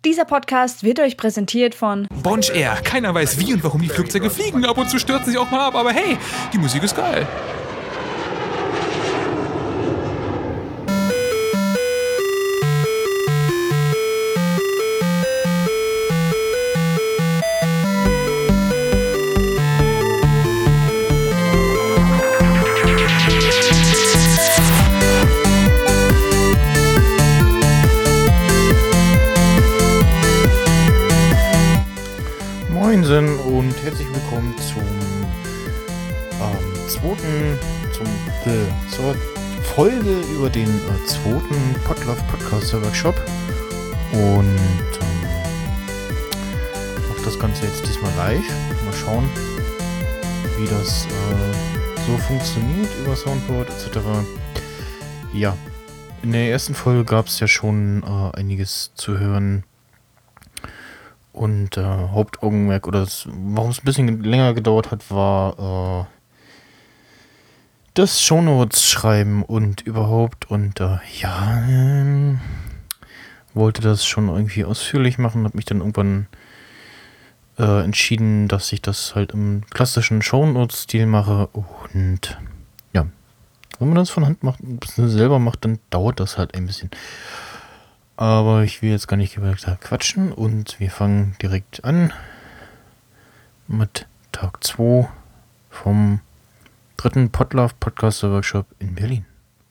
Dieser Podcast wird euch präsentiert von Bonch Air. Keiner weiß wie und warum die Flugzeuge fliegen. Ab und zu stürzen sie auch mal ab, aber hey, die Musik ist geil. Und herzlich willkommen zur Folge über den zweiten Podcast Workshop und mache das Ganze jetzt diesmal live. Mal schauen, wie das so funktioniert über Soundboard etc. Ja, in der ersten Folge gab es ja schon einiges zu hören. Und Hauptaugenmerk, oder warum es ein bisschen länger gedauert hat, war das Shownotes schreiben und überhaupt. Und wollte das schon irgendwie ausführlich machen, habe mich dann irgendwann entschieden, dass ich das halt im klassischen Shownotes-Stil mache. Und ja, wenn man das von Hand macht, ein bisschen selber macht, dann dauert das halt ein bisschen. Aber ich will jetzt gar nicht weiter quatschen und wir fangen direkt an mit Tag 2 vom 3. Podlove Podcaster Workshop in Berlin.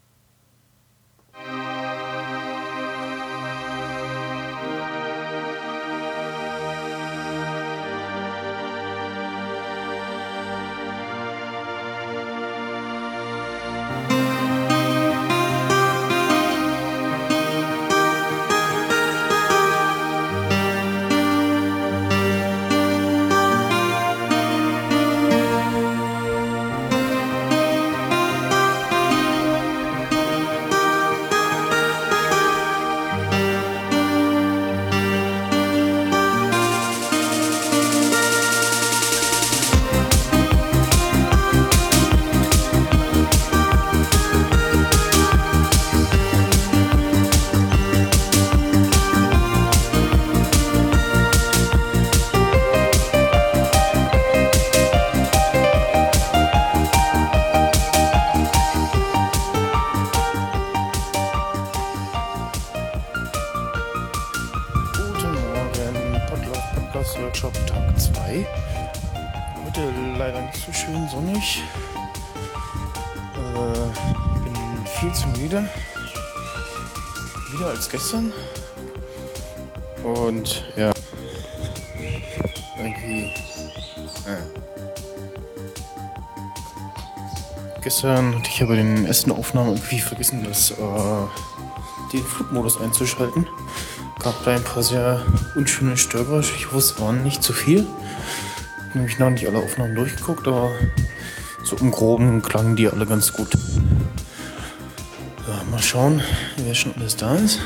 Workshop Tag 2. Heute leider nicht so schön sonnig. Bin viel zu müde. Wieder als gestern. Und ja. Irgendwie. Gestern hatte ich ja bei den ersten Aufnahmen irgendwie vergessen, den Flugmodus einzuschalten. Gab da ein paar sehr unschöne Störgeräusche. Ich wusste, es waren nicht zu viel. Ich habe nämlich noch nicht alle Aufnahmen durchgeguckt, aber so im Groben klangen die alle ganz gut. Ja, mal schauen, wer schon alles da ist.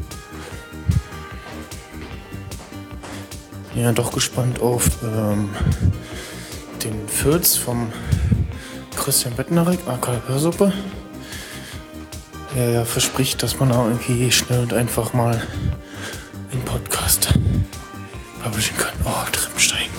Ja, doch gespannt auf den Fürz vom Christian Bettnarek, aka Hörsuppe. Der verspricht, dass man da irgendwie schnell und einfach mal einen Podcast publishen kann. Oh, Treppensteigen.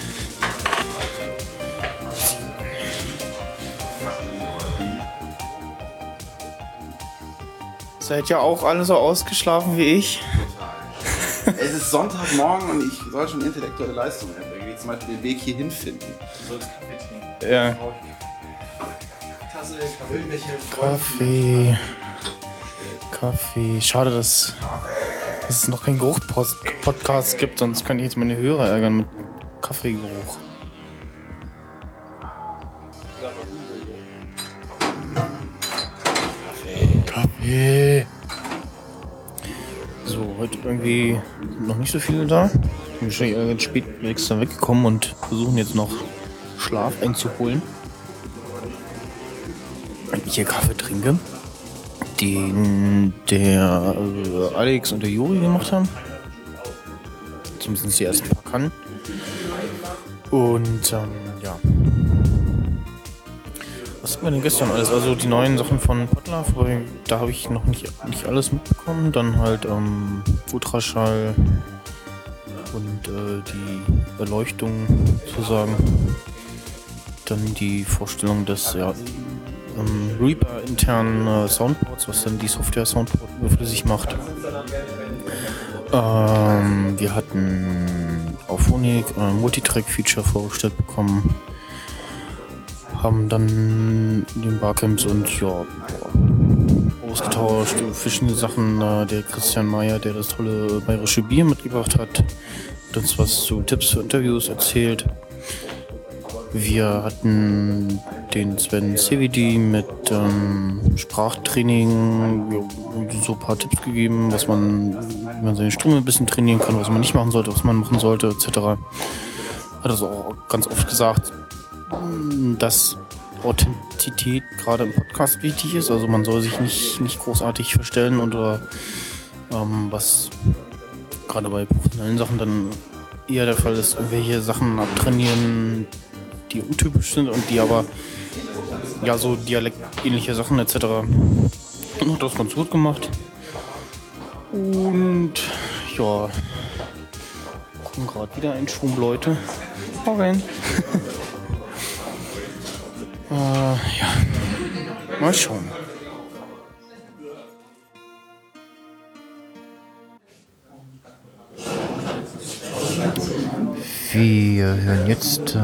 Seid ihr auch alle so ausgeschlafen wie ich? Total. Es ist Sonntagmorgen und ich soll schon intellektuelle Leistungen erbringen, wie zum Beispiel den Weg hier hinfinden. Du sollst Kaffee trinken. Ja. Tasse, Kaffeebecher. Kaffee. Schade, dass es noch keinen Geruch-Podcast gibt, sonst könnte ich jetzt meine Hörer ärgern mit Kaffeegeruch. Kaffee. So, heute irgendwie noch nicht so viele da. Ich bin wahrscheinlich ganz spät extra weggekommen und versuchen jetzt noch Schlaf einzuholen. Wenn ich hier Kaffee trinke, den der Alex und der Juri gemacht haben. Zumindest die ersten paar Kannen. Und ja. Was hatten wir denn gestern alles? Also die neuen Sachen von Podlove, da habe ich noch nicht alles mitbekommen. Dann halt Ultraschall, und die Beleuchtung sozusagen. Dann die Vorstellung des Reaper internen Soundboards, was dann die Software Soundboard überflüssig macht. Wir hatten Auphonic Multitrack-Feature vorgestellt bekommen. Haben dann den Barcamps und ausgetauscht, verschiedene Sachen. Der Christian Mayer, der das tolle bayerische Bier mitgebracht hat, hat uns was zu Tipps für Interviews erzählt. Wir hatten den Sven CVD mit Sprachtraining so ein paar Tipps gegeben, wie man seine Stimme ein bisschen trainieren kann, was man nicht machen sollte, was man machen sollte, etc. Hat also auch ganz oft gesagt, dass Authentizität gerade im Podcast wichtig ist. Also man soll sich nicht großartig verstellen oder was gerade bei professionellen Sachen dann eher der Fall ist, irgendwelche Sachen abtrainieren, die untypisch sind und die aber so dialektähnliche Sachen etc. Und hat das ganz gut gemacht. Und kommen gerade wieder ein Schwung Leute. Rein. Mal schauen. Wir hören jetzt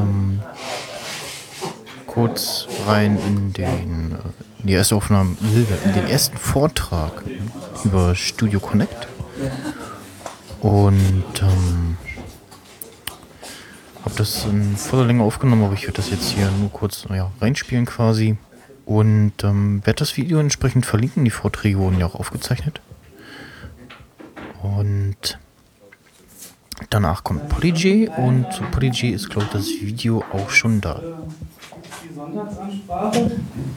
kurz rein in die erste Aufnahme, in den ersten Vortrag über Studio Connect. Und habe das in voller Länge aufgenommen, aber ich werde das jetzt hier nur kurz reinspielen quasi. Und werde das Video entsprechend verlinken. Die Vorträge wurden ja auch aufgezeichnet. Und danach kommt Polyg und zu Polyg ist, glaube ich, das Video auch schon da. Die Sonntagsansprache.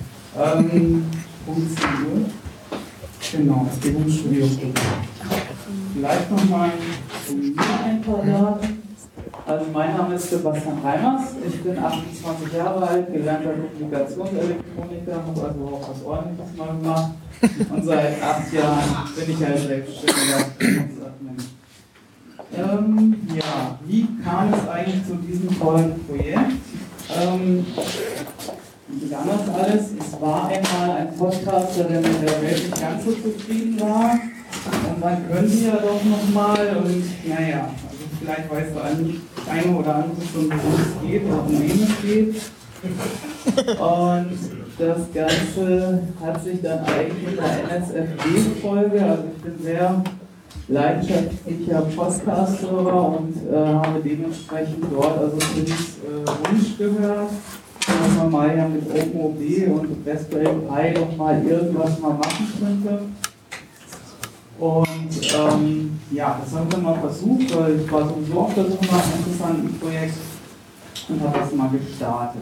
Funktion. Genau, es geht um Studio. Vielleicht nochmal zu mir ein paar Daten. Also mein Name ist Sebastian Reimers, ich bin 28 Jahre alt, gelernter Kommunikationselektroniker, habe also auch was Ordentliches mal gemacht und seit 8 Jahren bin ich als selbstständiger Admin. Wie kam es eigentlich zu diesem tollen Projekt? Wie begann das alles? Es war einmal ein Podcaster, der mit der Welt nicht ganz so zufrieden war. Und dann können Sie ja doch nochmal und vielleicht weiß der eine oder andere schon, worum es geht oder um wen es geht. Und das Ganze hat sich dann eigentlich in der NSFW-Folge, also ich bin sehr leidenschaftlicher Podcast-Hörer und habe dementsprechend dort also Tims Wunsch gehört, dass man mal mit OpenOB und Raspberry Pi doch mal irgendwas mal machen könnte. Und das haben wir mal versucht, weil ich war sowieso auf der Suche nach einem interessanten Projekt und habe das mal gestartet.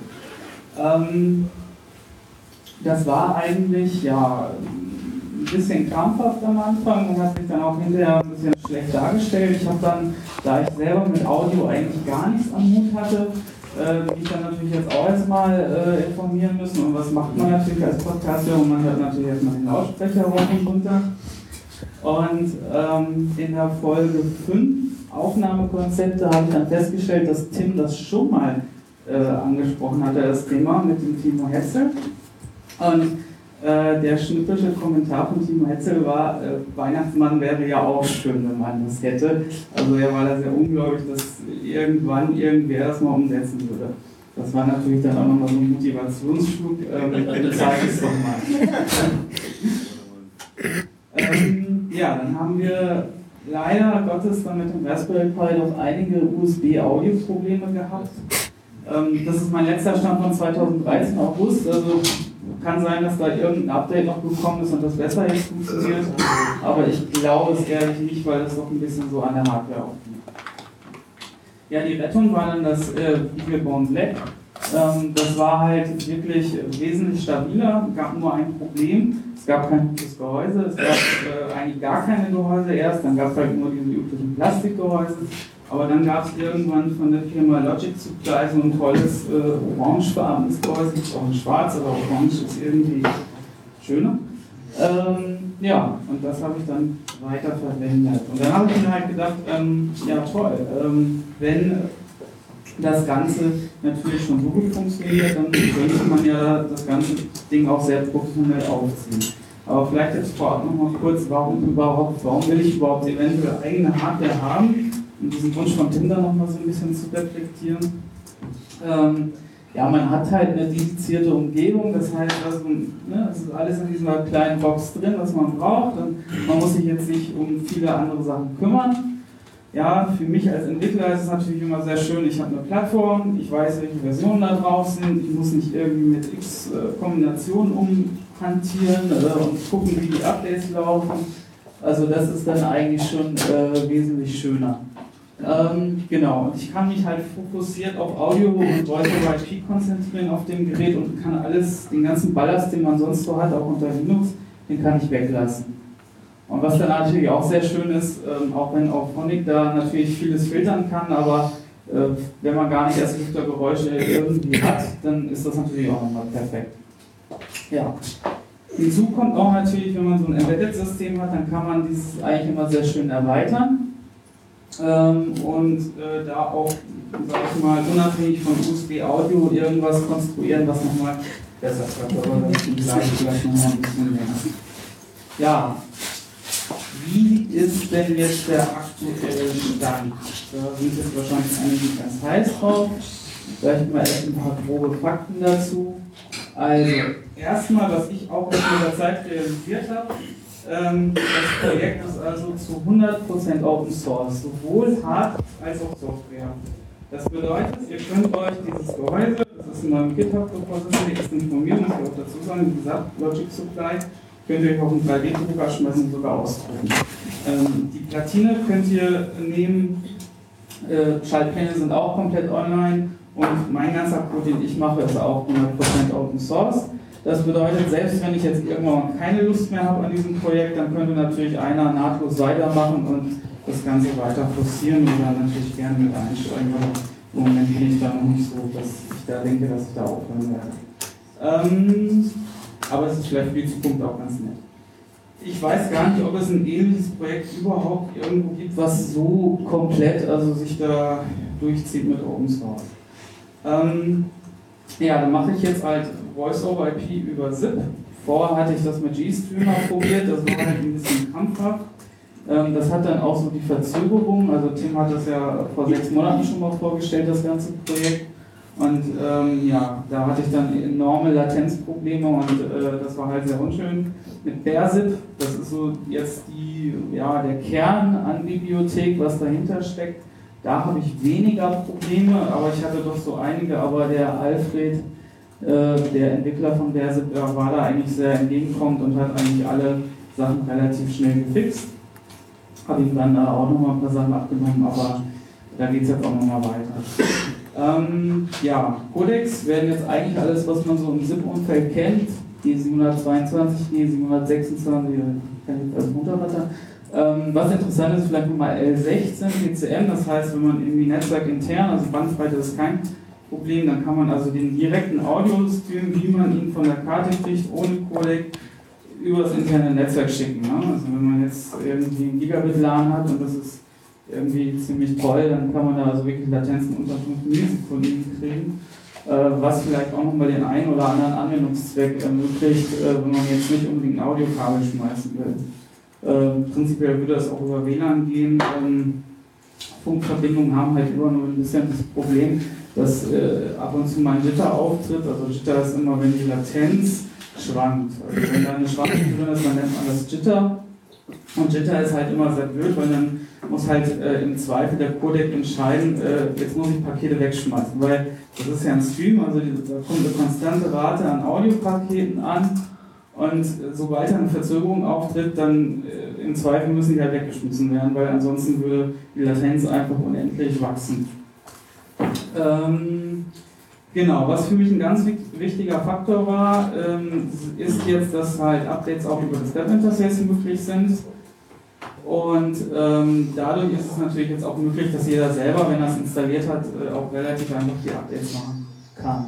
Das war eigentlich ein bisschen krampfhaft am Anfang und hat sich dann auch hinterher ein bisschen schlecht dargestellt. Ich habe dann, da ich selber mit Audio eigentlich gar nichts am Hut hatte, mich dann natürlich jetzt auch erstmal informieren müssen. Und was macht man natürlich als Podcaster? Und man hört natürlich erstmal den Lautsprecher hoch und runter. Und in der Folge 5 Aufnahmekonzepte habe ich dann festgestellt, dass Tim das schon mal angesprochen hatte, das Thema mit dem Timo Hetzel. Und der schnippische Kommentar von Timo Hetzel war, Weihnachtsmann wäre ja auch schön, wenn man das hätte. Also er war da sehr ungläubig, dass irgendwer das mal umsetzen würde. Das war natürlich dann auch nochmal so ein Motivationsschub, bitte zeige ich es doch mal. Dann haben wir leider Gottes dann mit dem Raspberry Pi doch einige USB-Audio-Probleme gehabt. Das ist mein letzter Stand von 2013 August, also kann sein, dass da irgendein Update noch gekommen ist und das besser jetzt funktioniert, aber ich glaube es ehrlich nicht, weil das doch ein bisschen so an der Hardware aufliegt. Ja, die Rettung war dann das Beaglebone Black. Das war halt wirklich wesentlich stabiler, gab nur ein Problem. Es gab kein gutes Gehäuse, es gab eigentlich gar keine Gehäuse erst, dann gab es halt nur diese üblichen Plastikgehäuse. Aber dann gab es irgendwann von der Firma Logic Supply so ein tolles orangefarbenes Gehäuse, gibt es auch in schwarz, aber orange ist irgendwie schöner. Und das habe ich dann weiterverwendet. Und dann habe ich mir halt gedacht, ja toll, wenn das Ganze natürlich schon so gut funktioniert, dann könnte man ja das ganze Ding auch sehr professionell aufziehen. Aber vielleicht jetzt vorab nochmal kurz, warum will ich überhaupt eventuell eigene Hardware haben, um diesen Wunsch von Tim da nochmal so ein bisschen zu reflektieren. Ja, man hat halt eine dedizierte Umgebung, das heißt, also, ne, es ist alles in dieser kleinen Box drin, was man braucht, und man muss sich jetzt nicht um viele andere Sachen kümmern. Ja, für mich als Entwickler ist es natürlich immer sehr schön, ich habe eine Plattform, ich weiß, welche Versionen da drauf sind, ich muss nicht irgendwie mit x Kombinationen umhantieren und gucken, wie die Updates laufen. Also das ist dann eigentlich schon wesentlich schöner. Genau, und ich kann mich halt fokussiert auf Audio und Voice-over-IP konzentrieren auf dem Gerät und kann alles, den ganzen Ballast, den man sonst so hat, auch unter Linux, den kann ich weglassen. Und was dann natürlich auch sehr schön ist, auch wenn Auphonic da natürlich vieles filtern kann, aber wenn man gar nicht erst Lüftergeräusche irgendwie hat, dann ist das natürlich auch nochmal perfekt. Ja. Hinzu kommt auch natürlich, wenn man so ein Embedded-System hat, dann kann man dieses eigentlich immer sehr schön erweitern. Und da auch, sag ich mal, unabhängig von USB-Audio irgendwas konstruieren, was nochmal besser klappt. Aber das ist vielleicht nochmal ein bisschen länger. Ja, wie ist denn jetzt der aktuelle Stand? Da sind jetzt wahrscheinlich einige ganz heiß drauf. Vielleicht mal erst ein paar grobe Fakten dazu. Also, erstmal, was ich auch in dieser Zeit realisiert habe, das Projekt ist also zu 100% Open Source, sowohl Hard- als auch Software. Das bedeutet, ihr könnt euch dieses Gehäuse, das ist in meinem GitHub-Repository, ist informiert, muss ich auch dazu sagen, wie gesagt, Logic Supply, könnt ihr euch auf einen 3D-Drucker schmeißen und sogar ausdrucken. Die Platine könnt ihr nehmen, Schaltpläne sind auch komplett online und mein ganzer Code, den ich mache, ist auch 100% Open Source. Das bedeutet, selbst wenn ich jetzt irgendwann keine Lust mehr habe an diesem Projekt, dann könnte natürlich einer nahtlos weitermachen und das Ganze weiter forcieren und dann natürlich gerne mit einsteigen, weil im Moment bin ich da noch nicht so, dass ich da denke, dass ich da aufhören werde. Aber das ist vielleicht für die Zukunft auch ganz nett. Ich weiß gar nicht, ob es ein ähnliches Projekt überhaupt irgendwo gibt, was so komplett also sich da durchzieht mit Open Source. Ja, dann mache ich jetzt halt Voice-over-IP über ZIP. Vorher hatte ich das mit GStreamer probiert, das war halt ein bisschen krampfhaft. Das hat dann auch so die Verzögerung, also Tim hat das ja vor 6 Monaten schon mal vorgestellt, das ganze Projekt. Und ja, da hatte ich dann enorme Latenzprobleme und das war halt sehr unschön. Mit BearZip, das ist so jetzt der Kern an Bibliothek, was dahinter steckt. Da habe ich weniger Probleme, aber ich hatte doch so einige, aber der Alfred, der Entwickler von BearZip, war da eigentlich sehr entgegenkommend und hat eigentlich alle Sachen relativ schnell gefixt. Habe ihm dann auch nochmal ein paar Sachen abgenommen, aber da geht es jetzt auch nochmal weiter. Ja, Codecs werden jetzt eigentlich alles, was man so im ZIP-Umfeld kennt, G722, G726, kann ich jetzt als runterrattern. Was interessant ist, vielleicht nochmal L16 PCM, das heißt, wenn man irgendwie netzwerkintern, also Bandbreite ist kein Problem, dann kann man also den direkten Audio-Stream, wie man ihn von der Karte kriegt, ohne Codec, über das interne Netzwerk schicken. Ne? Also wenn man jetzt irgendwie ein Gigabit-LAN hat und das ist irgendwie ziemlich toll, dann kann man da also wirklich Latenzen unter 5 Millisekunden kriegen, was vielleicht auch nochmal den einen oder anderen Anwendungszweck ermöglicht, wenn man jetzt nicht unbedingt ein Audiokabel schmeißen will. Prinzipiell würde das auch über WLAN gehen. Funkverbindungen haben halt immer nur ein bisschen das Problem, dass ab und zu mal ein Jitter auftritt. Also Jitter ist immer, wenn die Latenz schwankt. Also wenn da eine Schwankung drin ist, dann nennt man das Jitter. Und Jitter ist halt immer sehr blöd, weil dann muss halt im Zweifel der Codec entscheiden, jetzt muss ich Pakete wegschmeißen, weil das ist ja ein Stream, also da kommt eine konstante Rate an Audiopaketen an und sobald eine Verzögerung auftritt, dann im Zweifel müssen die halt weggeschmissen werden, weil ansonsten würde die Latenz einfach unendlich wachsen. Genau, was für mich ein ganz wichtiger Faktor war, ist jetzt, dass halt Updates auch über das Webinterface möglich sind. Und dadurch ist es natürlich jetzt auch möglich, dass jeder selber, wenn er es installiert hat, auch relativ einfach die Updates machen kann.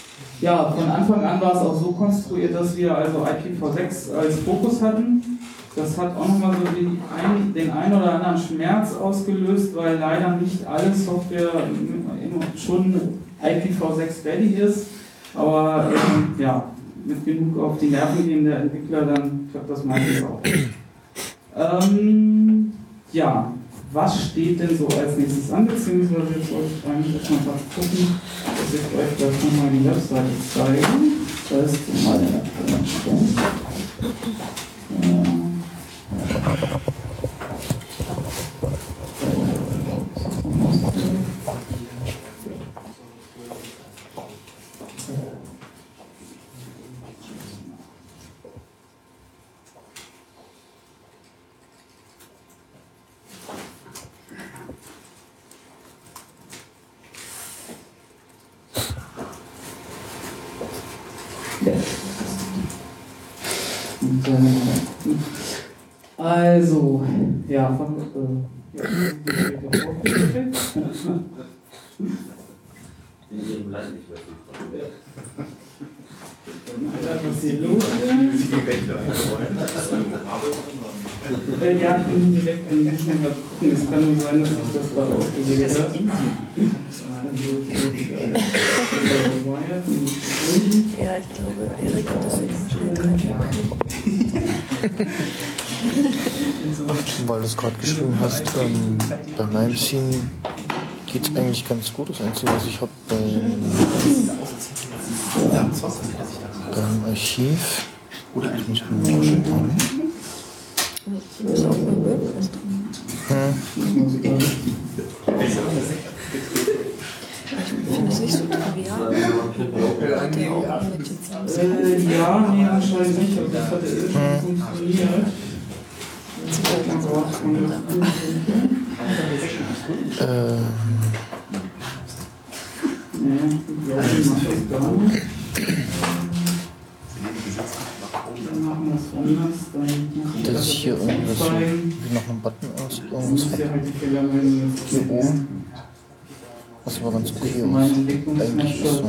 Ja, von Anfang an war es auch so konstruiert, dass wir also IPv6 als Fokus hatten. Das hat auch nochmal so den einen oder anderen Schmerz ausgelöst, weil leider nicht alle Software schon IPv6 ready ist. Aber ja, mit genug auf die Nerven gehen der Entwickler, dann klappt das meistens auch. Ja, was steht denn so als nächstes an? Beziehungsweise jetzt wollte ich eigentlich erstmal was gucken, dass ich euch gleich nochmal die Webseite zeige. Da ist mal der Also, ja, von was hier los ist. Ja, ich bin direkt in den Schnell gucken. Es kann nur sein, dass ich das da ausgewählt habe. Ja, ich glaube, Erik hat das eben schnell. Weil du es gerade geschrieben hast, beim Einziehen geht es eigentlich ganz gut. Das Einzige, was ich habe beim Archiv, ich muss mir mal schauen. Ist auch bei WordPress drin. Ich finde es nicht so trivial. Hat der auch mit Lizenzen? Ja, nee, anscheinend nicht. Also das hat ja schon funktioniert. Das ist hier irgendwas so, wie noch ein Button aus, irgendwas von hier oben. Was aber ganz okay ist. Eigentlich ist so.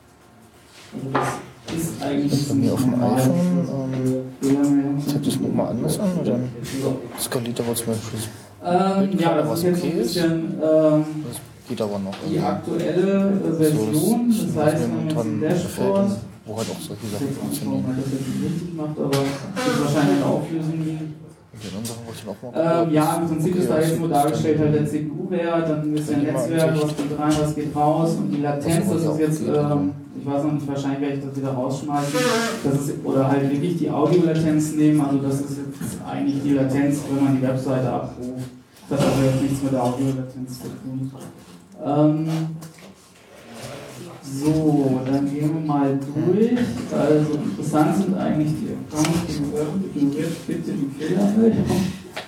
Bei mir auf dem iPhone zeigt das nochmal anders an oder skaliert aber zum Beispiel ja, das was ist jetzt okay ein bisschen das geht aber noch. die aktuelle Version, das heißt, wenn man jetzt ein Dashboard, wo halt auch solche Sachen ob funktionieren. man das jetzt richtig macht, aber es wird wahrscheinlich eine Auflösung geben. Und die anderen Sachen wollte ich auch mal Ja, im Prinzip ist da jetzt nur dargestellt halt der CPU-Wert, dann ein bisschen Netzwerk, was geht rein, was geht raus und die Latenz, das ist jetzt, ich weiß noch nicht, wahrscheinlich werde ich das wieder rausschmeißen, das ist, oder halt wirklich die Audio-Latenz nehmen, also das ist jetzt eigentlich die Latenz, wenn man die Webseite abruft. Das hat aber jetzt nichts mit der Audio-Latenz zu tun. So, dann gehen wir mal durch. Also interessant sind eigentlich die Accounts, die ignoriert bitte die Fehlermeldung.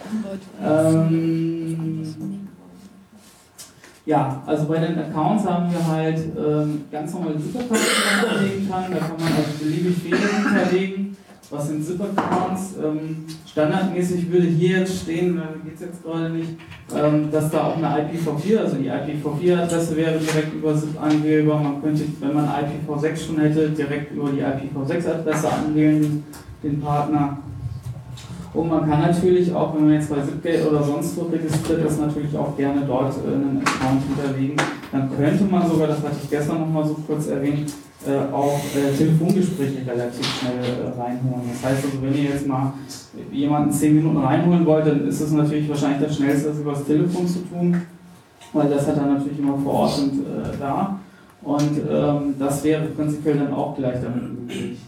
Ja, also bei den Accounts haben wir halt ganz normale Zip-Accounts, die man anlegen kann. Da kann man also beliebig Fehler hinterlegen. Was sind Zip-Accounts? Standardmäßig würde hier jetzt stehen, geht es jetzt gerade nicht, dass da auch eine IPv4, also die IPv4-Adresse wäre direkt über SIP anwählbar. Man könnte, wenn man IPv6 schon hätte, direkt über die IPv6-Adresse anwählen, den Partner. Und man kann natürlich auch, wenn man jetzt bei Zipgate oder sonst wo registriert ist, natürlich auch gerne dort einen Account hinterlegen. Dann könnte man sogar, das hatte ich gestern noch mal so kurz erwähnt, auch Telefongespräche relativ schnell reinholen. Das heißt also, wenn ihr jetzt mal jemanden 10 Minuten reinholen wollt, dann ist es natürlich wahrscheinlich das Schnellste, das über das Telefon zu tun, weil das hat er natürlich immer vor Ort und da. Und das wäre prinzipiell dann auch gleich damit möglich.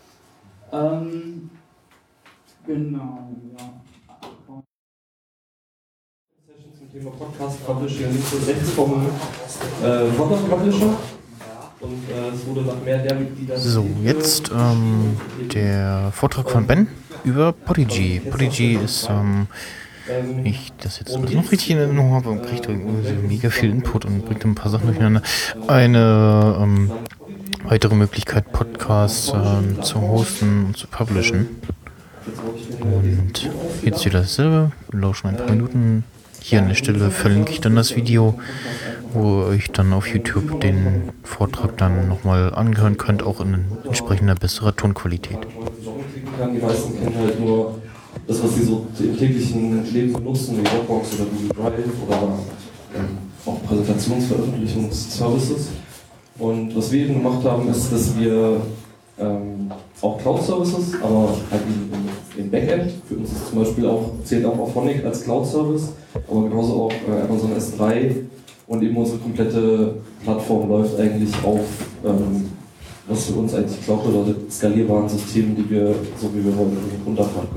Genau, ja. Zum Thema Podcast Publishing links und rechts vom Podcast Publisher. Und es wurde nach mehr der Mitglieder. So, jetzt der Vortrag von Ben über Podigy. Podigy ist, wenn ich das jetzt alles noch richtig in Erinnerung habe, und kriegt irgendwie so mega viel Input und bringt ein paar Sachen durcheinander, eine weitere Möglichkeit, Podcasts zu hosten und zu publishen. Und jetzt wieder dasselbe, wir lauschen ein paar Minuten. Hier an der Stelle verlinke ich dann das Video, wo ihr euch dann auf YouTube den Vortrag dann nochmal angehören könnt, auch in entsprechender besserer Tonqualität. Die meisten kennen halt nur das, was sie so im täglichen Leben benutzen, wie Dropbox oder Google Drive oder auch Präsentationsveröffentlichungsservices. Und was wir eben gemacht haben, ist, dass wir auch Cloud-Services, aber halt im Backend, für uns ist zum Beispiel auch, zählt auch Auphonic als Cloud-Service, aber genauso auch Amazon S3 und eben unsere komplette Plattform läuft eigentlich auf, was für uns eigentlich Cloud bedeutet, skalierbaren Systemen, die wir, so wie wir wollen, runterfahren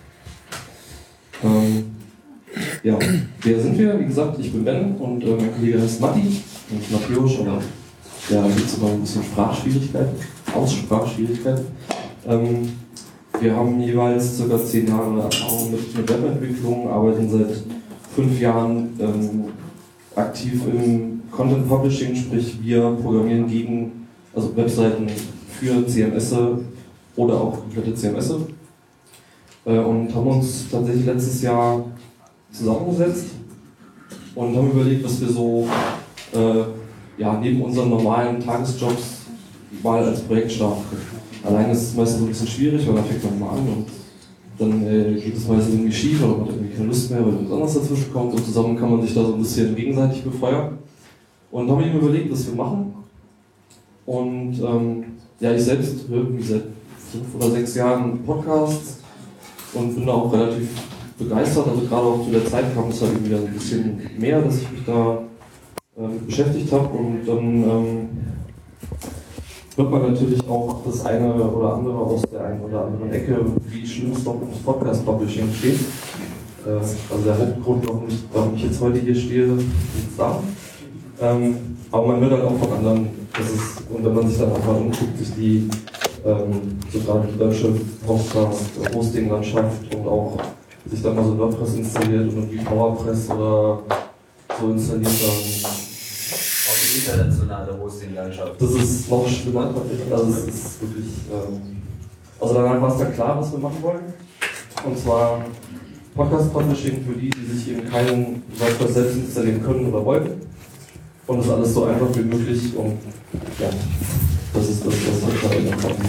können. Ja, wer sind wir? Wie gesagt, ich bin Ben und mein Kollege heißt Matti und Matthäus, aber ja, da gibt es sogar ein bisschen Aussprachschwierigkeiten. Wir haben jeweils ca. 10 Jahre Erfahrung mit Webentwicklung, arbeiten seit 5 Jahren aktiv im Content Publishing, sprich wir programmieren also Webseiten für CMS oder auch komplette CMS und haben uns tatsächlich letztes Jahr zusammengesetzt und haben überlegt, was wir so neben unseren normalen Tagesjobs mal als Projekt starten können. Alleine ist es meistens so ein bisschen schwierig, weil dann fängt man mal an und dann geht es meistens irgendwie schief oder man hat irgendwie keine Lust mehr, weil irgendwas anderes dazwischen kommt und zusammen kann man sich da so ein bisschen gegenseitig befeuern. Und haben eben überlegt, was wir machen. Und ich selbst höre irgendwie seit 5 oder 6 Jahren Podcasts und bin da auch relativ begeistert. Also gerade auch zu der Zeit kam es halt irgendwie wieder so ein bisschen mehr, dass ich mich da beschäftigt habe und dann hört man natürlich auch das eine oder andere aus der einen oder anderen Ecke, wie schlimm es doch ums Podcast-Publishing steht. Also der Hauptgrund, warum ich jetzt heute hier stehe, ist da. Aber man hört halt auch von anderen, und wenn man sich dann auch mal umguckt, sich die so gerade die deutsche Podcast-Hosting-Landschaft und auch sich dann mal so WordPress installiert und irgendwie PowerPress oder so installiert dann. Auch die internationale Hosting-Landschaft. Das ist noch schlimmer. Also es ist wirklich. Also danach war es dann klar, was wir machen wollen. Und zwar Podcast-Publishing für die sich eben keinen WordPress selbst installieren können oder wollen. Und das alles so einfach wie möglich. Und ja, das ist das, was wir gerade machen.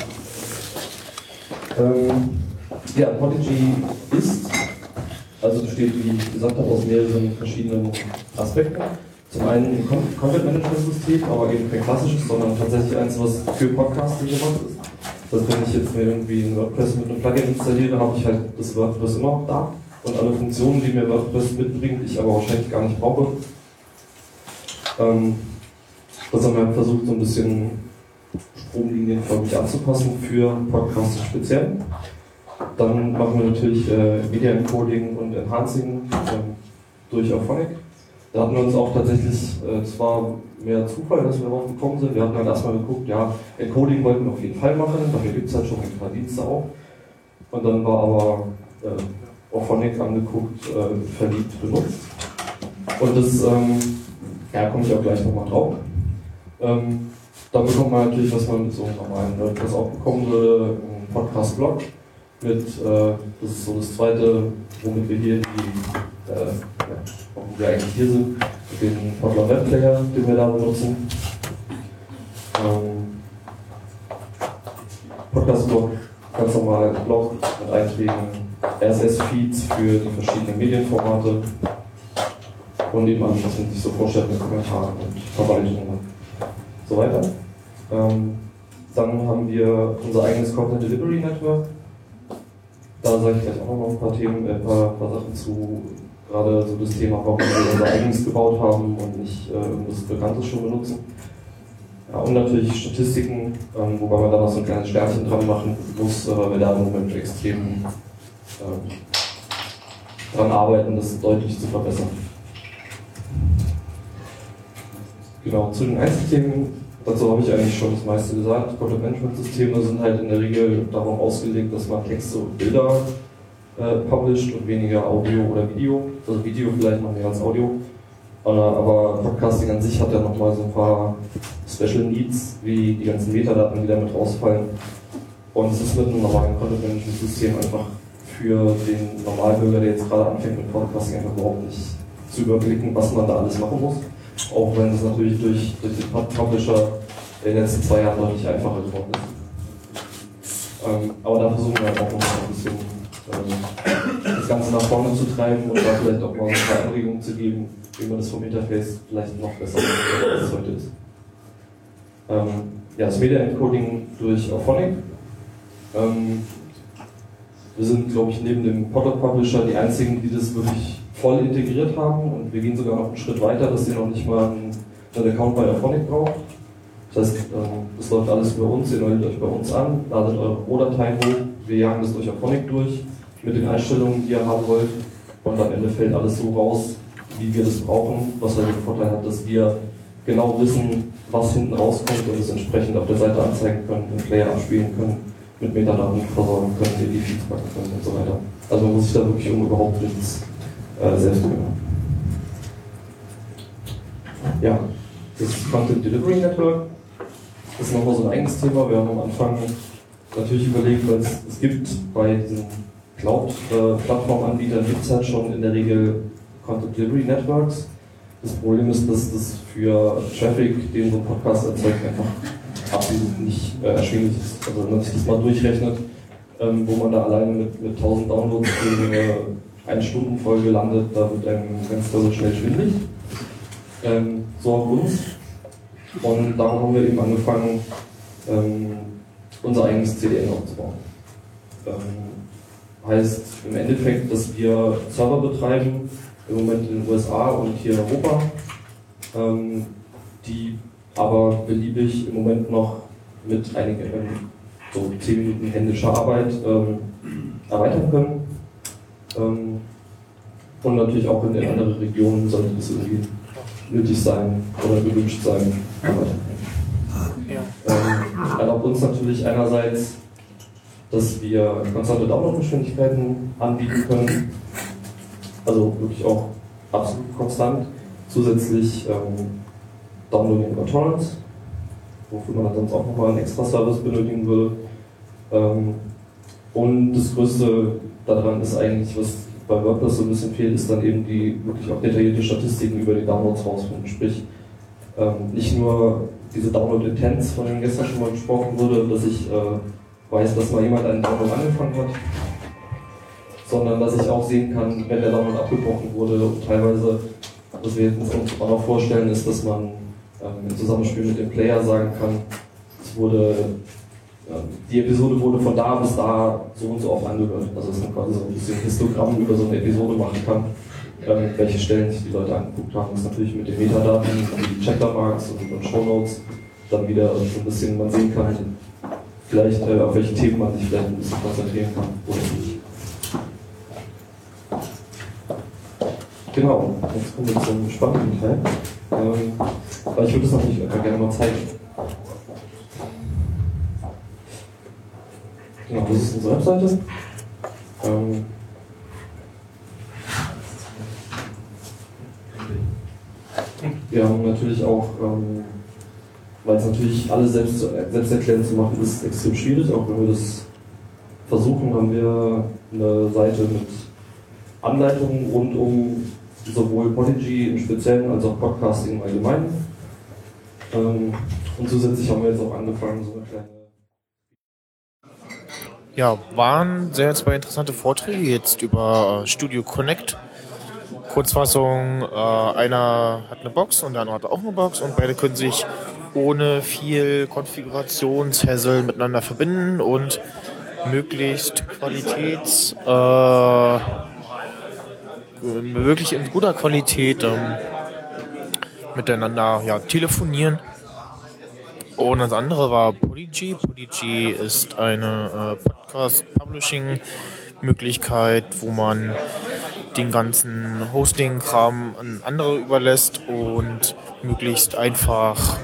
Podigy ist, also besteht, wie ich gesagt habe, aus mehreren verschiedenen Aspekten. Zum einen ein Content-Management-System, aber eben kein klassisches, sondern tatsächlich eins, was für Podcasting gemacht ist. Das heißt, wenn ich jetzt mir irgendwie ein WordPress mit einem Plugin installiere, habe ich halt das WordPress immer noch da und alle Funktionen, die mir WordPress mitbringt, ich aber wahrscheinlich gar nicht brauche. Das haben wir versucht, so ein bisschen stromlinienförmig anzupassen für Podcasts speziell. Dann machen wir natürlich Media Encoding und Enhancing durch Auphonic. Da hatten wir uns auch tatsächlich, zwar mehr Zufall, dass wir darauf gekommen sind. Wir hatten dann erstmal geguckt, ja, Encoding wollten wir auf jeden Fall machen, dafür gibt es halt schon ein paar Dienste auch. Und dann war aber Auphonic angeguckt, verliebt benutzt. Und das, komme ich auch gleich nochmal drauf. Dann bekommt man natürlich, was man mit so einem normalen WordPress auch bekommen würde, einen Podcast-Blog mit, das ist so das zweite, womit wir hier wo wir eigentlich hier sind, mit dem Podler Webplayer, den wir da benutzen. Podcast-Blog, ganz normal Blog mit Einträgen, RSS-Feeds für die verschiedenen Medienformate und eben alles, was man sich so vorstellt mit Kommentaren und Verwaltungen und so weiter. Dann haben wir unser eigenes Content Delivery Network. Da sage ich gleich auch noch ein paar Themen, ein paar Sachen zu, gerade so das Thema, warum wir unser eigenes gebaut haben und nicht irgendwas Bekanntes schon benutzen. Ja, und natürlich Statistiken, wobei man da noch so ein kleines Sternchen dran machen muss, weil wir da im Moment extrem dran arbeiten, das deutlich zu verbessern. Genau, zu den Einzelthemen, dazu habe ich eigentlich schon das meiste gesagt. Content-Management-Systeme sind halt in der Regel darauf ausgelegt, dass man Texte und Bilder published und weniger Audio oder Video. Also Video vielleicht noch mehr als Audio. Aber Podcasting an sich hat ja nochmal so ein paar Special Needs, wie die ganzen Metadaten, die damit rausfallen. Und es ist mit einem normalen Content-Management-System einfach für den Normalbürger, der jetzt gerade anfängt mit Podcasting, einfach überhaupt nicht zu überblicken, was man da alles machen muss. Auch wenn es natürlich durch den Publisher in den letzten 2 Jahren deutlich einfacher geworden ist. Aber da versuchen wir auch noch ein bisschen das Ganze nach vorne zu treiben und da vielleicht auch mal ein paar Anregungen zu geben, wie man das vom Interface vielleicht noch besser macht, als es heute ist. Ja, das Media Encoding durch Auphonic. Wir sind, glaube ich, neben dem Potter Publisher die einzigen, die das wirklich voll integriert haben, und wir gehen sogar noch einen Schritt weiter, dass ihr noch nicht mal einen Account bei Auphonic braucht. Das heißt, das läuft alles über uns, ihr meldet euch bei uns an, ladet eure Rohdateien hoch, wir jagen das durch Auphonic durch, mit den Einstellungen, die ihr haben wollt, und am Ende fällt alles so raus, wie wir das brauchen, was halt den Vorteil hat, dass wir genau wissen, was hinten rauskommt und es entsprechend auf der Seite anzeigen können, den Player abspielen können, mit Metadaten versorgen können, die Feeds packen können und so weiter. Also man muss sich da wirklich um überhaupt nichts selbst kümmern. Ja, das Content Delivery Network ist nochmal so ein eigenes Thema. Wir haben am Anfang natürlich überlegt, weil es gibt bei diesen Cloud-Plattformanbietern gibt es halt schon in der Regel Content Delivery Networks. Das Problem ist, dass das für Traffic, den so ein Podcast erzeugt, einfach absolut nicht erschwinglich ist. Also wenn man sich das mal durchrechnet, wo man da alleine mit 1000 Downloads für eine 1-Stunden-Folge landet, da wird einem ganz schnell schwindelig. So auch uns. Und darum haben wir eben angefangen, unser eigenes CDN aufzubauen. Heißt im Endeffekt, dass wir Server betreiben, im Moment in den USA und hier in Europa, die aber beliebig im Moment noch mit einigen so 10 Minuten händischer Arbeit erweitern können. Und natürlich auch in andere Regionen sollte das irgendwie nötig sein oder gewünscht sein. Erlaubt uns natürlich einerseits, dass wir konstante Downloadgeschwindigkeiten anbieten können, also wirklich auch absolut konstant. Zusätzlich Downloading über Torrents, wofür man dann sonst auch nochmal einen extra Service benötigen würde. Und das Größte daran ist eigentlich, was bei WordPress so ein bisschen fehlt, ist dann eben die wirklich auch detaillierte Statistiken über die Downloads rausfinden. Sprich, nicht nur diese Download-Intents, von denen gestern schon mal gesprochen wurde, dass ich weiß, dass mal jemand einen Download angefangen hat, sondern dass ich auch sehen kann, wenn der Download abgebrochen wurde. Und teilweise, was wir uns auch noch vorstellen, ist, dass man im Zusammenspiel mit dem Player sagen kann, die Episode wurde von da bis da so und so oft angehört. Also dass man quasi so ein bisschen Histogramm über so eine Episode machen kann, welche Stellen sich die Leute angeguckt haben. Das ist natürlich mit den Metadaten, die Chaptermarks und Shownotes dann wieder so ein bisschen, man sehen kann, vielleicht auf welche Themen man sich vielleicht ein bisschen konzentrieren kann oder nicht. Genau, jetzt kommen wir zum spannenden Teil. Aber ich würde es natürlich gerne mal zeigen. Genau, das ist unsere Webseite. Wir haben natürlich auch, weil es natürlich alles selbsterklärend zu machen ist, extrem schwierig. Auch wenn wir das versuchen, haben wir eine Seite mit Anleitungen rund um sowohl Podigy im Speziellen als auch Podcasting im Allgemeinen. Und zusätzlich haben wir jetzt auch angefangen, so eine kleine. Ja, waren zwei interessante Vorträge jetzt über Studio Connect. Kurzfassung, einer hat eine Box und der andere hat auch eine Box und beide können sich ohne viel Konfigurationshassel miteinander verbinden und möglichst wirklich in guter Qualität miteinander telefonieren. Und das andere war Podigy. Podigy ist eine Podcast-Publishing-Möglichkeit, wo man den ganzen Hosting-Kram an andere überlässt und möglichst einfach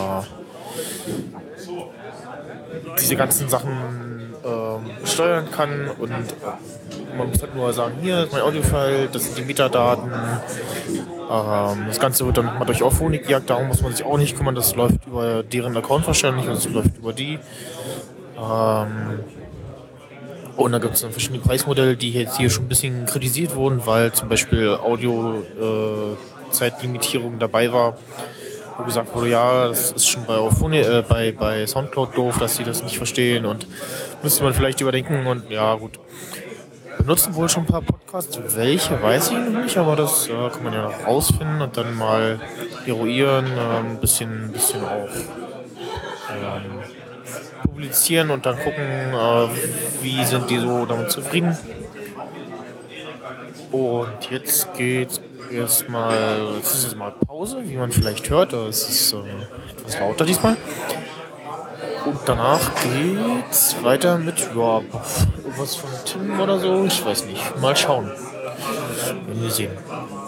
diese ganzen Sachen steuern kann. Und man muss halt nur sagen, hier ist mein Audio-File, das sind die Metadaten. Das Ganze wird dann mal durch Auphonic gejagt, darum muss man sich auch nicht kümmern, das läuft über deren Account wahrscheinlich, also es läuft über die. Und da gibt es dann verschiedene Preismodelle, die jetzt hier schon ein bisschen kritisiert wurden, weil zum Beispiel Audio-Zeitlimitierung dabei war, wo gesagt wurde, ja, das ist schon bei Soundcloud doof, dass sie das nicht verstehen und müsste man vielleicht überdenken und ja gut. benutzen wohl schon ein paar Podcasts. Welche weiß ich noch nicht, aber das kann man ja noch rausfinden und dann mal eruieren, ein bisschen auch publizieren und dann gucken, wie sind die so damit zufrieden. Und jetzt geht's jetzt ist jetzt mal Pause, wie man vielleicht hört. Es ist etwas lauter diesmal. Und danach geht's weiter mit irgendwas von Tim oder so. Ich weiß nicht. Mal schauen. Werden wir sehen.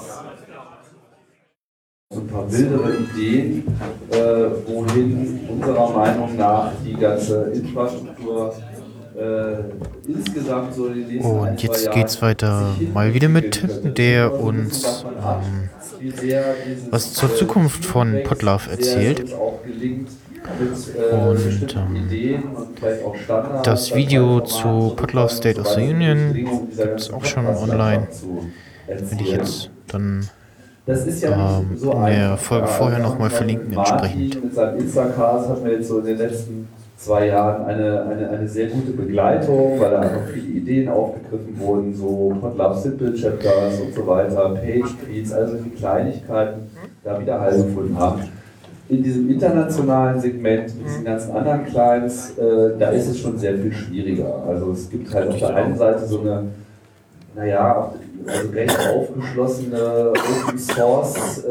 Ein paar wildere Ideen, wohin unserer Meinung nach die ganze Infrastruktur insgesamt so die nächsten Und jetzt geht's weiter mal wieder mit Tim, der uns was zur Zukunft von Podlove erzählt. Und das Video zu Podlove State of the Union gibt es auch schon online. Werde ich jetzt dann in der Folge vorher nochmal verlinken entsprechend. Mit seinem Instacast hatten wir jetzt so in den letzten 2 Jahren eine sehr gute Begleitung, weil da einfach viele Ideen aufgegriffen wurden, so Podlove Simple Chapters und so weiter, Page Tweets, also die Kleinigkeiten da wieder Halt gefunden haben. In diesem internationalen Segment, mit diesen ganzen anderen Clients, da ist es schon sehr viel schwieriger. Also es gibt halt auf der einen Seite so eine, also recht aufgeschlossene Open Source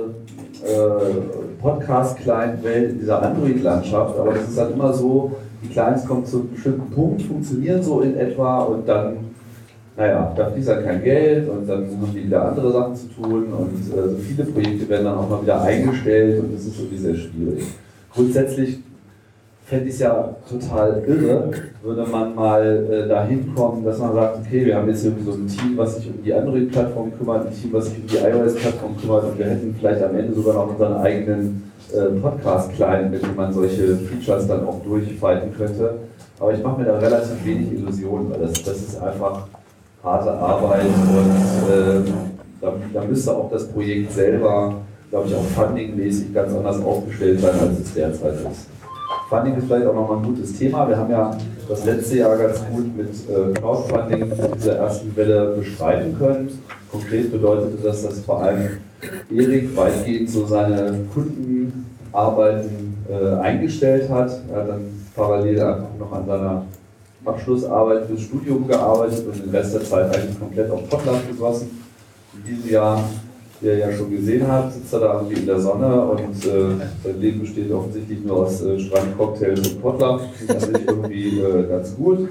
Podcast-Client-Welt in dieser Android-Landschaft, aber das ist halt immer so, die Clients kommen zu einem bestimmten Punkt, funktionieren so in etwa und dann, da fließt halt kein Geld und dann haben die wieder andere Sachen zu tun und so viele Projekte werden dann auch mal wieder eingestellt und das ist irgendwie sehr schwierig. Grundsätzlich fände ich es ja total irre, würde man mal dahin kommen, dass man sagt, okay, wir haben jetzt irgendwie so ein Team, was sich um die Android-Plattform kümmert, ein Team, was sich um die iOS-Plattform kümmert und wir hätten vielleicht am Ende sogar noch unseren eigenen Podcast-Client, mit dem man solche Features dann auch durchfighten könnte. Aber ich mache mir da relativ wenig Illusionen, weil das ist einfach harte Arbeit und da müsste auch das Projekt selber, glaube ich, auch fundingmäßig ganz anders aufgestellt sein, als es derzeit ist. Funding ist vielleicht auch nochmal ein gutes Thema. Wir haben ja das letzte Jahr ganz gut mit Crowdfunding dieser ersten Welle bestreiten können. Konkret bedeutete das, dass vor allem Erik weitgehend so seine Kundenarbeiten eingestellt hat. Er hat dann parallel einfach noch an seiner Abschlussarbeit fürs Studium gearbeitet und den Rest der Zeit eigentlich komplett auf Podlove gegossen. In diesem Jahr, wie ihr ja schon gesehen habt, sitzt er da irgendwie in der Sonne und sein Leben besteht offensichtlich nur aus Strandcocktails und Podlove. Das ist irgendwie ganz gut.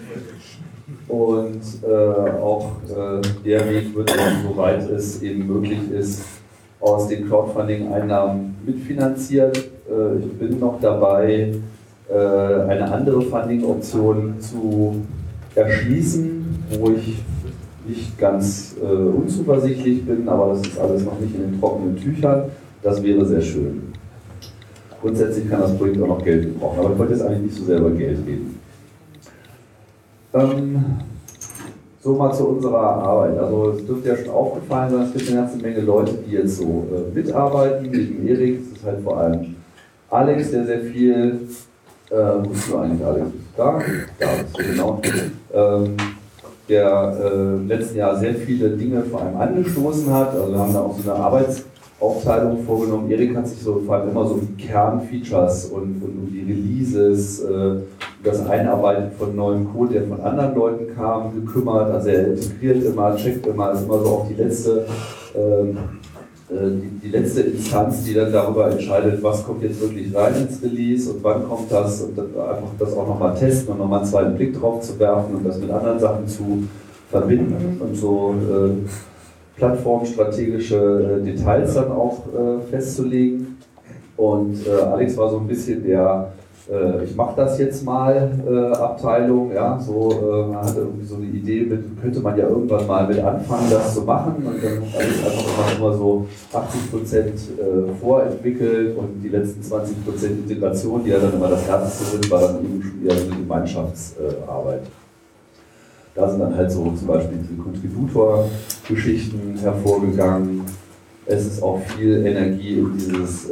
Und auch der Weg wird eben, soweit es eben möglich ist, aus den Crowdfunding-Einnahmen mitfinanziert. Ich bin noch dabei, eine andere Funding-Option zu erschließen, wo ich nicht ganz unzuversichtlich bin, aber das ist alles noch nicht in den trockenen Tüchern. Das wäre sehr schön. Grundsätzlich kann das Projekt auch noch Geld gebrauchen, aber ich wollte jetzt eigentlich nicht so sehr über Geld reden. So mal zu unserer Arbeit. Also es dürfte ja schon aufgefallen sein, es gibt eine ganze Menge Leute, die jetzt so mitarbeiten. Neben Erik, das ist halt vor allem Alex, der sehr viel, wo ist du eigentlich Alex? Da bist du, genau. Der im letzten Jahr sehr viele Dinge vor allem angestoßen hat. Also wir haben da auch so eine Arbeitsaufteilung vorgenommen. Erik hat sich so vor allem immer so um Kernfeatures und um die Releases, das Einarbeiten von neuem Code, der von anderen Leuten kam, gekümmert. Also er integriert immer, checkt immer, ist immer so auch die letzte Instanz, die dann darüber entscheidet, was kommt jetzt wirklich rein ins Release und wann kommt das und dann einfach das auch nochmal testen und nochmal einen zweiten Blick drauf zu werfen und das mit anderen Sachen zu verbinden und so plattformstrategische Details dann auch festzulegen. Und Alex war so ein bisschen der ich mache das jetzt mal Abteilung, ja, so man hatte irgendwie so eine Idee mit, könnte man ja irgendwann mal mit anfangen, das zu machen und dann alles einfach immer so 80% vorentwickelt und die letzten 20% Integration, die ja dann immer das Härteste sind, war dann eben schon eher eine Gemeinschaftsarbeit. Da sind dann halt so zum Beispiel diese Contributor-Geschichten hervorgegangen. Es ist auch viel Energie in dieses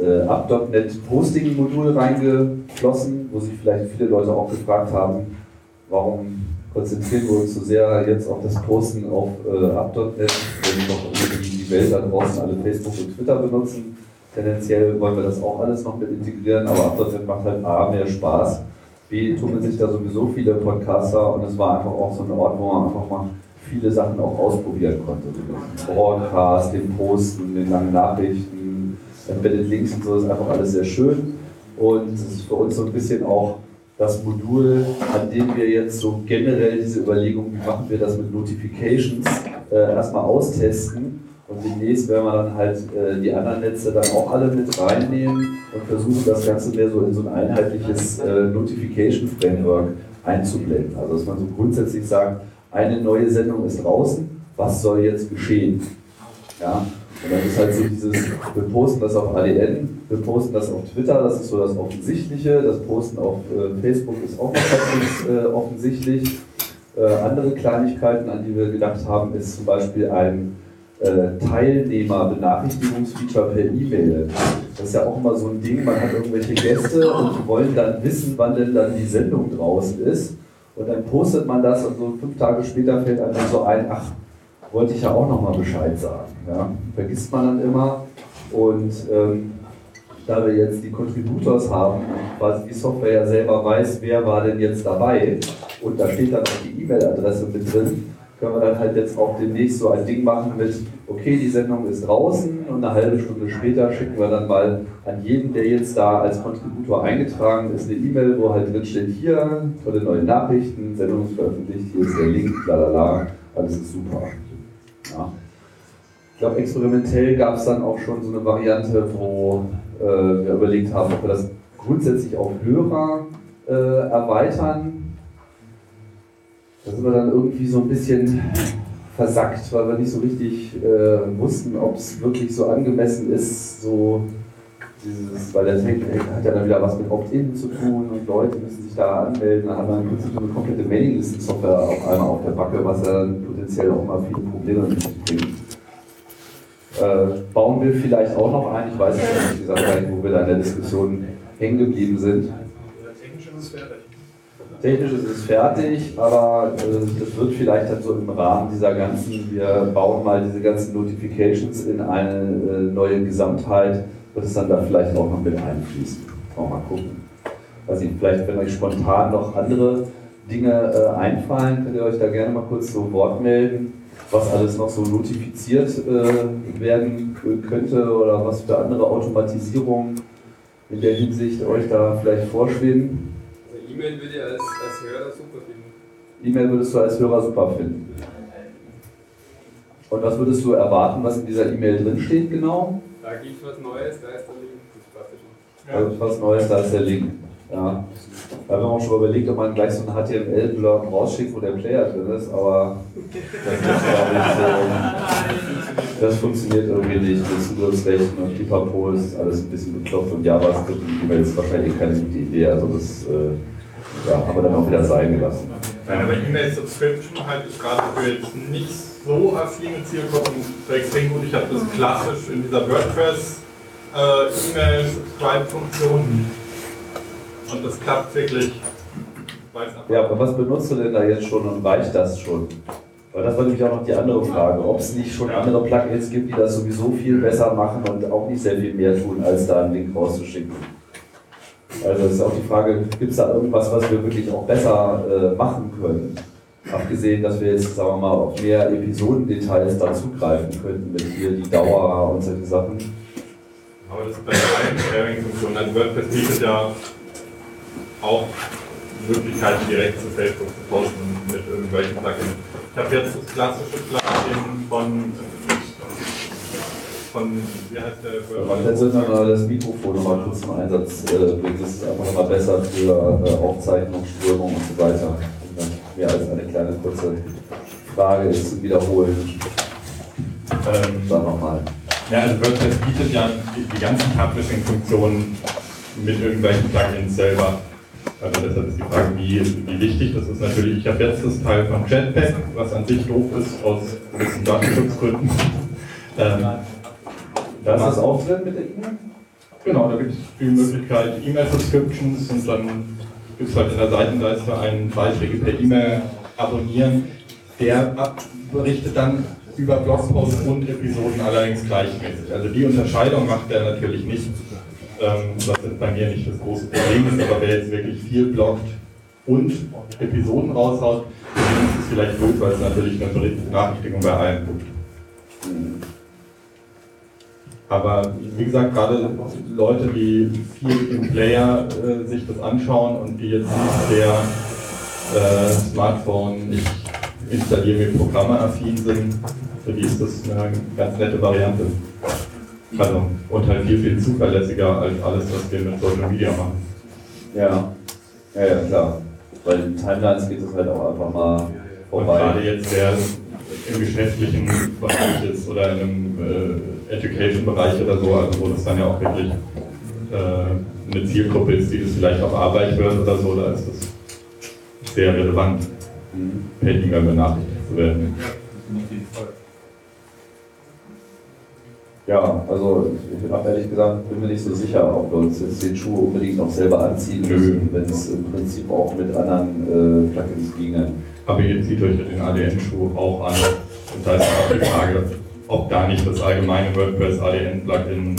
Up.NET Posting-Modul reingeflossen, wo sich vielleicht viele Leute auch gefragt haben, warum konzentrieren wir uns so sehr jetzt auf das Posten auf up.net, wenn noch irgendwie die Welt da draußen alle Facebook und Twitter benutzen. Tendenziell wollen wir das auch alles noch mit integrieren, aber up.net macht halt A, mehr Spaß, B, tummeln sich da sowieso viele Podcaster und es war einfach auch so ein Ort, wo man einfach mal viele Sachen auch ausprobieren konnte. Den Broadcast, den Posten, den langen Nachrichten, Embedded Links und so, das ist einfach alles sehr schön. Und es ist für uns so ein bisschen auch das Modul, an dem wir jetzt so generell diese Überlegung, wie machen wir das mit Notifications, erstmal austesten. Und demnächst werden wir dann halt die anderen Netze dann auch alle mit reinnehmen und versuchen das Ganze mehr so in so ein einheitliches Notification-Framework einzublenden. Also dass man so grundsätzlich sagt, eine neue Sendung ist draußen, was soll jetzt geschehen? Ja? Und dann ist halt so dieses, wir posten das auf ADN, wir posten das auf Twitter, das ist so das Offensichtliche, das Posten auf Facebook ist auch nicht offensichtlich. Andere Kleinigkeiten, an die wir gedacht haben, ist zum Beispiel ein Teilnehmer-Benachrichtigungsfeature per E-Mail. Das ist ja auch immer so ein Ding, man hat irgendwelche Gäste und die wollen dann wissen, wann denn dann die Sendung draußen ist. Und dann postet man das und so 5 Tage später fällt einem dann so ein, ach, wollte ich ja auch nochmal Bescheid sagen. Ja? Vergisst man dann immer. Und da wir jetzt die Contributors haben, quasi die Software ja selber weiß, wer war denn jetzt dabei und da steht dann auch die E-Mail-Adresse mit drin, können wir dann halt jetzt auch demnächst so ein Ding machen mit, okay, die Sendung ist draußen und eine halbe Stunde später schicken wir dann mal an jeden, der jetzt da als Contributor eingetragen ist, eine E-Mail, wo halt drin steht, hier, tolle neue Nachrichten, Sendung ist veröffentlicht, hier ist der Link, lalala, alles ist super. Ja. Ich glaube, experimentell gab es dann auch schon so eine Variante, wo wir überlegt haben, ob wir das grundsätzlich auf Hörer erweitern. Da sind wir dann irgendwie so ein bisschen versackt, weil wir nicht so richtig wussten, ob es wirklich so angemessen ist, so dieses, weil der Tech hat ja dann wieder was mit Opt-in zu tun und Leute müssen sich da anmelden, dann hat man plötzlich so eine komplette Mailinglisten-Software auf einmal auf der Backe, was ja dann potenziell auch mal viele Probleme mit sich bringt. Bauen wir vielleicht auch noch ein, ich weiß es ehrlich gesagt gar nicht, wo wir da in der Diskussion hängen geblieben sind. Technisch ist es fertig, aber es wird vielleicht dann so im Rahmen dieser ganzen, wir bauen mal diese ganzen Notifications in eine neue Gesamtheit, wird es dann da vielleicht auch noch mit einfließen. Mal gucken. Also vielleicht, wenn euch spontan noch andere Dinge einfallen, könnt ihr euch da gerne mal kurz zu Wort melden, was alles noch so notifiziert werden könnte oder was für andere Automatisierungen in der Hinsicht euch da vielleicht vorschweben. E-Mail würde ich als Hörer super finden. E-Mail würdest du als Hörer super finden. Und was würdest du erwarten, was in dieser E-Mail drinsteht genau? Da gibt es was Neues, da ist der Link. Das passt schon. Da gibt was Neues, da ist der Link. Ja. Da haben wir auch schon überlegt, ob man gleich so einen HTML-Blog rausschickt, wo der Player drin ist, aber das funktioniert irgendwie nicht. Mit Zugriffsrechten und Pipapo ist alles ein bisschen bekloppt und JavaScript und E-Mail ist wahrscheinlich keine gute Idee. Also das haben wir dann auch wieder sein gelassen. Nein, aber E-Mail-Subscription halt ist gerade für jetzt nicht so affine Zielgruppen extrem gut. Ich habe das klassisch in dieser WordPress E-Mail-Subscribe-Funktion. Und das klappt wirklich. Ja, aber was benutzt du denn da jetzt schon und reicht das schon? Weil das war nämlich auch noch die andere Frage, ob es nicht schon andere Plugins gibt, die das sowieso viel besser machen und auch nicht sehr viel mehr tun, als da einen Link rauszuschicken. Also es ist auch die Frage, gibt es da irgendwas, was wir wirklich auch besser machen können? Abgesehen, dass wir jetzt, sagen wir mal, auf mehr Episodendetails da zugreifen könnten, mit hier die Dauer und solche Sachen. Aber das ist bei allen Sharing-Funktionen. Also WordPress bietet ja auch Möglichkeiten, direkt zu Facebook zu posten mit irgendwelchen Plugins. Ich habe jetzt das klassische Plugin von wie heißt der? Man kann jetzt das Mikrofon nochmal kurz zum Einsatz bringen. Das ist einfach nochmal besser für Aufzeichnung, Störung und so weiter. Mehr als eine kleine kurze Frage ist zu wiederholen. Dann nochmal. Ja, also WordPress bietet ja die ganzen Publishing-Funktionen mit irgendwelchen Plugins selber. Also deshalb ist die Frage, wie wichtig das ist. Natürlich, ich habe jetzt das Teil von Jetpack, was an sich doof ist, aus gewissen Datenschutzgründen. Da ist das auch drin mit der E-Mail? Genau, da gibt es die Möglichkeit E-Mail-Subscriptions und dann gibt es halt in der Seitenleiste einen Beiträge per E-Mail abonnieren, der berichtet dann über Blogposts und Episoden allerdings gleichmäßig. Also die Unterscheidung macht er natürlich nicht, was jetzt bei mir nicht das große Problem ist, aber wer jetzt wirklich viel bloggt und Episoden raushaut, ist es vielleicht gut, weil es natürlich eine Benachrichtigung bei allen gibt. Aber wie gesagt, gerade Leute, die viel im Player sich das anschauen und die jetzt nicht sehr Smartphone, ich installiere mir Programme affin sind, für die ist das eine ganz nette Variante. Also, und halt viel zuverlässiger als alles, was wir mit Social Media machen. Ja, klar. Weil in Timelines geht es halt auch einfach mal vorbei. Und gerade jetzt, wer im geschäftlichen Bereich ist oder in einem Education-Bereich oder so, also wo das dann ja auch wirklich eine Zielgruppe ist, die das vielleicht auf Arbeit hört oder so, da ist das sehr relevant, per E-Mail benachrichtigt zu werden. Ja, also ich habe ehrlich gesagt, bin mir nicht so sicher, ob wir uns jetzt den Schuh unbedingt noch selber anziehen müssen, wenn es im Prinzip auch mit anderen Plugins ginge. Aber ihr zieht euch den ADN-Schuh auch an. Und da ist auch die Frage, ob da nicht das allgemeine WordPress ADN-Plugin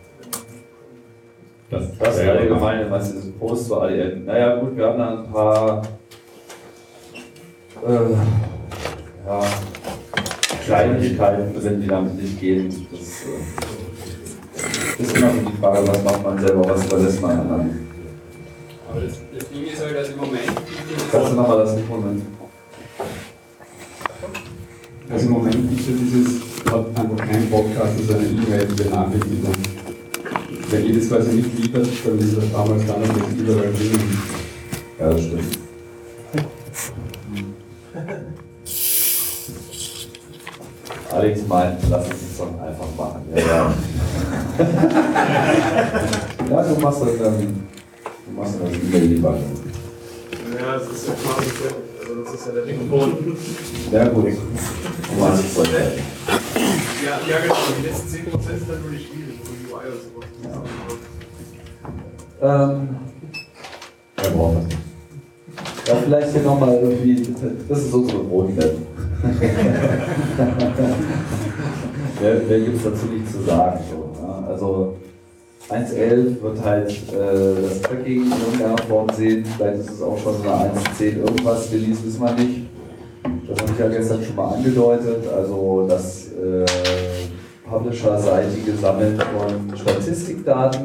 das allgemeine, was ist ein Post zu ADN? Naja gut, wir haben da ein paar Kleinigkeiten drin, die damit nicht gehen. Das ist immer so die Frage, was macht man selber, was überlässt man anderen. Aber das Ding ist halt, dass im Moment... Kannst du nochmal das Moment? Also im Moment gibt es ja dieses, hat einfach kein Podcast und seine E-Mail-Benachrichtigung. Wenn ihr das quasi nicht liefert, dann ist das damals gar nicht überall drin. Ja, das stimmt. Alex meint, lass es uns doch einfach machen. Ja. Ja, du machst das dann E-Mail-Lieber. Ja, das ist ja quasi, also das ist ja der Rington. Ja, gut. Ja, genau, die letzten 10% sind natürlich schwierig, so UI und so. Ja, brauchen wir nicht. Ja, vielleicht hier nochmal irgendwie, das ist unsere Brotmap. Mehr gibt es dazu nicht zu sagen. So, ja. Also 1.11 wird halt das Tracking in irgendeiner Form sehen, vielleicht ist es auch schon so eine 1.10 irgendwas, Release wissen wir nicht. Das habe ich ja gestern schon mal angedeutet, also das Publisher-seitige Sammeln von Statistikdaten.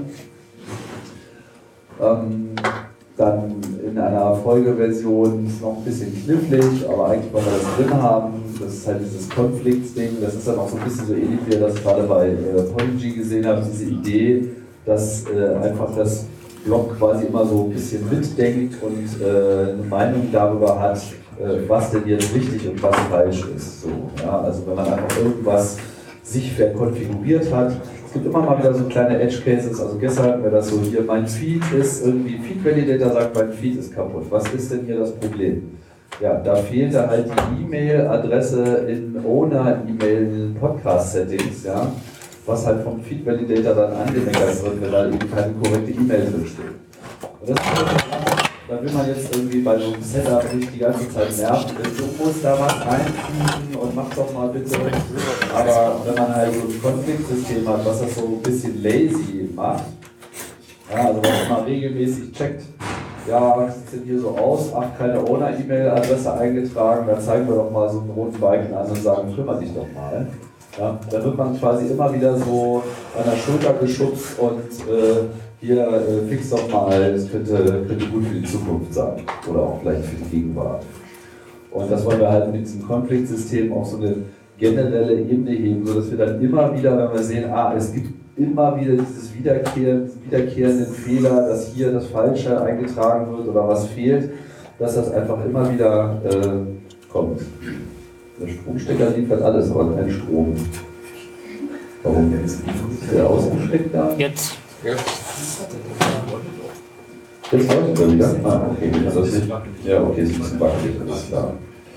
Dann in einer Folgeversion ist noch ein bisschen knifflig, aber eigentlich wollen wir das drin haben. Das ist halt dieses Konfliktsding, das ist dann auch so ein bisschen so ähnlich, wie ihr das gerade bei Podigy gesehen habt, diese Idee, dass einfach das Blog quasi immer so ein bisschen mitdenkt und eine Meinung darüber hat, was denn jetzt richtig und was falsch ist. So, ja? Also wenn man einfach irgendwas sich verkonfiguriert hat. Es gibt immer mal wieder so kleine Edge-Cases, also gestern hatten wir das so, hier mein Feed ist irgendwie, Feed-Validator sagt, mein Feed ist kaputt. Was ist denn hier das Problem? Ja, da fehlte halt die E-Mail-Adresse in Owner-E-Mail-Podcast-Settings, ja, was halt vom Feed-Validator dann angemeckert wird, wenn da eben keine korrekte E-Mail drinsteht. Und das da will man jetzt irgendwie bei so einem Setup nicht die ganze Zeit nerven, du musst da was reinfügen und mach doch mal bitte. Aber wenn man halt so ein Konfliktsystem hat, was das so ein bisschen lazy macht, ja, also wenn man mal regelmäßig checkt, ja, was sieht denn hier so aus? Ach, keine Owner-E-Mail-Adresse eingetragen, dann zeigen wir doch mal so einen roten Balken an und sagen, kümmere dich doch mal. Ja, da wird man quasi immer wieder so an der Schulter geschubst und hier fix doch mal, das könnte gut für die Zukunft sein oder auch vielleicht für die Gegenwart. Und das wollen wir halt mit diesem Konfliktsystem auf so eine generelle Ebene heben, sodass wir dann immer wieder, wenn wir sehen, es gibt immer wieder dieses wiederkehrenden Fehler, dass hier das Falsche eingetragen wird oder was fehlt, dass das einfach immer wieder kommt. Der Stromstecker liefert alles, aber kein Strom. Warum jetzt? Ist der ausgesteckt da? Jetzt. Jetzt läuft er wieder? Okay, ist das nicht? Ja, okay, ist ein bisschen wackelig, alles klar.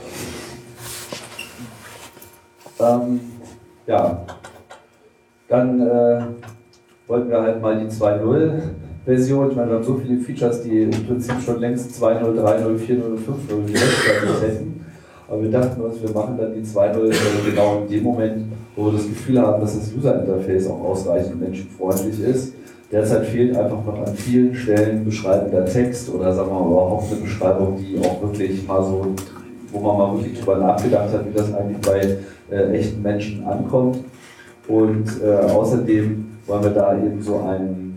Ja, dann wollten wir halt mal die 2.0-Version, ich meine, wir haben so viele Features, die im Prinzip schon längst 2.0, 3.0, 4.0 und 5.0 gerechtfertigt hätten. Aber wir dachten uns, wir machen dann die 2.0 genau in dem Moment, wo wir das Gefühl haben, dass das User-Interface auch ausreichend menschenfreundlich ist. Derzeit fehlt einfach noch an vielen Stellen beschreibender Text oder sagen wir mal überhaupt eine Beschreibung, die auch wirklich mal so, wo man mal wirklich drüber nachgedacht hat, wie das eigentlich bei echten Menschen ankommt. Und außerdem wollen wir da eben so einen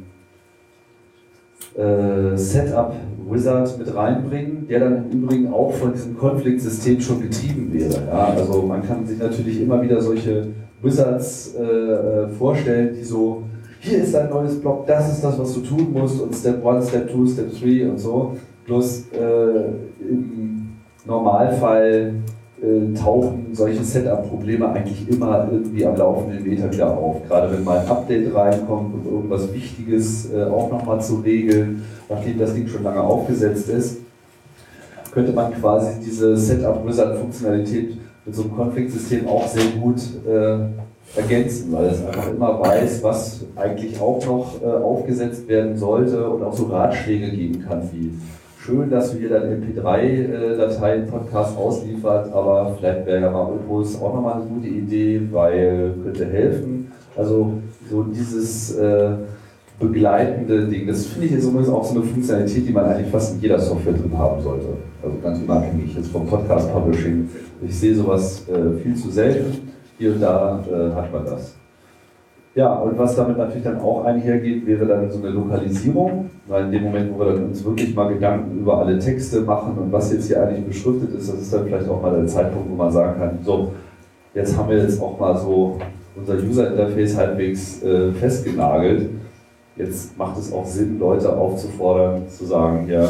Setup-Wizard mit reinbringen, der dann im Übrigen auch von diesem Konfliktsystem schon getrieben wäre. Ja, also man kann sich natürlich immer wieder solche Wizards vorstellen, die so, hier ist ein neues Block, das ist das, was du tun musst und Step 1, Step 2, Step 3 und so. Bloß im Normalfall tauchen solche Setup-Probleme eigentlich immer irgendwie am laufenden Meter wieder auf. Gerade wenn mal ein Update reinkommt, um irgendwas Wichtiges auch nochmal zu regeln, nachdem das Ding schon lange aufgesetzt ist, könnte man quasi diese Setup-Wizard-Funktionalität mit so einem Konfliktsystem auch sehr gut ergänzen, weil es einfach immer weiß, was eigentlich auch noch aufgesetzt werden sollte und auch so Ratschläge geben kann, wie schön, dass du hier deine MP3-Dateien Podcast ausliefert, aber vielleicht wäre ja mal Opus auch nochmal eine gute Idee, weil könnte helfen. Also so dieses begleitende Ding, das finde ich jetzt übrigens auch so eine Funktionalität, die man eigentlich fast in jeder Software drin haben sollte. Also ganz unabhängig jetzt vom Podcast-Publishing. Ich sehe sowas viel zu selten. Hier und da hat man das. Ja, und was damit natürlich dann auch einhergeht, wäre dann so eine Lokalisierung, weil in dem Moment, wo wir dann uns wirklich mal Gedanken über alle Texte machen und was jetzt hier eigentlich beschriftet ist, das ist dann vielleicht auch mal der Zeitpunkt, wo man sagen kann, so, jetzt haben wir jetzt auch mal so unser User-Interface halbwegs festgenagelt. Jetzt macht es auch Sinn, Leute aufzufordern, zu sagen, ja,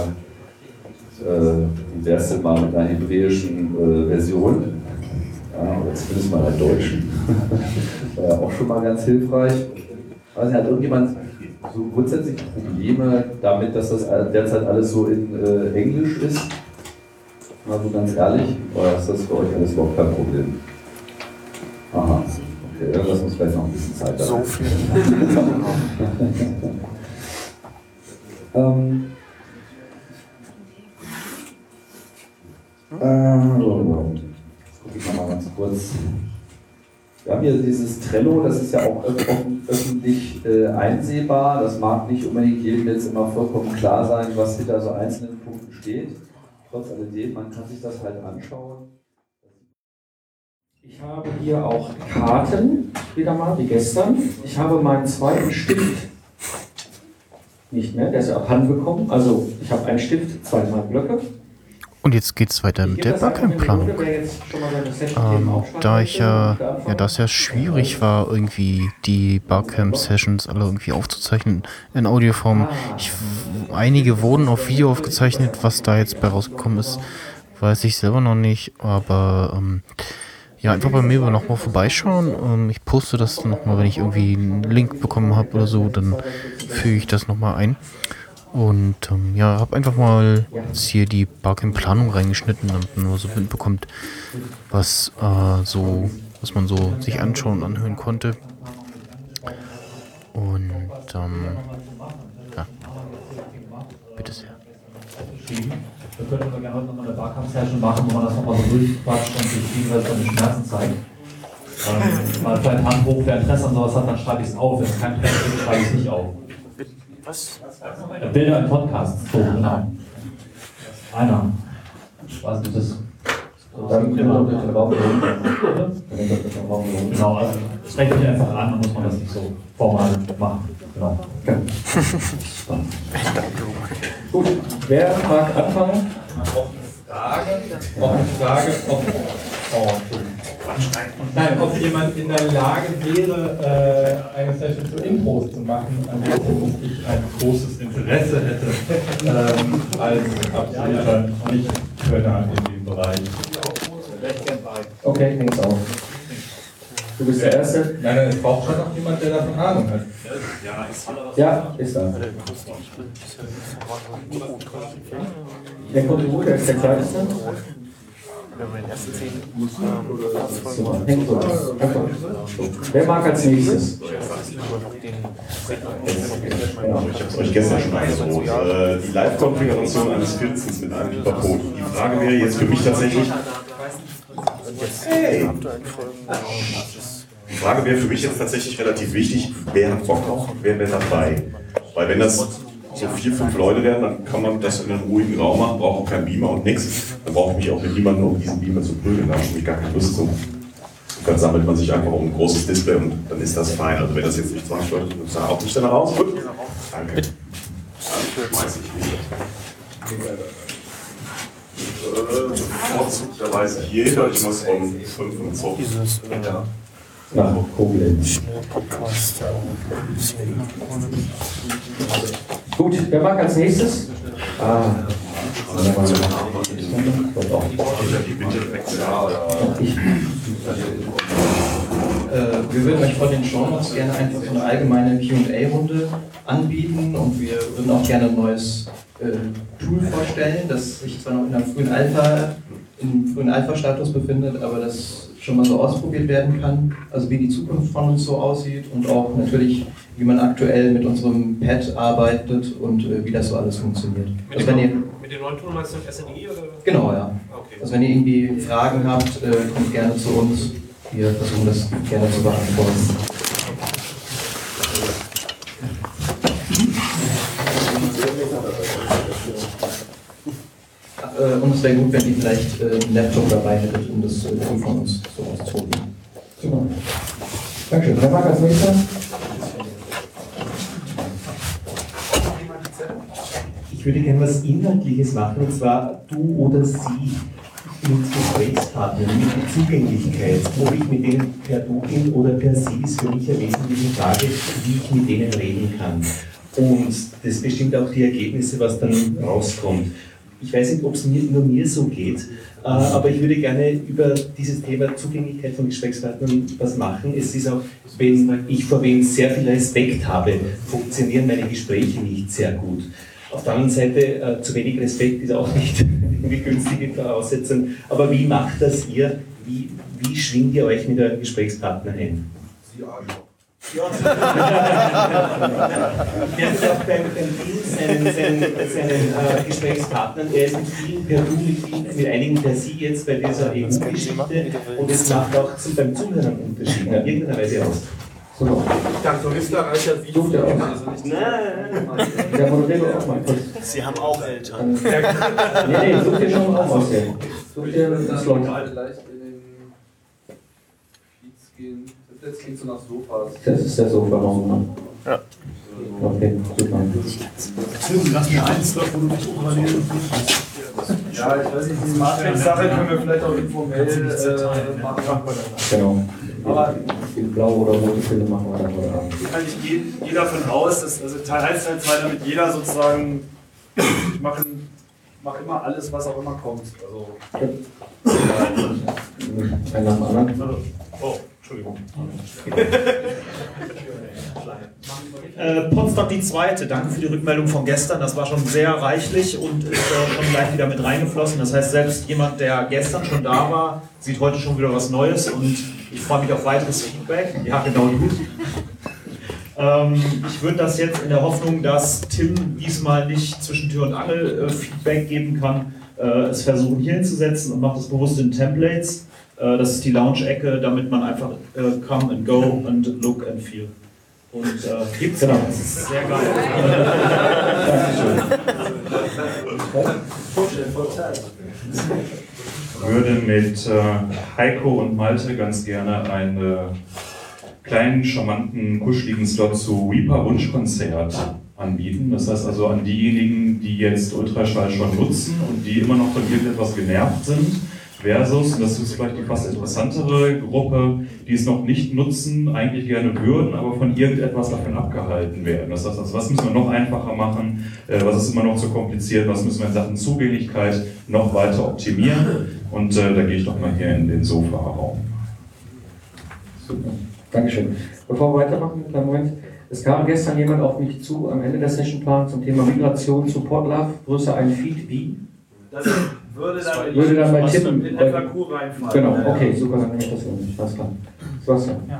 wie wär's denn mal mit einer hebräischen Version? Ja, oder zumindest mal einer deutschen. War ja auch schon mal ganz hilfreich. Also hat irgendjemand so grundsätzlich Probleme damit, dass das derzeit alles so in Englisch ist? Mal so ganz ehrlich, oder ist das für euch alles überhaupt kein Problem? Aha, okay, dann lassen wir uns vielleicht noch ein bisschen Zeit da. So viel. Ich mache mal ganz kurz. Wir haben hier dieses Trello, das ist ja auch öffentlich einsehbar. Das mag nicht unbedingt jedem jetzt immer vollkommen klar sein, was hinter so einzelnen Punkten steht. Trotz alledem, man kann sich das halt anschauen. Ich habe hier auch Karten, wieder mal, wie gestern. Ich habe meinen zweiten Stift nicht mehr, der ist ja abhandengekommen. Also ich habe einen Stift, 2 Blöcke. Und jetzt geht's weiter mit der Barcamp-Planung. Da ich das ja schwierig war, irgendwie die Barcamp-Sessions alle irgendwie aufzuzeichnen in Audioform. Einige wurden auf Video aufgezeichnet, was da jetzt bei rausgekommen ist, weiß ich selber noch nicht, aber einfach bei mir nochmal vorbeischauen. Ich poste das nochmal, wenn ich irgendwie einen Link bekommen habe oder so, dann füge ich das nochmal ein. Und habe einfach mal jetzt hier die Barcamp-Planung reingeschnitten, damit man so mitbekommt, was man so sich anschauen und anhören konnte. Und bitte sehr. Wir können aber gerne heute nochmal eine Barcamp-Session machen, wo man das nochmal so durchquatscht und sich gegenseitig seine Schmerzen zeigt. Mal vielleicht Hand hoch, wer Interesse an sowas hat, dann schreibe ich es auf. Wenn es kein Interesse gibt, schreibe ich es nicht auf. Was? Bilder im Podcast. So, genau. Einer. Was ist das? Dann immer durch den Raum Genau, also es rechnet sich einfach an, dann muss man das nicht so formal machen. Genau. Gut, wer mag anfangen? Ob jemand in der Lage wäre, eine Session zu Intros zu machen, an der ich ein großes Interesse hätte, als absoluter Nicht-Könner in dem Bereich. Okay, hängt's auf. Du bist der Erste? Nein, es braucht schon noch jemand, der davon Ahnung hat. Ja, ist da. Der Kontribut, der ist der kleinste. Wer mag als nächstes? Ich habe es euch gestern schon angeboten. Die Live-Konfiguration eines Filzens mit einem Hypercode. Die Frage wäre jetzt für mich tatsächlich, Hey. Die Frage wäre für mich jetzt tatsächlich relativ wichtig, wer hat Bock drauf, wer wäre dabei? Weil wenn das so 4, 5 Leute werden, dann kann man das in einem ruhigen Raum machen, braucht auch keinen Beamer und nichts. Dann brauche ich mich auch mit niemandem um diesen Beamer zu prügeln, da habe ich nämlich gar keine Lust zu. Dann sammelt man sich einfach um ein großes Display und dann ist das fein. Also wenn das jetzt nicht 20 Leute sind, dann auch nicht dann raus. Gut. Danke. Schmeiß ich nicht. Bevorzugterweise jeder, ich muss um 5 und so. Nach Koblenz. Gut, wer mag als nächstes? Wir würden euch von den Shownotes gerne einfach so eine allgemeine Q&A-Runde anbieten und wir würden auch gerne ein neues Tool vorstellen, das sich zwar noch im frühen Alpha-Status befindet, aber das schon mal so ausprobiert werden kann, also wie die Zukunft von uns so aussieht und auch natürlich, wie man aktuell mit unserem Pad arbeitet und wie das so alles funktioniert. Mit dem neuen Tool meinst du SNI oder? Genau, ja. Okay. Also wenn ihr irgendwie Fragen habt, kommt gerne zu uns. Wir versuchen das gerne zu beantworten. Und es wäre gut, wenn ihr vielleicht einen Laptop dabei hättet, um das Tool von uns so auszuprobieren. Super. Dankeschön. Wer mag als nächster? Ich würde gerne was Inhaltliches machen, und zwar du oder sie mit Gesprächspartnern, mit Zugänglichkeit. Ob ich mit denen per Du bin oder per Sie, ist für mich eine wesentliche Frage, wie ich mit denen reden kann. Und das bestimmt auch die Ergebnisse, was dann rauskommt. Ich weiß nicht, ob es nur mir so geht, aber ich würde gerne über dieses Thema Zugänglichkeit von Gesprächspartnern was machen. Es ist auch, wenn ich vor wem sehr viel Respekt habe, funktionieren meine Gespräche nicht sehr gut. Auf der anderen Seite, zu wenig Respekt ist auch nicht eine günstige Voraussetzung. Aber wie macht das ihr? Wie schwingt ihr euch mit euren Gesprächspartnern ein? Sie er hat auch beim Bild seinen Gesprächspartnern, er ist mit vielen per Du, mit einigen per Sie jetzt bei dieser EU-Geschichte und es macht auch beim Zuhören einen Unterschied, in irgendeiner Weise aus. Ich dachte, Österreich hat wie der auch. Nein. Der Moderator auch mal kurz. Sie haben auch Eltern. Nee, such dir schon auch aus. Such dir das Slot. Vielleicht in den Feeds gehen. Jetzt klingt so nach Sofas. Das ist der Sofa-Raum, ne? Ja. Okay, super. Tim, lass mir eins, wo du mich übernehmen kannst. Ja, ich weiß nicht, diese Matrix-Sache können wir vielleicht auch informell machen. Genau. Aber in blau oder rote Filme machen wir dann heute Abend. Ich gehe davon aus, dass also Teil 1, Teil 2, damit jeder sozusagen, ich mache immer alles, was auch immer kommt. Also, Ein nach dem anderen. Oh, Entschuldigung. Potsdok die zweite, danke für die Rückmeldung von gestern, das war schon sehr reichlich und ist schon gleich wieder mit reingeflossen. Das heißt, selbst jemand, der gestern schon da war, sieht heute schon wieder was Neues und ich freue mich auf weiteres Feedback. Ja, genau, gut. Ich würde das jetzt in der Hoffnung, dass Tim diesmal nicht zwischen Tür und Angel Feedback geben kann, es versuchen hier hinzusetzen und macht es bewusst in Templates. Das ist die Lounge-Ecke, damit man einfach come and go and look and feel. Und gibt's genau. Das ist sehr geil. Ich würde mit Heiko und Malte ganz gerne einen kleinen, charmanten, kuscheligen Slot zu Reaper Wunschkonzert anbieten. Das heißt also an diejenigen, die jetzt Ultraschall schon nutzen und die immer noch von irgendetwas genervt sind, versus, und das ist vielleicht die fast interessantere Gruppe, die es noch nicht nutzen, eigentlich gerne würden, aber von irgendetwas davon abgehalten werden. Das heißt, also, was müssen wir noch einfacher machen, was ist immer noch zu kompliziert, was müssen wir in Sachen Zugänglichkeit noch weiter optimieren, und da gehe ich doch mal hier in den Sofa-Raum. Super, Dankeschön. Bevor wir weitermachen, einen Moment. Es kam gestern jemand auf mich zu am Ende der Sessionplan zum Thema Migration zu Portlove, größer ein Feed wie? Das würde dann bei Tim in FAQ reinfallen. Genau, okay, super, dann nehme ich das hin. Alles klar. Sebastian. Ja.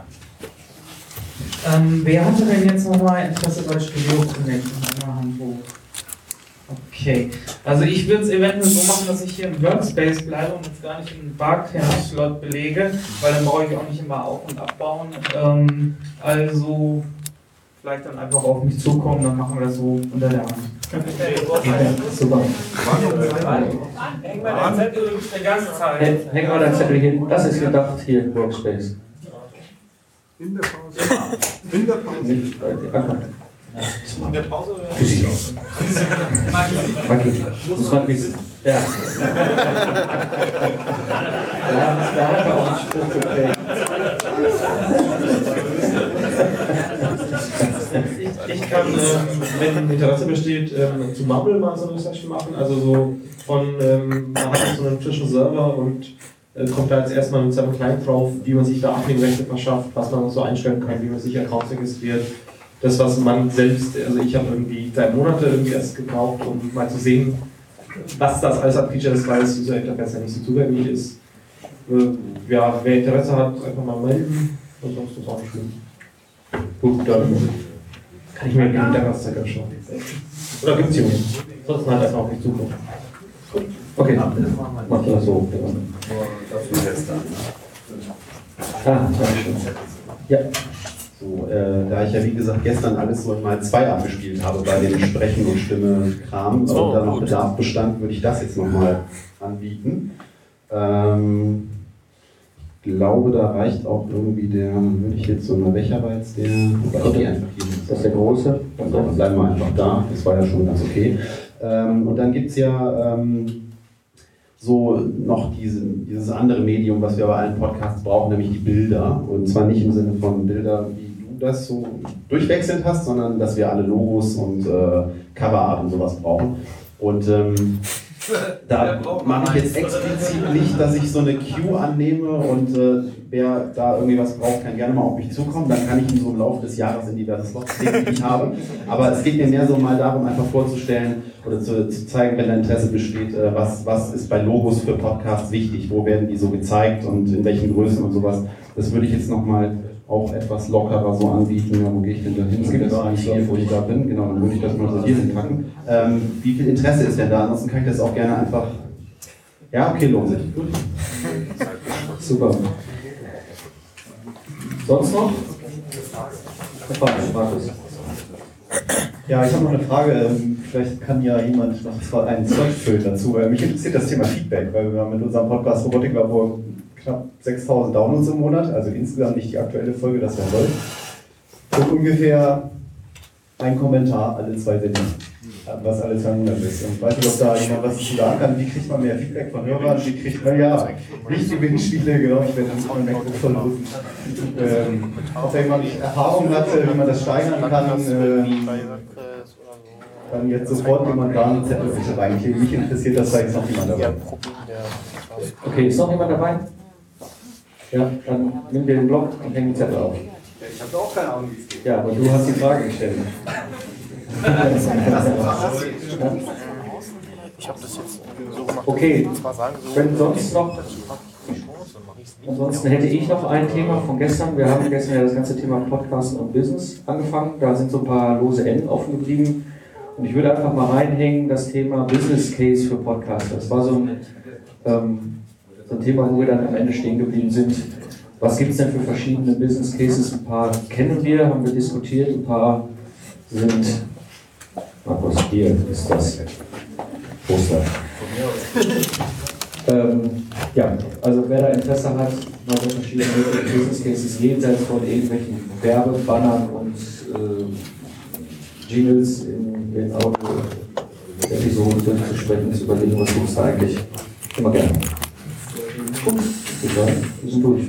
Wer hatte denn jetzt nochmal Interesse bei Studio Connect? Einmal Hand hoch. Okay, also ich würde es eventuell so machen, dass ich hier im Workspace bleibe und jetzt gar nicht einen Barcamp-Slot belege, weil dann brauche ich auch nicht immer auf- und abbauen. Also vielleicht dann einfach auf mich zukommen, dann machen wir das so unter der Hand. Super. Häng mal deinen Zettel die ganze Zeit. Häng mal deinen Zettel hin. Das ist gedacht hier, Workspace. In der Pause. In der Pause. Nicht bei dir. In der Pause oder? Physik. Maggi. Muss man wissen. Ja. Da hat er auch einen Spruch geprägt. Ich kann, wenn Interesse besteht, zu Mumble mal so eine Session machen. Also so von, man hat so einen frischen Server und kommt da jetzt erstmal mit seinem Client drauf, wie man sich da Abnehmrechte verschafft, was man so einstellen kann, wie man sich Accounts registriert. Das, was man selbst, also ich habe irgendwie 3 Monate irgendwie erst gebraucht, um mal zu sehen, was das alles an Features, weil das User Interface ja nicht so zugänglich ist. Ja, wer Interesse hat, einfach mal melden, und sonst ist es auch nicht schlimm. Gut, dann kann ich mir gerne der Rastzeug anschauen. Oder gibt es hier nicht? Sonst halt einfach auf mich zukommen. Okay, mach das so. Ja. So, da ich ja wie gesagt gestern alles so mal 2 abgespielt habe bei dem Sprechen und Stimme-Kram und da noch Bedarf bestand, würde ich das jetzt nochmal anbieten. Ich glaube, da reicht auch irgendwie der, würde ich jetzt so mal, welcher war jetzt der? Okay, einfach hier. Das ist der große. Also, dann bleiben wir einfach da, das war ja schon ganz okay. Und dann gibt es ja so noch dieses andere Medium, was wir bei allen Podcasts brauchen, nämlich die Bilder. Und zwar nicht im Sinne von Bilder, wie du das so durchwechselnd hast, sondern dass wir alle Logos und Coverart und sowas brauchen. Und da mache ich jetzt explizit nicht, dass ich so eine Queue annehme und wer da irgendwie was braucht, kann gerne mal auf mich zukommen. Dann kann ich ihn so im Laufe des Jahres in diverse Slots legen, die ich habe. Aber es geht mir mehr so mal darum, einfach vorzustellen oder zu zeigen, wenn da Interesse besteht, was ist bei Logos für Podcasts wichtig, wo werden die so gezeigt und in welchen Größen und sowas. Das würde ich jetzt nochmal auch etwas lockerer so anbieten. Ja, wo gehe ich denn da hin? Es gibt gar nicht hier, wo ich da bin. Genau, dann würde ich das mal so hier hinpacken. Wie viel Interesse ist denn da? Ansonsten kann ich das auch gerne einfach... Ja, okay, lohnt sich. Gut. Super. Sonst noch? Markus. Ja, ich habe noch eine Frage. Vielleicht kann ja jemand noch einen Slot füllen dazu. Mich interessiert das Thema Feedback, weil wir haben mit unserem Podcast Robotiklabor knapp 6.000 Downloads im Monat, also insgesamt nicht die aktuelle Folge, das wäre toll. Und ungefähr ein Kommentar alle 2 Sendungen, was alle 2 Monate ist. Und ich weiß nicht, ob da jemand was zu sagen kann. Wie kriegt man mehr Feedback von Hörern? Wie kriegt man ja nicht Gewinnspiele? Genau, ich werde das mein MacBook voll rufen. Ob da jemand Erfahrung hat, wie man das steigern kann, kann jetzt sofort jemand da einen Zettel bitte reinkleben. Mich interessiert das, da ist noch jemand dabei. Okay, ist noch jemand dabei? Ja, dann nimm dir den Block und häng den Zettel auf. Ich habe auch keine Ahnung, wie es geht. Ja, aber du hast die Frage gestellt. Ich habe das jetzt so gemacht. Okay, wenn sonst noch... Ansonsten hätte ich noch ein Thema von gestern. Wir haben gestern ja das ganze Thema Podcasten und Business angefangen. Da sind so ein paar lose Enden offen geblieben. Und ich würde einfach mal reinhängen, das Thema Business Case für Podcaster. Das war so ein Thema, wo wir dann am Ende stehen geblieben sind. Was gibt es denn für verschiedene Business Cases? Ein paar kennen wir, haben wir diskutiert, ein paar sind... Markus, hier ist das Poster. Ja, also wer da Interesse hat, mal so verschiedene Business Cases jenseits von irgendwelchen Werbebannern und Jingles in Audio-Episoden durchzusprechen, zu überlegen, was gibt es da eigentlich. Immer gerne. Gut, wir sind durch.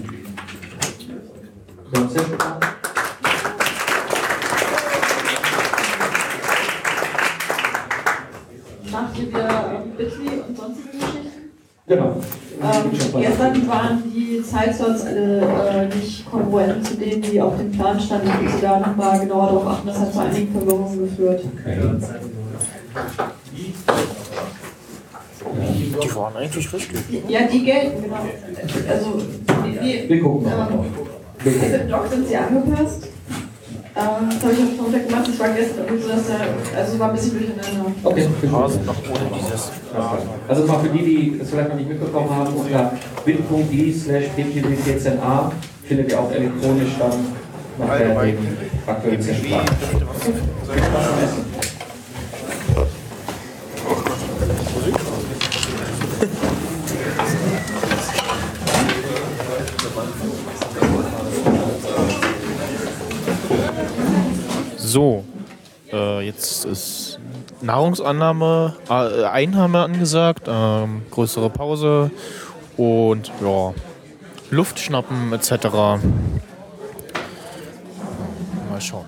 Macht ihr wieder Bitly und sonstige Geschichten? Genau. Gestern waren die Zeitslots alle nicht kongruent zu denen, die auf dem Plan standen. Ich muss da nochmal genauer darauf achten, das hat zu einigen Verwirrungen geführt. Die waren eigentlich richtig. Ja, die gelten, genau. Also, wir gucken mal. Also im Doc sind sie angepasst. Das habe ich am Sonntag gemacht. Es war gestern irgendwie so, dass es war ein bisschen durcheinander. Okay, also mal für die das vielleicht noch nicht mitbekommen haben, unter bit.de/ppw14a findet ihr auch elektronisch dann nachher den aktuellen Session. So, jetzt ist Nahrungsannahme, Einnahme angesagt, größere Pause und ja, Luft schnappen etc. Mal schauen.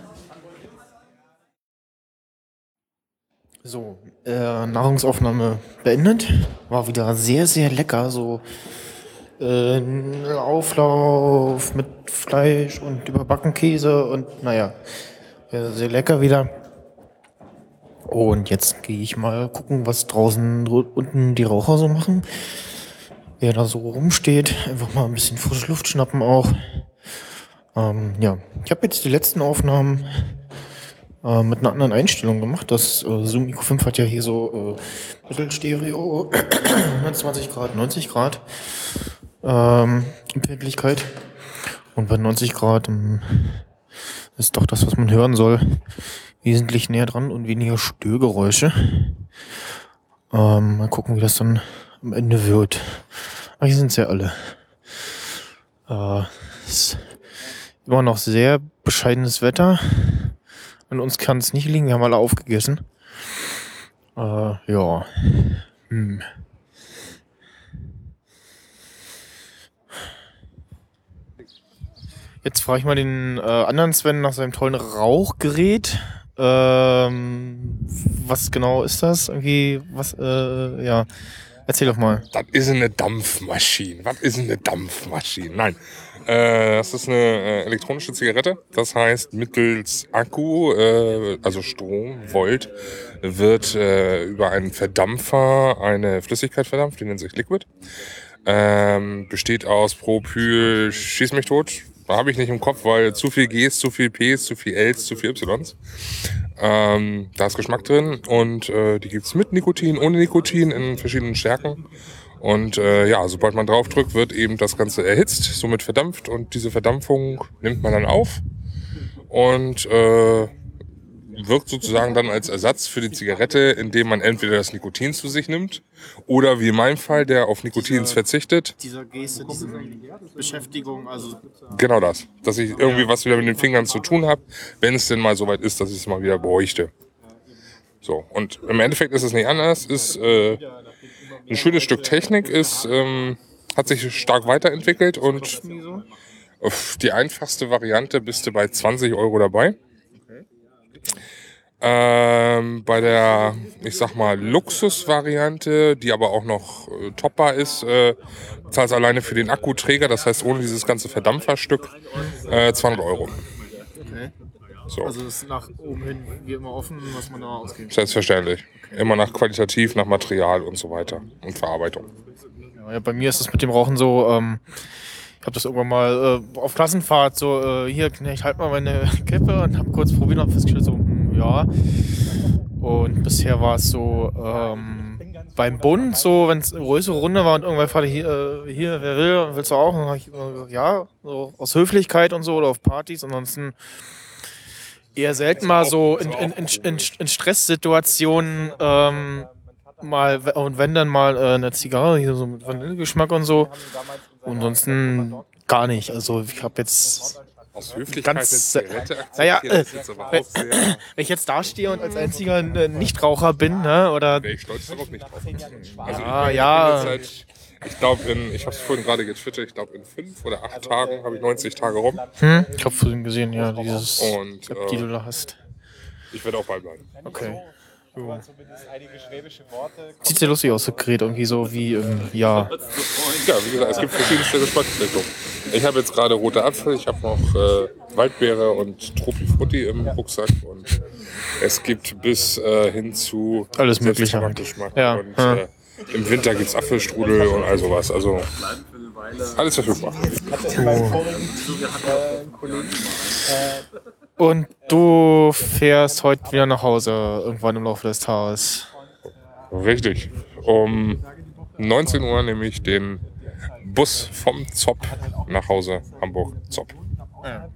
So, Nahrungsaufnahme beendet. War wieder sehr, sehr lecker. So Auflauf mit Fleisch und überbacken Käse und naja, sehr lecker wieder. Und jetzt gehe ich mal gucken, was draußen unten die Raucher so machen. Wer da so rumsteht. Einfach mal ein bisschen frische Luft schnappen auch. Ja, ich habe jetzt die letzten Aufnahmen mit einer anderen Einstellung gemacht. Das Zoom Eco 5 hat ja hier so Mittelstereo 120 Grad, 90 Grad Empfindlichkeit. Und bei 90 Grad ist doch das, was man hören soll, wesentlich näher dran und weniger Störgeräusche. Mal gucken, wie das dann am Ende wird. Aber hier sind sie ja alle. Es ist immer noch sehr bescheidenes Wetter. An uns kann es nicht liegen, wir haben alle aufgegessen. Ja. Jetzt frage ich mal den anderen Sven nach seinem tollen Rauchgerät. Was genau ist das? Irgendwie, ja. Erzähl doch mal. Das ist eine Dampfmaschine. Was ist eine Dampfmaschine? Nein. Das ist eine elektronische Zigarette. Das heißt, mittels Akku, also Strom, Volt, wird über einen Verdampfer eine Flüssigkeit verdampft, die nennt sich Liquid. Besteht aus Propyl, schieß mich tot. Habe ich nicht im Kopf, weil zu viel Gs, zu viel Ps, zu viel Ls, zu viel Ys. Da ist Geschmack drin und die gibt's mit Nikotin, ohne Nikotin in verschiedenen Stärken. Und ja, sobald man drauf drückt, wird eben das Ganze erhitzt, somit verdampft und diese Verdampfung nimmt man dann auf und wirkt sozusagen dann als Ersatz für die Zigarette, indem man entweder das Nikotin zu sich nimmt oder wie in meinem Fall, der auf Nikotins verzichtet. Dieser Geste, diese Beschäftigung, also... Genau das, dass ich irgendwie was wieder mit den Fingern zu tun habe, wenn es denn mal soweit ist, dass ich es mal wieder bräuchte. So, und im Endeffekt ist es nicht anders, ist ein schönes Stück Technik, hat sich stark weiterentwickelt und auf die einfachste Variante bist du bei 20 € dabei. Bei der, ich sag mal, Luxusvariante, die aber auch noch toppbar ist, zahlst alleine für den Akkuträger, das heißt ohne dieses ganze Verdampferstück, 200 €. Okay. So. Also ist nach oben hin wie immer offen, was man da ausgibt. Selbstverständlich. Okay. Immer nach qualitativ, nach Material und so weiter und Verarbeitung. Ja, bei mir ist das mit dem Rauchen so, ich habe das irgendwann mal auf Klassenfahrt so, hier, ich halt mal meine Kippe und habe kurz probiert und festgestellt so, ja. Und bisher war es so beim Bund so, wenn es eine größere Runde war und irgendwann fragte hier, wer will, willst du auch? Und dann habe ich ja, so aus Höflichkeit und so oder auf Partys. Ansonsten eher selten mal so in Stresssituationen mal, und wenn dann mal eine Zigarre, hier so mit Vanillegeschmack und so. Und ansonsten gar nicht. Also ich habe jetzt aus Höflichkeit ganz, eine Zigarette naja, akzeptiert, wenn ich jetzt dastehe und als einziger Nichtraucher bin, ne, oder... Wäre ich stolz darauf, nicht drauf. Also ja. Ich glaube, ich habe es vorhin gerade getwittert, ich glaube in 5 oder 8 Tagen habe ich 90 Tage rum. Ich habe vorhin gesehen, ja, dieses und, App, die du da hast. Ich werde auch beibleiben. Okay. Sieht sehr lustig aus, das Gerät, irgendwie so wie, ja. Ja, wie gesagt, es gibt verschiedenste Geschmacksrichtungen. Ich habe jetzt gerade rote Apfel, ich habe noch Waldbeere und Tropifrutti im Rucksack und es gibt bis hin zu alles mögliche Geschmack. Ja. Und im Winter gibt es Apfelstrudel und all sowas. Also alles verfügbar. Hat ja beim vorigen Kollegen Und du fährst heute wieder nach Hause, irgendwann im Laufe des Tages. Richtig. Um 19 Uhr nehme ich den Bus vom ZOP nach Hause, Hamburg-ZOP. Ja.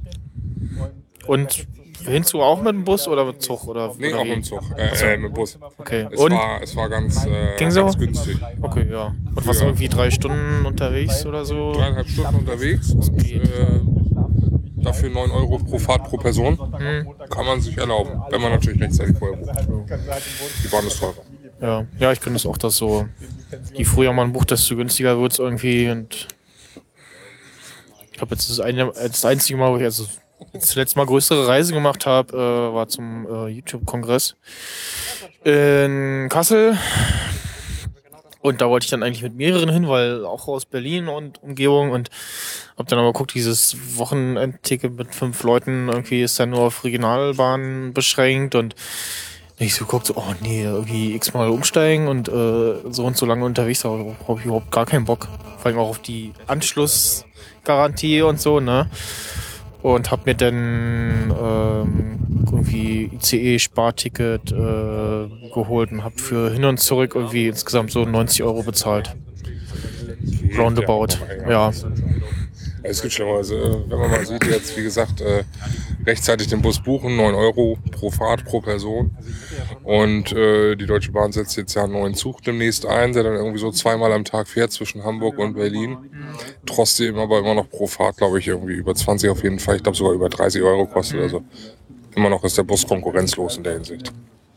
Und hinzu auch mit dem Bus oder mit Zug? Nee, auch mit dem Zug. Mit dem Bus. Okay. Es war ganz, ging so? ganz günstig. Okay, ja. Und warst du irgendwie 3 Stunden unterwegs oder so? 3,5 Stunden unterwegs und dafür 9 Euro pro Fahrt pro Person. Kann man sich erlauben, wenn man natürlich rechtzeitig vorher bucht. Die Bahn ist teurer. Ja, ich finde es auch, dass so, je früher man bucht, desto günstiger wird es irgendwie. Und ich glaube, jetzt ist das einzige Mal, wo ich das letzte Mal größere Reise gemacht habe, war zum YouTube-Kongress in Kassel. Und da wollte ich dann eigentlich mit mehreren hin, weil auch aus Berlin und Umgebung. Und habe dann aber geguckt, dieses Wochenendticket mit 5 Leuten irgendwie ist dann nur auf Regionalbahnen beschränkt. Und ich so geguckt, so, oh nee, irgendwie x-mal umsteigen und so und so lange unterwegs, aber habe ich überhaupt gar keinen Bock. Vor allem auch auf die Anschlussgarantie und so, ne? Und habe mir dann irgendwie ICE-Sparticket geholt und habe für hin und zurück irgendwie insgesamt so 90 Euro bezahlt. Roundabout, ja. Es gibt schon mal, wenn man mal sieht, jetzt wie gesagt, rechtzeitig den Bus buchen, 9 Euro pro Fahrt, pro Person. Und die Deutsche Bahn setzt jetzt ja einen neuen Zug demnächst ein, der dann irgendwie so 2-mal am Tag fährt zwischen Hamburg und Berlin. Trotzdem aber immer noch pro Fahrt, glaube ich, irgendwie über 20 auf jeden Fall. Ich glaube sogar über 30 Euro kostet. Also immer noch ist der Bus konkurrenzlos in der Hinsicht.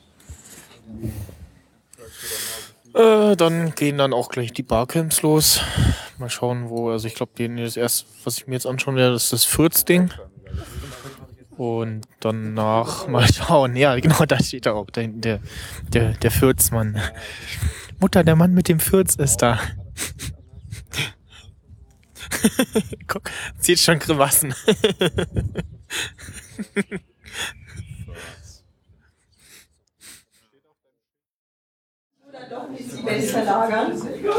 Dann gehen dann auch gleich die Barcamps los. Mal schauen, wo. Also ich glaube, das erste, was ich mir jetzt anschauen werde, ist das Fürz-Ding. Und danach mal schauen. Ja, genau, da steht er auch. Da hinten der Fürzmann. Mutter, der Mann mit dem Fürz ist da. Guck, zieht schon Grimassen. Doch nicht die Base verlagern.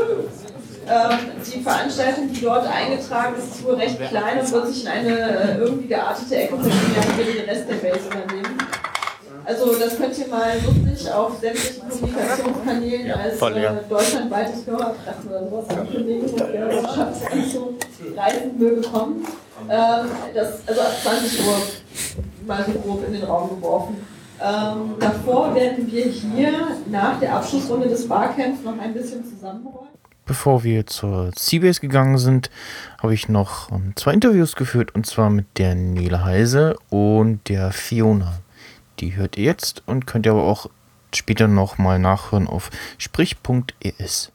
Die Veranstaltung, die dort eingetragen ist, ist wohl recht klein und wird sich in eine irgendwie geartete Ecke verschieben, damit wir den Rest der Base übernehmen. Also das könnt ihr mal lustig auf sämtlichen Kommunikationskanälen als deutschlandweites Hörertreffen oder sowas ankündigen und wer Wirtschaftsanzug reisen möge kommen. Also ab 20 Uhr mal so grob in den Raum geworfen. Davor werden wir hier nach der Abschlussrunde des Barcamps noch ein bisschen zusammenräumen. Bevor wir zur Seabase gegangen sind, habe ich noch 2 Interviews geführt, und zwar mit der Nele Heise und der Fiona. Die hört ihr jetzt und könnt ihr aber auch später noch mal nachhören auf sprich.es.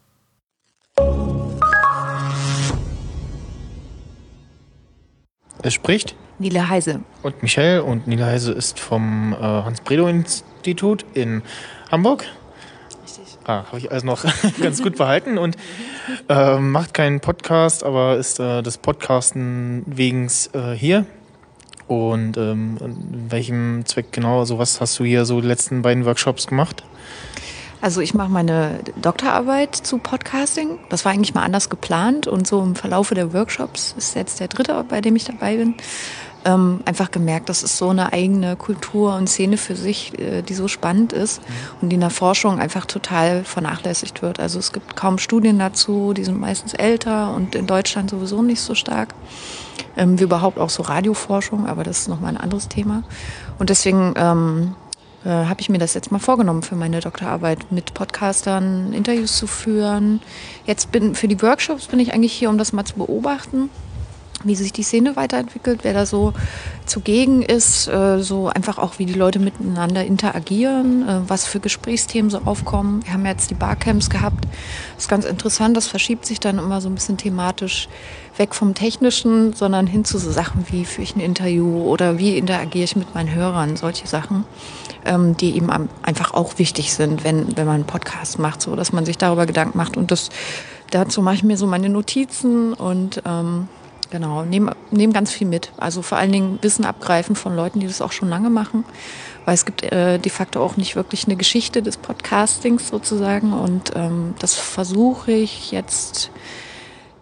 Es spricht Nele Heise. Und Michael. Und Nele Heise ist vom Hans-Bredow-Institut in Hamburg. Richtig. Habe ich also noch ganz gut behalten. Und macht keinen Podcast, aber ist des Podcasten wegen hier. Und in welchem Zweck genau? Also was hast du hier so die letzten beiden Workshops gemacht? Also ich mache meine Doktorarbeit zu Podcasting. Das war eigentlich mal anders geplant und so im Verlaufe der Workshops, ist jetzt der 3., bei dem ich dabei bin, einfach gemerkt, das ist so eine eigene Kultur und Szene für sich, die so spannend ist und die in der Forschung einfach total vernachlässigt wird. Also es gibt kaum Studien dazu, die sind meistens älter und in Deutschland sowieso nicht so stark. Wie überhaupt auch so Radioforschung, aber das ist nochmal ein anderes Thema. Und deswegen habe ich mir das jetzt mal vorgenommen für meine Doktorarbeit, mit Podcastern Interviews zu führen. Jetzt für die Workshops bin ich eigentlich hier, um das mal zu beobachten, wie sich die Szene weiterentwickelt, wer da so zugegen ist, so einfach auch, wie die Leute miteinander interagieren, was für Gesprächsthemen so aufkommen. Wir haben jetzt die Barcamps gehabt. Das ist ganz interessant, das verschiebt sich dann immer so ein bisschen thematisch weg vom Technischen, sondern hin zu so Sachen wie, führe ich ein Interview oder wie interagiere ich mit meinen Hörern, solche Sachen, die eben einfach auch wichtig sind, wenn man einen Podcast macht, so dass man sich darüber Gedanken macht. Und dazu mache ich mir so meine Notizen und genau, nehm ganz viel mit. Also vor allen Dingen Wissen abgreifen von Leuten, die das auch schon lange machen, weil es gibt de facto auch nicht wirklich eine Geschichte des Podcastings sozusagen und das versuche ich jetzt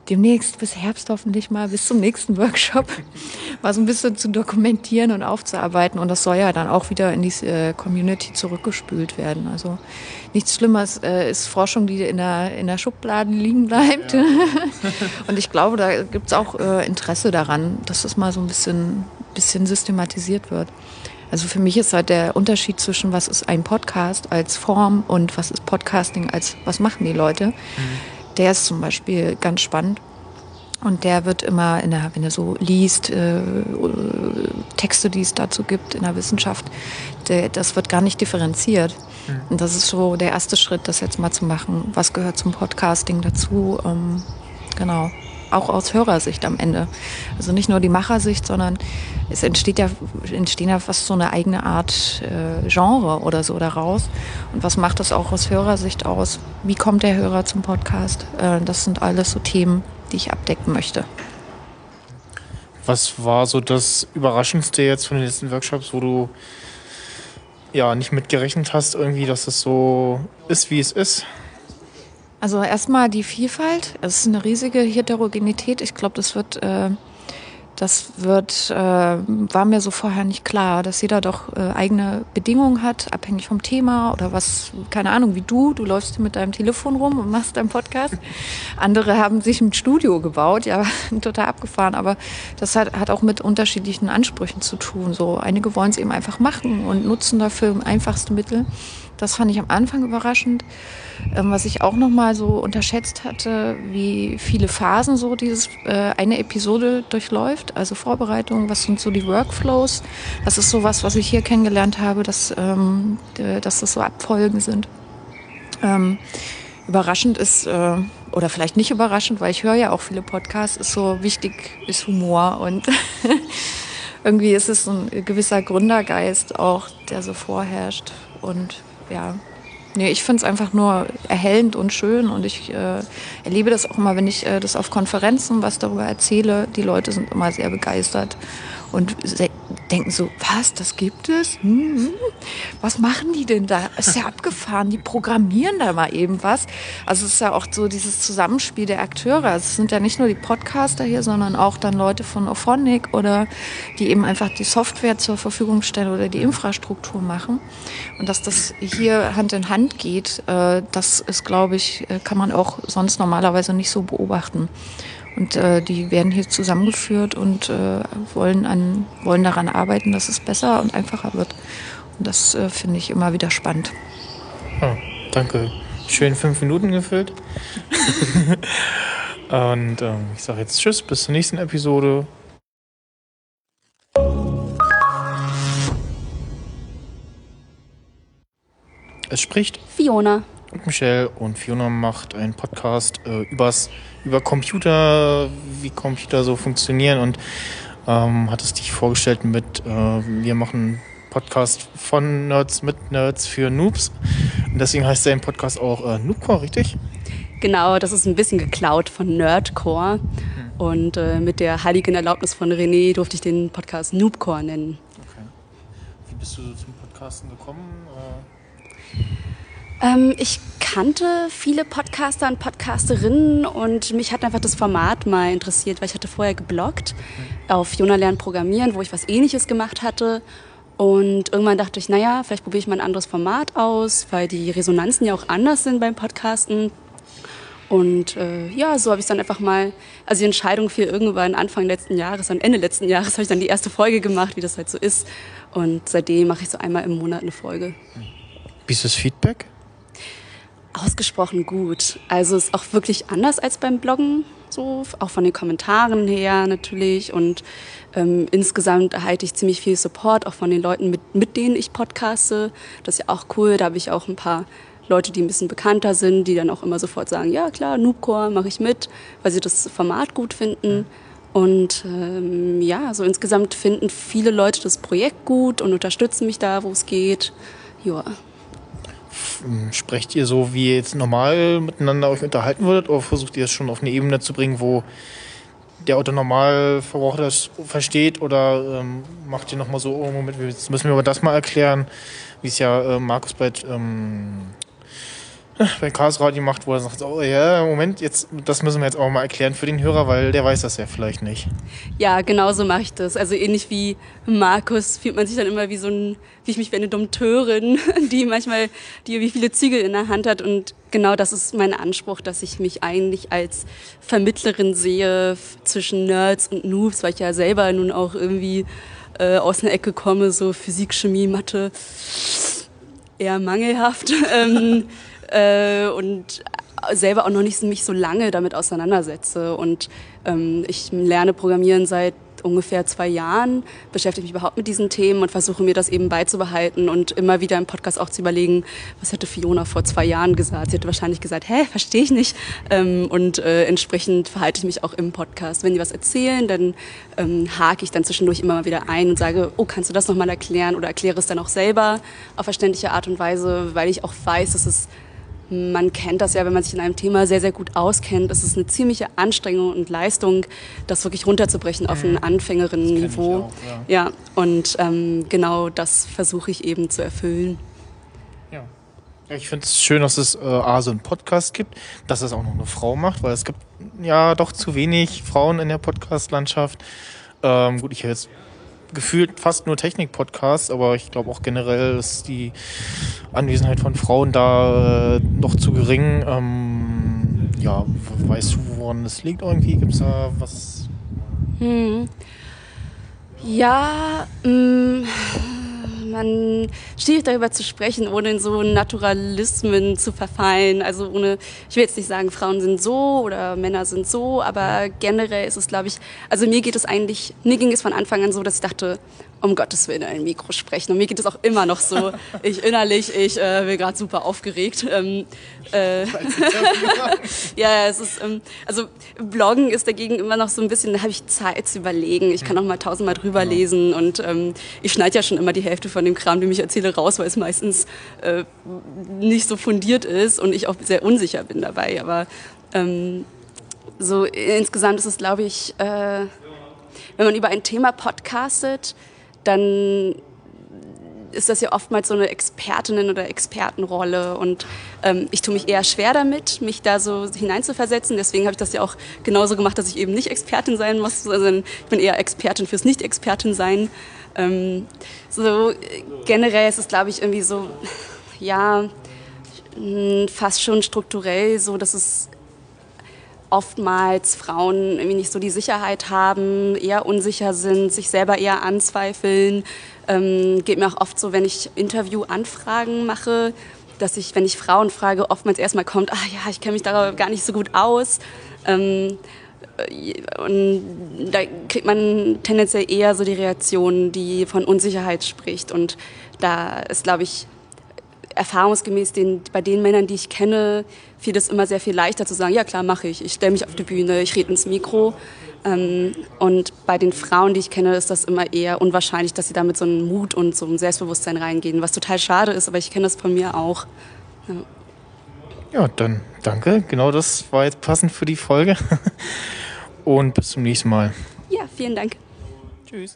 demnächst bis Herbst hoffentlich mal, bis zum nächsten Workshop, mal so ein bisschen zu dokumentieren und aufzuarbeiten. Und das soll ja dann auch wieder in die Community zurückgespült werden. Also nichts Schlimmes ist Forschung, die in der Schublade liegen bleibt. Ja. Und ich glaube, da gibt es auch Interesse daran, dass das mal so ein bisschen systematisiert wird. Also für mich ist halt der Unterschied zwischen, was ist ein Podcast als Form und was ist Podcasting als, was machen die Leute. Der ist zum Beispiel ganz spannend und der wird immer, wenn er so liest, Texte, die es dazu gibt in der Wissenschaft, das wird gar nicht differenziert. Und das ist so der erste Schritt, das jetzt mal zu machen. Was gehört zum Podcasting dazu? Genau. Auch aus Hörersicht am Ende. Also nicht nur die Machersicht, sondern es entstehen ja fast so eine eigene Art Genre oder so daraus. Und was macht das auch aus Hörersicht aus? Wie kommt der Hörer zum Podcast? Das sind alles so Themen, die ich abdecken möchte. Was war so das Überraschendste jetzt von den letzten Workshops, wo du ja nicht mitgerechnet hast, irgendwie, dass es so ist, wie es ist? Also erstmal die Vielfalt. Es ist eine riesige Heterogenität. Ich glaube, war mir so vorher nicht klar, dass jeder doch eigene Bedingungen hat, abhängig vom Thema oder was, keine Ahnung, wie du läufst mit deinem Telefon rum und machst deinen Podcast. Andere haben sich ein Studio gebaut, ja, total abgefahren, aber das hat auch mit unterschiedlichen Ansprüchen zu tun. So, einige wollen es eben einfach machen und nutzen dafür einfachste Mittel. Das fand ich am Anfang überraschend. Was ich auch noch mal so unterschätzt hatte, wie viele Phasen so eine Episode durchläuft. Also Vorbereitung, was sind so die Workflows. Das ist so was ich hier kennengelernt habe, dass das so Abfolgen sind. Überraschend ist, oder vielleicht nicht überraschend, weil ich höre ja auch viele Podcasts, ist so wichtig, ist Humor und irgendwie ist es so ein gewisser Gründergeist auch, der so vorherrscht und ja, nee, ich finde es einfach nur erhellend und schön und ich erlebe das auch immer, wenn ich das auf Konferenzen was darüber erzähle. Die Leute sind immer sehr begeistert und denken so, was, das gibt es? Was machen die denn da? Ist ja abgefahren, die programmieren da mal eben was. Also es ist ja auch so dieses Zusammenspiel der Akteure. Es sind ja nicht nur die Podcaster hier, sondern auch dann Leute von Auphonic oder die eben einfach die Software zur Verfügung stellen oder die Infrastruktur machen. Und dass das hier Hand in Hand geht, das ist, glaube ich, kann man auch sonst normalerweise nicht so beobachten. Und die werden hier zusammengeführt und wollen daran arbeiten, dass es besser und einfacher wird. Und das finde ich immer wieder spannend. Oh, danke. Schön 5 Minuten gefüllt. Und ich sage jetzt Tschüss, bis zur nächsten Episode. Es spricht Fiona und Michelle, und Fiona macht einen Podcast über Computer, wie Computer so funktionieren, und hat es dich vorgestellt mit wir machen Podcast von Nerds mit Nerds für Noobs, und deswegen heißt der Podcast auch Noobcore, richtig? Genau, das ist ein bisschen geklaut von Nerdcore und mit der heiligen Erlaubnis von René durfte ich den Podcast Noobcore nennen. Okay. Wie bist du zum Podcasten gekommen? Ich kannte viele Podcaster und Podcasterinnen und mich hat einfach das Format mal interessiert, weil ich hatte vorher gebloggt auf Fiona lernt Programmieren, wo ich was Ähnliches gemacht hatte. Und irgendwann dachte ich, naja, vielleicht probiere ich mal ein anderes Format aus, weil die Resonanzen ja auch anders sind beim Podcasten. Und ja, so habe ich dann einfach mal, also die Entscheidung fiel irgendwann Ende letzten Jahres habe ich dann die erste Folge gemacht, wie das halt so ist. Und seitdem mache ich so einmal im Monat eine Folge. Wie ist das Feedback? Ausgesprochen gut. Also es ist auch wirklich anders als beim Bloggen, so auch von den Kommentaren her natürlich. Und insgesamt erhalte ich ziemlich viel Support, auch von den Leuten, mit denen ich podcaste. Das ist ja auch cool. Da habe ich auch ein paar Leute, die ein bisschen bekannter sind, die dann auch immer sofort sagen, ja klar, Noobcore mache ich mit, weil sie das Format gut finden. Und ja, so insgesamt finden viele Leute das Projekt gut und unterstützen mich da, wo es geht. Ja. Sprecht ihr so, wie ihr jetzt normal miteinander euch unterhalten würdet, oder versucht ihr es schon auf eine Ebene zu bringen, wo der Autonormalverbraucher das versteht, oder macht ihr nochmal so, oh Moment, jetzt müssen wir aber das mal erklären, wie es ja Markus bei bei Chaos Radio macht, wo er sagt, oh ja, Moment, jetzt, das müssen wir jetzt auch mal erklären für den Hörer, weil der weiß das ja vielleicht nicht. Ja, genau so mache ich das. Also ähnlich wie Markus fühlt man sich dann immer wie ich mich wie eine Dompteurin, die wie viele Zügel in der Hand hat. Und genau das ist mein Anspruch, dass ich mich eigentlich als Vermittlerin sehe zwischen Nerds und Noobs, weil ich ja selber nun auch irgendwie aus einer Ecke komme, so Physik, Chemie, Mathe, eher mangelhaft. Und selber auch noch nicht mich so lange damit auseinandersetze. Und ich lerne Programmieren seit ungefähr 2 Jahren, beschäftige mich überhaupt mit diesen Themen und versuche mir das eben beizubehalten und immer wieder im Podcast auch zu überlegen, was hätte Fiona vor 2 Jahren gesagt? Sie hätte wahrscheinlich gesagt, verstehe ich nicht. Und entsprechend verhalte ich mich auch im Podcast. Wenn die was erzählen, dann hake ich dann zwischendurch immer mal wieder ein und sage, oh, kannst du das nochmal erklären? Oder erkläre es dann auch selber auf verständliche Art und Weise, weil ich auch weiß, dass man kennt das ja, wenn man sich in einem Thema sehr, sehr gut auskennt. Es ist eine ziemliche Anstrengung und Leistung, das wirklich runterzubrechen auf ein Anfängerinnenniveau. Ja, und genau das versuche ich eben zu erfüllen. Ja. Ich finde es schön, dass es so einen Podcast gibt, dass es auch noch eine Frau macht, weil es gibt ja doch zu wenig Frauen in der Podcast-Landschaft. Gut, ich höre jetzt gefühlt fast nur Technik-Podcasts, aber ich glaube auch generell ist die Anwesenheit von Frauen da noch zu gering. Ja, weißt du, woran das liegt irgendwie? Gibt es da was? Ja, man schwierig darüber zu sprechen, ohne in so Naturalismen zu verfallen. Also ich will jetzt nicht sagen, Frauen sind so oder Männer sind so, aber generell ist es, glaube ich, also mir ging es von Anfang an so, dass ich dachte, um Gottes Willen in ein Mikro sprechen. Und mir geht es auch immer noch so. Ich bin gerade super aufgeregt. Ja, es ist, also Bloggen ist dagegen immer noch so ein bisschen, da habe ich Zeit zu überlegen. Ich kann auch mal 1000-mal drüber lesen und ich schneide ja schon immer die Hälfte von dem Kram, den ich erzähle, raus, weil es meistens nicht so fundiert ist und ich auch sehr unsicher bin dabei. Aber so insgesamt ist es, glaube ich, wenn man über ein Thema podcastet, dann ist das ja oftmals so eine Expertinnen- oder Expertenrolle und ich tue mich eher schwer damit, mich da so hineinzuversetzen. Deswegen habe ich das ja auch genauso gemacht, dass ich eben nicht Expertin sein muss. Also ich bin eher Expertin fürs Nicht-Expertin-Sein. So generell ist es, glaube ich, irgendwie so, ja, fast schon strukturell so, dass es oftmals Frauen irgendwie nicht so die Sicherheit haben, eher unsicher sind, sich selber eher anzweifeln. Geht mir auch oft so, wenn ich Interviewanfragen mache, dass ich, wenn ich Frauen frage, oftmals erstmal kommt, ich kenne mich da gar nicht so gut aus. Und da kriegt man tendenziell eher so die Reaktion, die von Unsicherheit spricht. Und da ist, glaube ich, erfahrungsgemäß bei den Männern, die ich kenne, fiel es immer sehr viel leichter zu sagen, ja klar, mache ich. Ich stelle mich auf die Bühne, ich rede ins Mikro. Und bei den Frauen, die ich kenne, ist das immer eher unwahrscheinlich, dass sie da mit so einem Mut und so einem Selbstbewusstsein reingehen, was total schade ist, aber ich kenne das von mir auch. Ja, dann danke. Genau das war jetzt passend für die Folge. Und bis zum nächsten Mal. Ja, vielen Dank. Tschüss.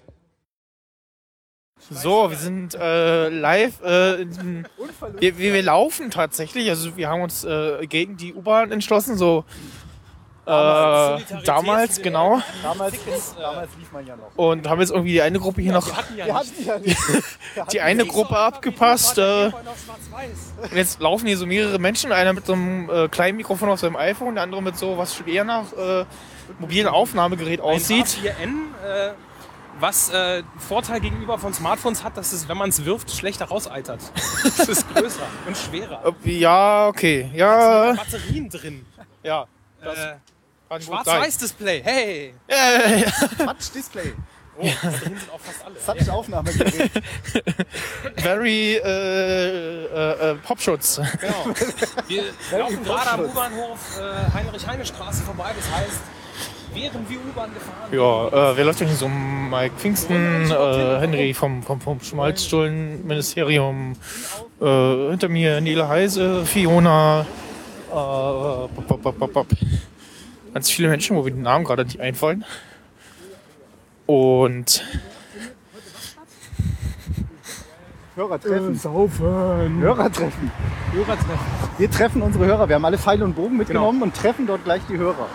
So, wir sind live. Wir laufen tatsächlich. Also wir haben uns gegen die U-Bahn entschlossen. So damals, genau. Damals lief man ja noch. Und haben jetzt irgendwie die eine Gruppe hier noch. Die eine Gruppe abgepasst. Und jetzt laufen hier so mehrere Menschen. Einer mit so einem kleinen Mikrofon auf seinem iPhone, der andere mit so was schon eher nach mobilen Aufnahmegerät aussieht. Ein H4n, was Vorteil gegenüber von Smartphones hat, dass es, wenn man es wirft, schlechter rauseitert. Es ist größer und schwerer. Ja, okay. Ja. Da sind Batterien drin. Ja. Schwarz-Weiß-Display, hey! Touch-Display. Oh, da drin sind auch fast alle. Touch-Aufnahmegerät. Very Popschutz. Genau. Wir laufen gerade am U-Bahnhof Heinrich-Heine-Straße vorbei, das heißt, während wir U-Bahn gefahren sind. Ja, wer läuft denn hier so? Mike Pfingsten, Henry vom Schmalzstullenministerium, hinter mir Nele Heise, Fiona, ganz viele Menschen, wo mir die Namen gerade nicht einfallen. Und Hörertreffen. Saufen. Hörertreffen. Wir treffen unsere Hörer. Wir haben alle Pfeile und Bogen mitgenommen und treffen dort gleich die Hörer.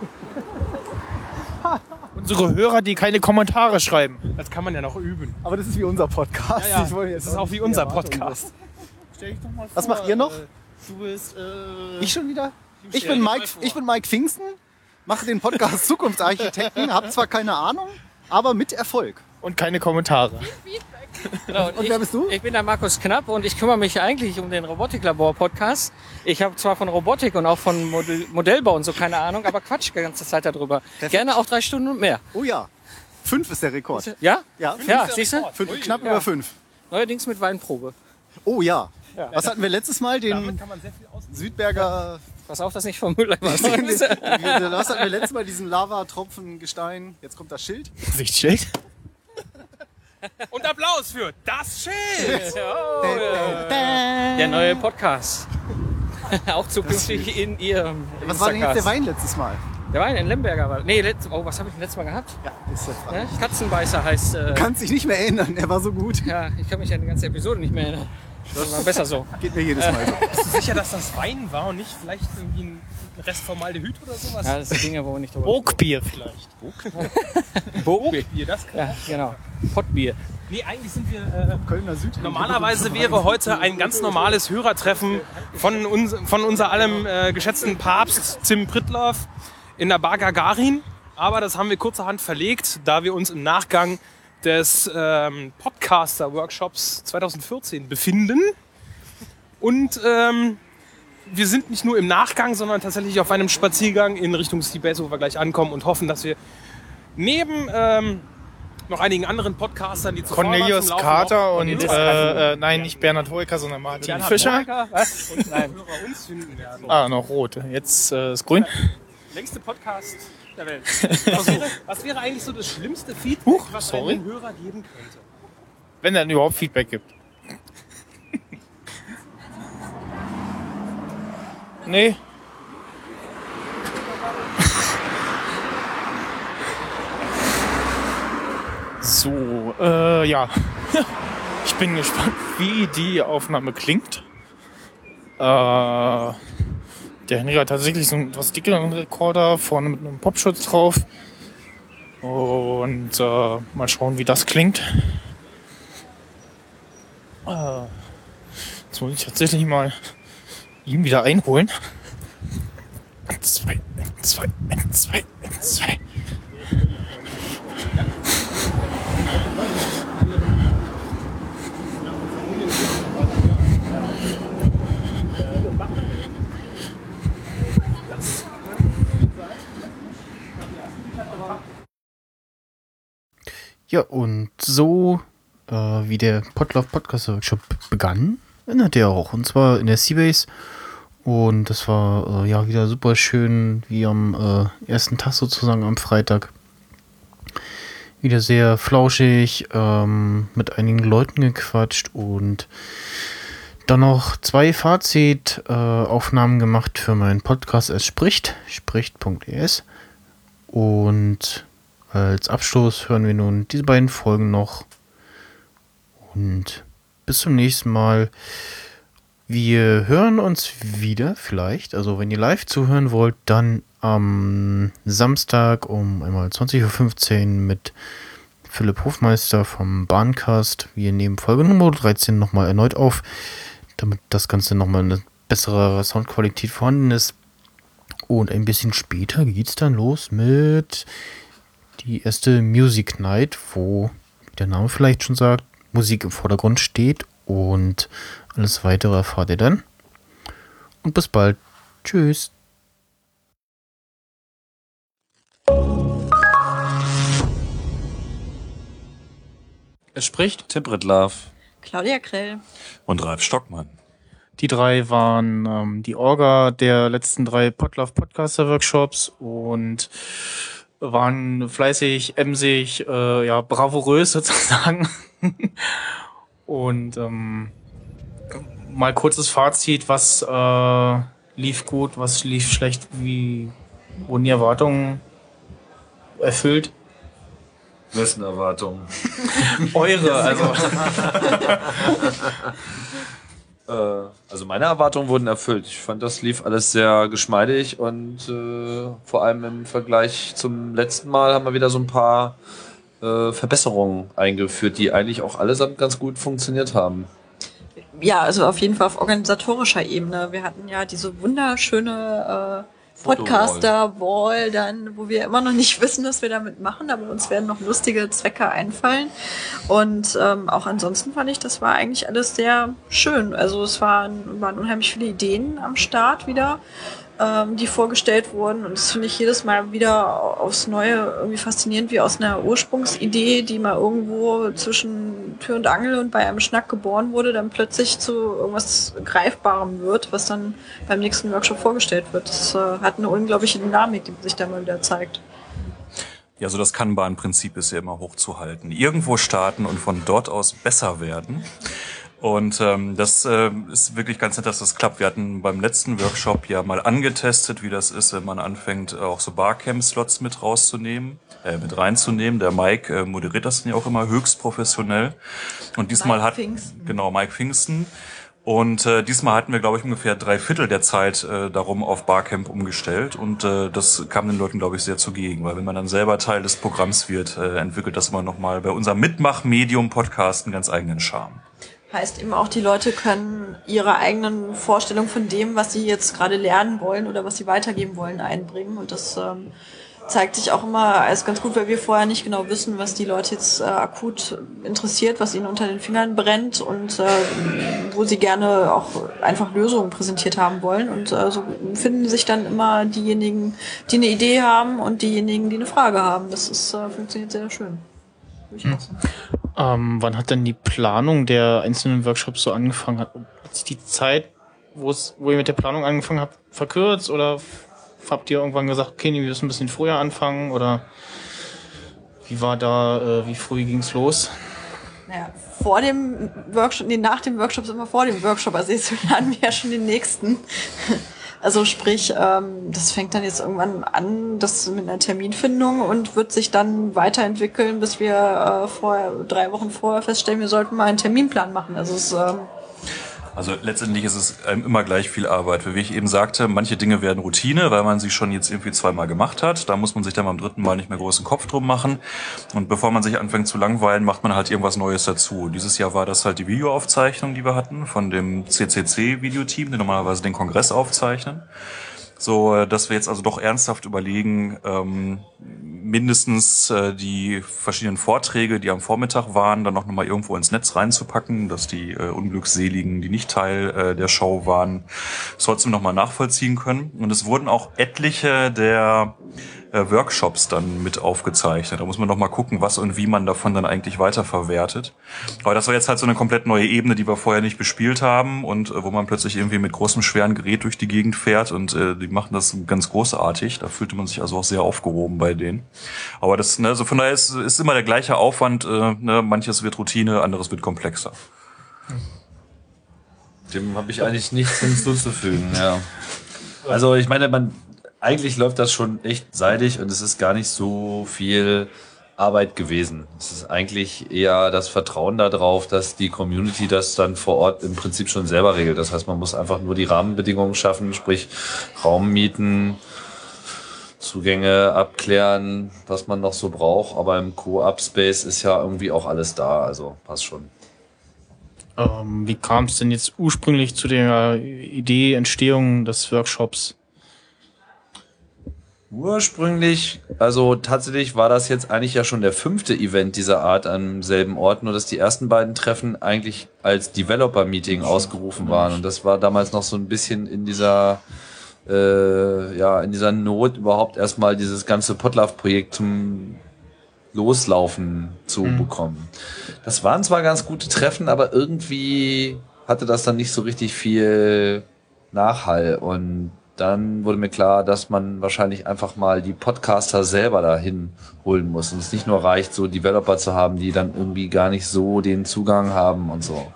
Unsere Hörer, die keine Kommentare schreiben. Das kann man ja noch üben. Aber das ist wie unser Podcast. Ja, Ich wollte jetzt das ist auch wie unser Podcast. Stell dich doch mal vor, was macht ihr noch? Du bist... Ich schon wieder? Ich bin Mike Pfingsten, mache den Podcast Zukunftsarchitekten, habe zwar keine Ahnung, aber mit Erfolg. Und keine Kommentare. Genau, und wer bist du? Ich bin der Markus Knapp und ich kümmere mich eigentlich um den Robotiklabor-Podcast. Ich habe zwar von Robotik und auch von Modellbau und so keine Ahnung, aber quatsch die ganze Zeit darüber. Perfekt. Gerne auch 3 Stunden und mehr. Oh ja, 5 ist der Rekord. Ja? Ja, Siehst du? Knapp über 5. Neuerdings mit Weinprobe. Oh ja. Ja. Was hatten wir letztes Mal? Den Südberger... Pass auf, dass nicht vom Mülleimer Was hatten wir letztes Mal? Diesen Lavatropfengestein. Jetzt kommt das Schild. Sichtschild. Und Applaus für das Schild! Der neue Podcast. Auch zukünftig in Ihrem Was war denn jetzt der Wein letztes Mal? Der Wein in Lemberger war. Nee, was habe ich denn letztes Mal gehabt? Ja, ist der Frage. Ja, Katzenbeißer heißt. Du kannst dich nicht mehr erinnern, er war so gut. Ja, ich kann mich an die ganze Episode nicht mehr erinnern. Das war besser so. Geht mir jedes Mal so. Bist du sicher, dass das Wein war und nicht vielleicht irgendwie ein Restformaldehyd oder sowas? Ja, das sind Dinge, wo wir nicht drüber Burgbier vielleicht. Burgbier, das kann ja, genau. Pottbier. Nee, eigentlich sind wir Kölner Süd. Normalerweise wäre heute ein ganz normales Hörertreffen von unser allem geschätzten Papst Tim Prittloff in der Bar Gagarin. Aber das haben wir kurzerhand verlegt, da wir uns im Nachgang des Podcaster-Workshops 2014 befinden. Und wir sind nicht nur im Nachgang, sondern tatsächlich auf einem Spaziergang in Richtung Seabase, wo wir gleich ankommen und hoffen, dass wir neben noch einigen anderen Podcastern, die zuvor Cornelius zum Laufen Carter noch- und nein, nicht Bernhard Hoeker, sondern Martin Bernhard Fischer. Hoeker, was? Und nein. Hörer uns finden werden. Noch rot. Jetzt ist grün. Längste Podcast der Welt. Was wäre eigentlich so das schlimmste Feedback, was ein Hörer geben könnte? Wenn er überhaupt Feedback gibt. Nee. So, ja. Ich bin gespannt, wie die Aufnahme klingt. Der Henry hat tatsächlich so einen etwas dickeren Rekorder, vorne mit einem Popschutz drauf. Und mal schauen, wie das klingt. Jetzt muss ich tatsächlich mal ihn wieder einholen. 1, 2, 1, 2, 1, 2, 1, 2. Ja, und so wie der Podlove Podcast Workshop begann, änderte er auch. Und zwar in der Seabase. Und das war ja wieder super schön, wie am ersten Tag sozusagen am Freitag. Wieder sehr flauschig, mit einigen Leuten gequatscht und dann noch 2 Fazit-Aufnahmen gemacht für meinen Podcast Es spricht, spricht.es. Und als Abschluss hören wir nun diese beiden Folgen noch. Und bis zum nächsten Mal. Wir hören uns wieder vielleicht. Also wenn ihr live zuhören wollt, dann am Samstag um einmal 20.15 Uhr mit Philipp Hofmeister vom Bahncast. Wir nehmen Folge Nummer 13 nochmal erneut auf, damit das Ganze nochmal eine bessere Soundqualität vorhanden ist. Und ein bisschen später geht's dann los mit die erste Music Night, wo, wie der Name vielleicht schon sagt, Musik im Vordergrund steht und alles weitere erfahrt ihr dann. Und bis bald. Tschüss. Es spricht Tim Prittloff Claudia Krell. und Ralf Stockmann. Die 3 waren die Orga der letzten 3 Podlove Podcaster Workshops und waren fleißig, emsig, ja, bravourös sozusagen. Und mal kurzes Fazit, was lief gut, was lief schlecht, wie wurden die Erwartungen erfüllt. Wessen Erwartungen? Eure, also. Also meine Erwartungen wurden erfüllt. Ich fand, das lief alles sehr geschmeidig und vor allem im Vergleich zum letzten Mal haben wir wieder so ein paar Verbesserungen eingeführt, die eigentlich auch allesamt ganz gut funktioniert haben. Ja, also auf jeden Fall auf organisatorischer Ebene. Wir hatten ja diese wunderschöne Podcaster-Wall dann, wo wir immer noch nicht wissen, was wir damit machen, aber uns werden noch lustige Zwecke einfallen. Und auch ansonsten fand ich, das war eigentlich alles sehr schön. Also es waren unheimlich viele Ideen am Start wieder, die vorgestellt wurden. Und das finde ich jedes Mal wieder aufs Neue irgendwie faszinierend, wie aus einer Ursprungsidee, die mal irgendwo zwischen Tür und Angel und bei einem Schnack geboren wurde, dann plötzlich zu irgendwas Greifbarem wird, was dann beim nächsten Workshop vorgestellt wird. Das hat eine unglaubliche Dynamik, die sich da mal wieder zeigt. Ja, so das Kanban-Prinzip ist ja immer hochzuhalten. Irgendwo starten und von dort aus besser werden. Und das ist wirklich ganz nett, dass das klappt. Wir hatten beim letzten Workshop ja mal angetestet, wie das ist, wenn man anfängt, auch so Barcamp-Slots mit reinzunehmen. Der Mike moderiert das ja auch immer höchst professionell. Und diesmal Mike Pfingsten. Und diesmal hatten wir, glaube ich, ungefähr 3/4 der Zeit darum auf Barcamp umgestellt. Und das kam den Leuten, glaube ich, sehr zugegen. Weil wenn man dann selber Teil des Programms wird, entwickelt das immer nochmal bei unserem Mitmach-Medium-Podcast einen ganz eigenen Charme. Heißt eben auch, die Leute können ihre eigenen Vorstellungen von dem, was sie jetzt gerade lernen wollen oder was sie weitergeben wollen, einbringen. Und das zeigt sich auch immer als ganz gut, weil wir vorher nicht genau wissen, was die Leute jetzt akut interessiert, was ihnen unter den Fingern brennt und wo sie gerne auch einfach Lösungen präsentiert haben wollen. Und so finden sich dann immer diejenigen, die eine Idee haben und diejenigen, die eine Frage haben. Das ist funktioniert sehr schön. Wann hat denn die Planung der einzelnen Workshops so angefangen? Hat sich die Zeit, wo ihr mit der Planung angefangen habt, verkürzt oder habt ihr irgendwann gesagt, okay, wir müssen ein bisschen früher anfangen oder wie war da, wie früh ging's los? Naja, vor dem Workshop, nach dem Workshop sind wir vor dem Workshop, also jetzt planen wir ja schon den nächsten. Also sprich, das fängt dann jetzt irgendwann an, das mit einer Terminfindung und wird sich dann weiterentwickeln, bis wir 3 Wochen vorher feststellen, wir sollten mal einen Terminplan machen. Also letztendlich ist es immer gleich viel Arbeit. Wie ich eben sagte, manche Dinge werden Routine, weil man sie schon jetzt irgendwie 2-mal gemacht hat. Da muss man sich dann beim 3. Mal nicht mehr großen Kopf drum machen. Und bevor man sich anfängt zu langweilen, macht man halt irgendwas Neues dazu. Dieses Jahr war das halt die Videoaufzeichnung, die wir hatten von dem CCC-Videoteam, die normalerweise den Kongress aufzeichnen. So, dass wir jetzt also doch ernsthaft überlegen, mindestens die verschiedenen Vorträge, die am Vormittag waren, dann noch mal irgendwo ins Netz reinzupacken, dass die Unglückseligen, die nicht Teil der Show waren, es trotzdem noch mal nachvollziehen können. Und es wurden auch etliche der Workshops dann mit aufgezeichnet. Da muss man noch mal gucken, was und wie man davon dann eigentlich weiterverwertet. Aber das war jetzt halt so eine komplett neue Ebene, die wir vorher nicht bespielt haben und wo man plötzlich irgendwie mit großem, schweren Gerät durch die Gegend fährt und die machen das ganz großartig. Da fühlte man sich also auch sehr aufgehoben bei denen. Aber das, ne, also von daher ist immer der gleiche Aufwand. Ne, manches wird Routine, anderes wird komplexer. Dem habe ich eigentlich nichts hinzuzufügen, ja. Also ich meine, eigentlich läuft das schon echt seidig und es ist gar nicht so viel Arbeit gewesen. Es ist eigentlich eher das Vertrauen darauf, dass die Community das dann vor Ort im Prinzip schon selber regelt. Das heißt, man muss einfach nur die Rahmenbedingungen schaffen, sprich Raum mieten, Zugänge abklären, was man noch so braucht. Aber im Co-op-Space ist ja irgendwie auch alles da, also passt schon. Wie kam es denn jetzt ursprünglich zu der Idee, Entstehung des Workshops? Ursprünglich, also tatsächlich war das jetzt eigentlich ja schon der 5. Event dieser Art am selben Ort, nur dass die ersten beiden Treffen eigentlich als Developer-Meeting ausgerufen waren. Und das war damals noch so ein bisschen in dieser Not, überhaupt erstmal dieses ganze Podlove-Projekt zum Loslaufen zu bekommen. Das waren zwar ganz gute Treffen, aber irgendwie hatte das dann nicht so richtig viel Nachhall. Und dann wurde mir klar, dass man wahrscheinlich einfach mal die Podcaster selber dahin holen muss. Und es nicht nur reicht, so Developer zu haben, die dann irgendwie gar nicht so den Zugang haben und so.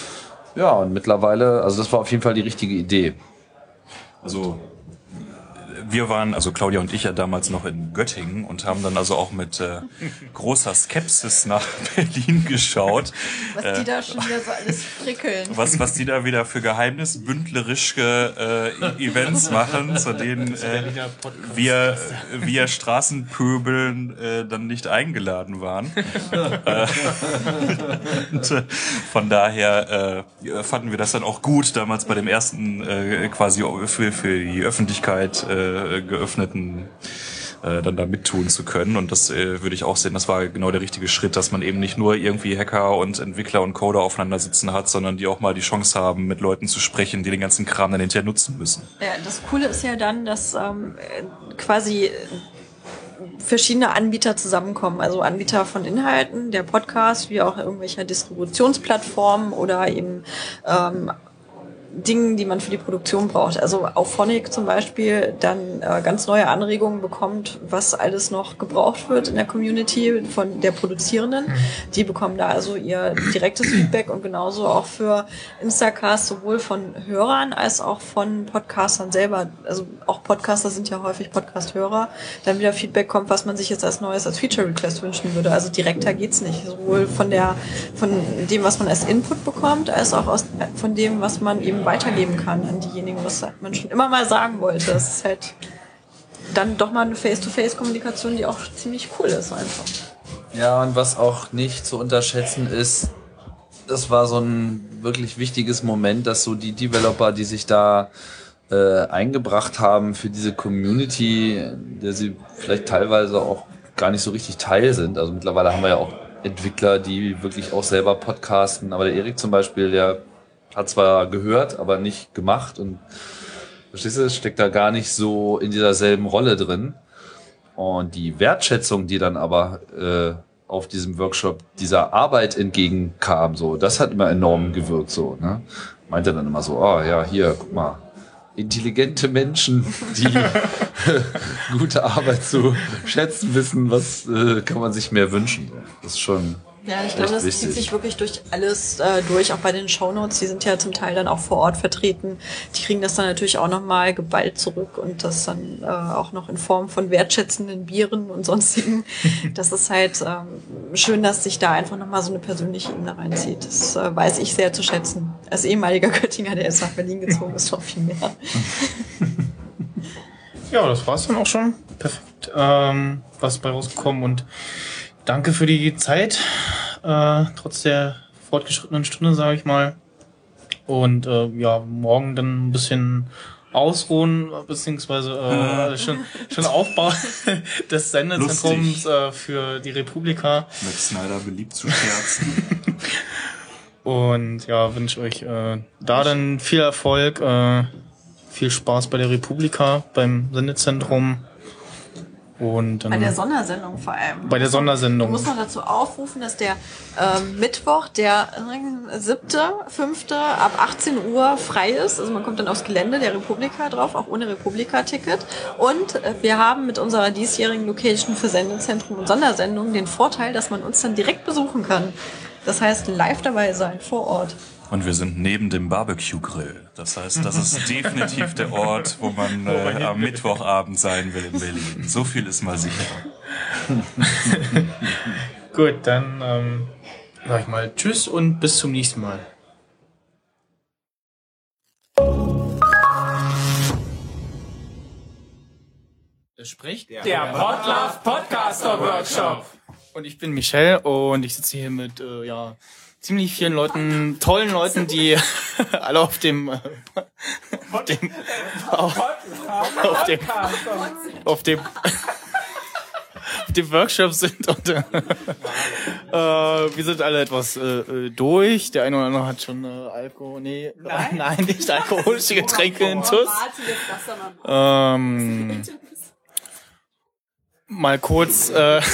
Ja, und mittlerweile, also das war auf jeden Fall die richtige Idee. Also wir waren, also Claudia und ich ja damals noch in Göttingen und haben dann also auch mit großer Skepsis nach Berlin geschaut. Was die da schon wieder so alles prickeln. Was die da wieder für geheimnisbündlerische Events machen, zu denen wir Straßenpöbeln dann nicht eingeladen waren. Und, von daher fanden wir das dann auch gut, damals bei dem ersten quasi für die Öffentlichkeit geöffneten dann da mittun zu können. Und das würde ich auch sehen, das war genau der richtige Schritt, dass man eben nicht nur irgendwie Hacker und Entwickler und Coder aufeinander sitzen hat, sondern die auch mal die Chance haben, mit Leuten zu sprechen, die den ganzen Kram dann hinterher nutzen müssen. Ja, das Coole ist ja dann, dass quasi verschiedene Anbieter zusammenkommen, also Anbieter von Inhalten, der Podcast, wie auch irgendwelcher Distributionsplattformen oder eben Dingen, die man für die Produktion braucht. Also Auphonic zum Beispiel dann ganz neue Anregungen bekommt, was alles noch gebraucht wird in der Community von der Produzierenden. Die bekommen da also ihr direktes Feedback und genauso auch für Instacast sowohl von Hörern als auch von Podcastern selber. Also auch Podcaster sind ja häufig Podcast-Hörer. Dann wieder Feedback kommt, was man sich jetzt als Neues als Feature-Request wünschen würde. Also direkter geht's nicht. Sowohl von dem, was man als Input bekommt, als auch von dem, was man eben weitergeben kann an diejenigen, was man schon immer mal sagen wollte. Das ist halt dann doch mal eine Face-to-Face-Kommunikation, die auch ziemlich cool ist einfach. Ja, und was auch nicht zu unterschätzen ist, das war so ein wirklich wichtiges Moment, dass so die Developer, die sich da eingebracht haben für diese Community, der sie vielleicht teilweise auch gar nicht so richtig Teil sind. Also mittlerweile haben wir ja auch Entwickler, die wirklich auch selber podcasten, aber der Erik zum Beispiel, der hat zwar gehört, aber nicht gemacht und verstehst du, steckt da gar nicht so in dieser selben Rolle drin. Und die Wertschätzung, die dann aber auf diesem Workshop dieser Arbeit entgegenkam, so, das hat immer enorm gewirkt, so, ne? Meinte dann immer so, oh ja, hier, guck mal, intelligente Menschen, die gute Arbeit zu schätzen wissen, was kann man sich mehr wünschen? Das ist schon Ja, ich glaube, das zieht sich wirklich durch alles durch, auch bei den Shownotes. Die sind ja zum Teil dann auch vor Ort vertreten. Die kriegen das dann natürlich auch nochmal geballt zurück und das dann auch noch in Form von wertschätzenden Bieren und sonstigen. Das ist halt schön, dass sich da einfach nochmal so eine persönliche Ebene reinzieht. Das weiß ich sehr zu schätzen. Als ehemaliger Göttinger, der jetzt nach Berlin gezogen ist, noch viel mehr. Ja, das war's dann auch schon. Perfekt. Was bei rausgekommen und danke für die Zeit, trotz der fortgeschrittenen Stunde, sage ich mal. Und ja, morgen dann ein bisschen ausruhen, beziehungsweise schon Aufbau des Sendezentrums für die Republika. Mit Snyder beliebt zu scherzen. Und ja, wünsche euch da dann viel Erfolg, viel Spaß bei der Republika, beim Sendezentrum. Und dann Bei der Sondersendung vor allem. Bei der Sondersendung. Du musst noch dazu aufrufen, dass der Mittwoch, der 7.5. ab 18 Uhr frei ist. Also man kommt dann aufs Gelände der Republika drauf, auch ohne Republika-Ticket. Und wir haben mit unserer diesjährigen Location für Sendezentrum und Sondersendungen den Vorteil, dass man uns dann direkt besuchen kann. Das heißt, live dabei sein, vor Ort. Und wir sind neben dem Barbecue-Grill. Das heißt, das ist definitiv der Ort, wo man am Mittwochabend sein will in Berlin. So viel ist mal sicher. Gut, dann sag ich mal tschüss und bis zum nächsten Mal. Es spricht Der Podlove Podcaster Workshop. Und ich bin Michel und ich sitze hier mit ziemlich vielen Leuten, tollen Leuten, die alle auf dem Workshop sind und wir sind alle etwas durch. Der eine oder andere hat schon Alkohol, nein, nicht alkoholische Getränke intus. Mal kurz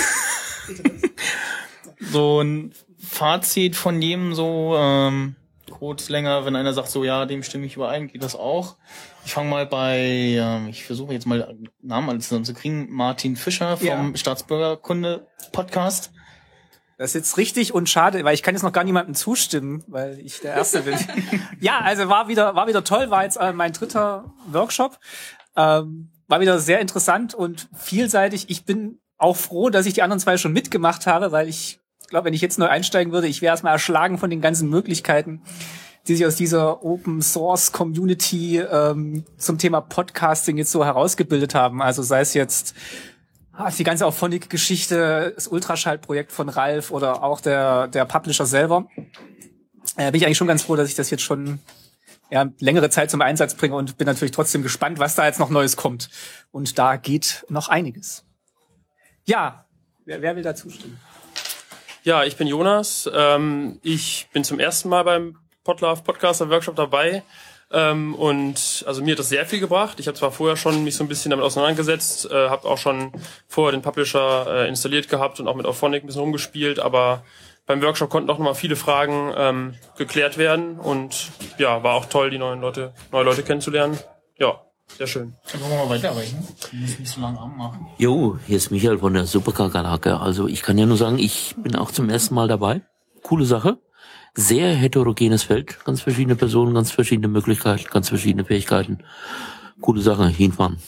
so ein Fazit von jedem so kurz länger, wenn einer sagt so, ja, dem stimme ich überein, geht das auch. Ich fange mal bei, ich versuche jetzt mal Namen alles zusammenzukriegen, Martin Fischer vom Staatsbürgerkunde-Podcast. Das ist jetzt richtig und schade, weil ich kann jetzt noch gar niemandem zustimmen, weil ich der Erste bin. Ja, also war wieder toll, war jetzt mein dritter Workshop. war wieder sehr interessant und vielseitig. Ich bin auch froh, dass ich die anderen 2 schon mitgemacht habe, weil ich glaube, wenn ich jetzt neu einsteigen würde, ich wäre erstmal erschlagen von den ganzen Möglichkeiten, die sich aus dieser Open-Source-Community zum Thema Podcasting jetzt so herausgebildet haben. Also sei es jetzt die ganze Auphonic-Geschichte, das Ultraschall-Projekt von Ralf oder auch der Publisher selber. Bin ich eigentlich schon ganz froh, dass ich das jetzt schon längere Zeit zum Einsatz bringe und bin natürlich trotzdem gespannt, was da jetzt noch Neues kommt. Und da geht noch einiges. Ja, wer will da zustimmen? Ja, ich bin Jonas. Ich bin zum ersten Mal beim Podlove Podcaster Workshop dabei. Und also mir hat das sehr viel gebracht. Ich habe zwar vorher schon mich so ein bisschen damit auseinandergesetzt, habe auch schon vorher den Publisher installiert gehabt und auch mit Auphonic ein bisschen rumgespielt, aber beim Workshop konnten auch nochmal viele Fragen geklärt werden und ja, war auch toll, die neue Leute kennenzulernen. Ja, sehr schön. Dann wollen wir mal weiterreichen. Wir müssen nicht so lange anmachen. Jo, hier ist Michael von der Superkakerlake. Also ich kann ja nur sagen, ich bin auch zum ersten Mal dabei. Coole Sache. Sehr heterogenes Feld. Ganz verschiedene Personen, ganz verschiedene Möglichkeiten, ganz verschiedene Fähigkeiten. Coole Sache. Hinfahren.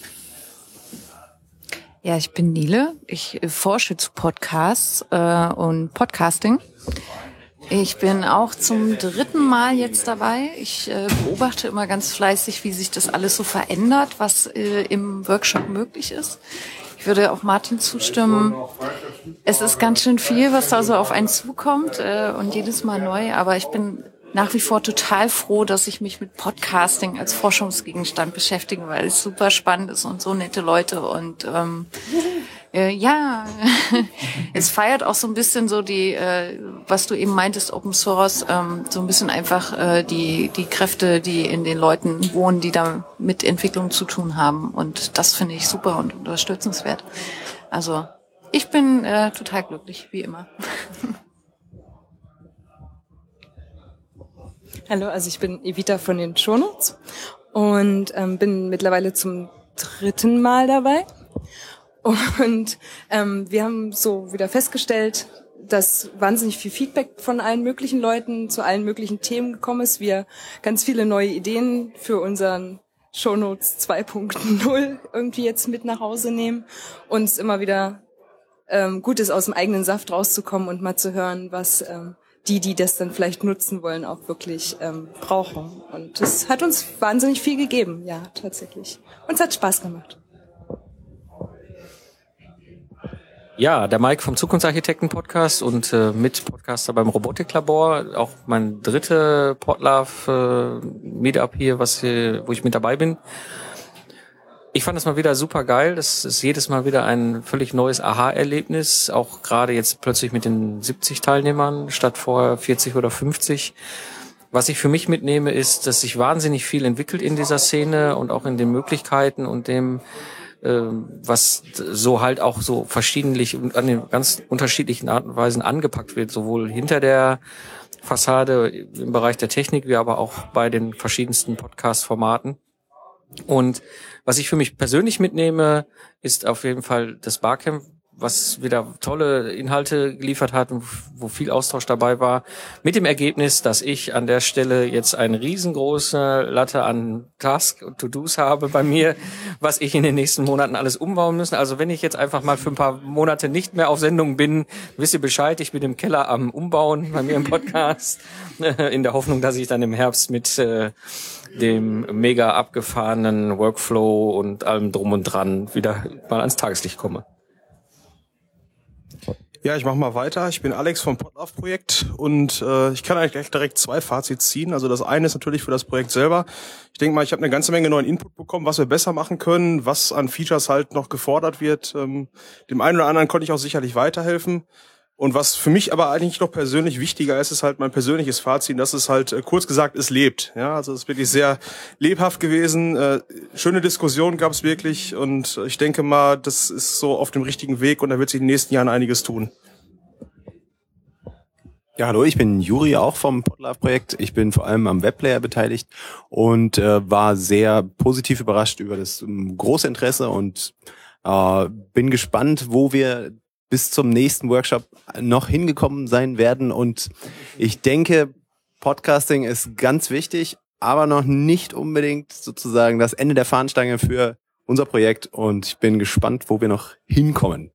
Ja, ich bin Nele. Ich forsche zu Podcasts und Podcasting. Ich bin auch zum 3. Mal jetzt dabei. Ich beobachte immer ganz fleißig, wie sich das alles so verändert, was im Workshop möglich ist. Ich würde auch Martin zustimmen. Es ist ganz schön viel, was da so auf einen zukommt und jedes Mal neu. Aber ich bin nach wie vor total froh, dass ich mich mit Podcasting als Forschungsgegenstand beschäftige, weil es super spannend ist und so nette Leute und ja, es feiert auch so ein bisschen so die, was du eben meintest, Open Source, so ein bisschen einfach die Kräfte, die in den Leuten wohnen, die da mit Entwicklung zu tun haben. Und das finde ich super und unterstützenswert. Also ich bin total glücklich, wie immer. Hallo, also ich bin Evita von den Shownotes und bin mittlerweile zum 3. Mal dabei. Und wir haben so wieder festgestellt, dass wahnsinnig viel Feedback von allen möglichen Leuten zu allen möglichen Themen gekommen ist. Wir ganz viele neue Ideen für unseren Shownotes 2.0 irgendwie jetzt mit nach Hause nehmen. Und es immer wieder gut ist, aus dem eigenen Saft rauszukommen und mal zu hören, was die das dann vielleicht nutzen wollen, auch wirklich brauchen. Und das hat uns wahnsinnig viel gegeben, ja, tatsächlich. Und es hat Spaß gemacht. Ja, der Mike vom Zukunftsarchitekten-Podcast und Mitpodcaster beim Robotiklabor. Auch mein 3. Podlove Meetup hier, wo ich mit dabei bin. Ich fand das mal wieder super geil. Das ist jedes Mal wieder ein völlig neues Aha-Erlebnis. Auch gerade jetzt plötzlich mit den 70 Teilnehmern statt vorher 40 oder 50. Was ich für mich mitnehme, ist, dass sich wahnsinnig viel entwickelt in dieser Szene und auch in den Möglichkeiten und dem, was so halt auch so verschiedentlich und an den ganz unterschiedlichen Arten und Weisen angepackt wird, sowohl hinter der Fassade im Bereich der Technik, wie aber auch bei den verschiedensten Podcast-Formaten. Und was ich für mich persönlich mitnehme, ist auf jeden Fall das Barcamp, was wieder tolle Inhalte geliefert hat und wo viel Austausch dabei war, mit dem Ergebnis, dass ich an der Stelle jetzt eine riesengroße Latte an Tasks und To-Dos habe bei mir, was ich in den nächsten Monaten alles umbauen muss. Also wenn ich jetzt einfach mal für ein paar Monate nicht mehr auf Sendung bin, wisst ihr Bescheid, ich bin im Keller am Umbauen bei mir im Podcast, in der Hoffnung, dass ich dann im Herbst mit dem mega abgefahrenen Workflow und allem drum und dran wieder mal ans Tageslicht komme. Ja, ich mache mal weiter. Ich bin Alex vom Podlove Projekt und ich kann eigentlich gleich direkt 2 Fazits ziehen. Also das eine ist natürlich für das Projekt selber. Ich denke mal, ich habe eine ganze Menge neuen Input bekommen, was wir besser machen können, was an Features halt noch gefordert wird. Dem einen oder anderen konnte ich auch sicherlich weiterhelfen. Und was für mich aber eigentlich noch persönlich wichtiger ist, ist halt mein persönliches Fazit, dass es halt, kurz gesagt, es lebt. Ja, also es ist wirklich sehr lebhaft gewesen. Schöne Diskussionen gab es wirklich und ich denke mal, das ist so auf dem richtigen Weg und da wird sich in den nächsten Jahren einiges tun. Ja, hallo, ich bin Juri, auch vom Podlove-Projekt. Ich bin vor allem am Webplayer beteiligt und war sehr positiv überrascht über das große Interesse und bin gespannt, wo wir bis zum nächsten Workshop noch hingekommen sein werden. Und ich denke, Podcasting ist ganz wichtig, aber noch nicht unbedingt sozusagen das Ende der Fahnenstange für unser Projekt und ich bin gespannt, wo wir noch hinkommen.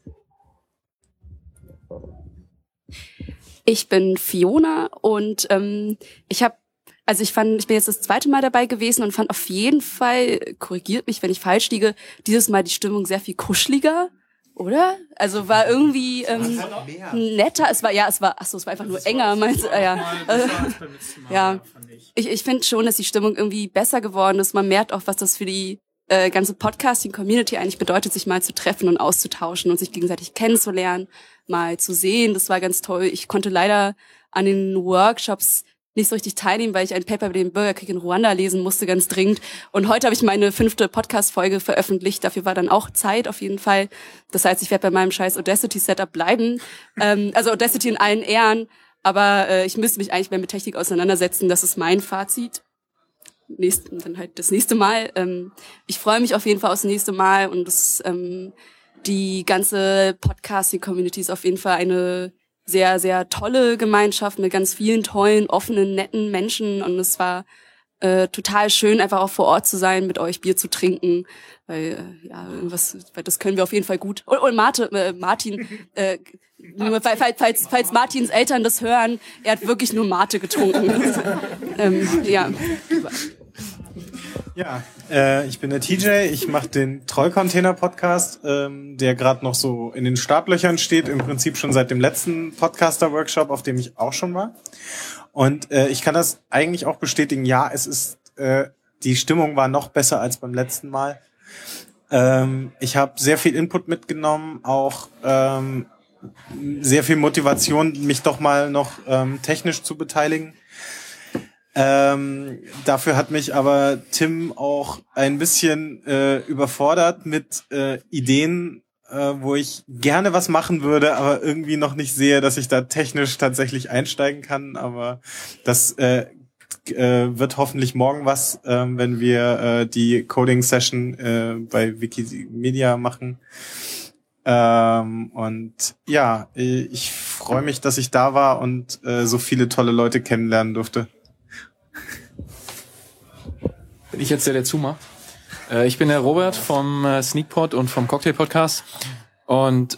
Ich bin Fiona und ich bin jetzt das 2. Mal dabei gewesen und fand auf jeden Fall, korrigiert mich, wenn ich falsch liege, dieses Mal die Stimmung sehr viel kuscheliger, oder? Also war irgendwie netter. Es war einfach nur enger, meinst du? Ja. Ich finde schon, dass die Stimmung irgendwie besser geworden ist. Man merkt auch, was das für die ganze Podcasting-Community eigentlich bedeutet, sich mal zu treffen und auszutauschen und sich gegenseitig kennenzulernen, mal zu sehen. Das war ganz toll. Ich konnte leider an den Workshops nicht so richtig teilnehmen, weil ich ein Paper über den Bürgerkrieg in Ruanda lesen musste, ganz dringend. Und heute habe ich meine 5. Podcast-Folge veröffentlicht. Dafür war dann auch Zeit auf jeden Fall. Das heißt, ich werde bei meinem scheiß Audacity-Setup bleiben. Also Audacity in allen Ehren. Aber ich müsste mich eigentlich mehr mit Technik auseinandersetzen. Das ist mein Fazit. Dann halt das nächste Mal. Ich freue mich auf jeden Fall aufs nächste Mal. Und die ganze Podcasting-Community ist auf jeden Fall eine sehr, sehr tolle Gemeinschaft mit ganz vielen tollen, offenen, netten Menschen. Und es war total schön, einfach auch vor Ort zu sein, mit euch Bier zu trinken. Weil das können wir auf jeden Fall gut. Und Martin, falls Martins Eltern das hören, er hat wirklich nur Mate getrunken. Ja, ich bin der TJ, ich mache den Trollcontainer-Podcast, der gerade noch so in den Startlöchern steht, im Prinzip schon seit dem letzten Podcaster-Workshop, auf dem ich auch schon war. Und ich kann das eigentlich auch bestätigen, ja, die Stimmung war noch besser als beim letzten Mal. Ich habe sehr viel Input mitgenommen, auch sehr viel Motivation, mich doch mal noch technisch zu beteiligen. Dafür hat mich aber Tim auch ein bisschen überfordert mit Ideen, wo ich gerne was machen würde, aber irgendwie noch nicht sehe, dass ich da technisch tatsächlich einsteigen kann. Aber das wird hoffentlich morgen was, wenn wir die Coding-Session bei Wikimedia machen. Und ja, ich freue mich, dass ich da war und so viele tolle Leute kennenlernen durfte. Bin ich jetzt der zumacht? Ich bin der Robert vom Sneakpod und vom Cocktail Podcast und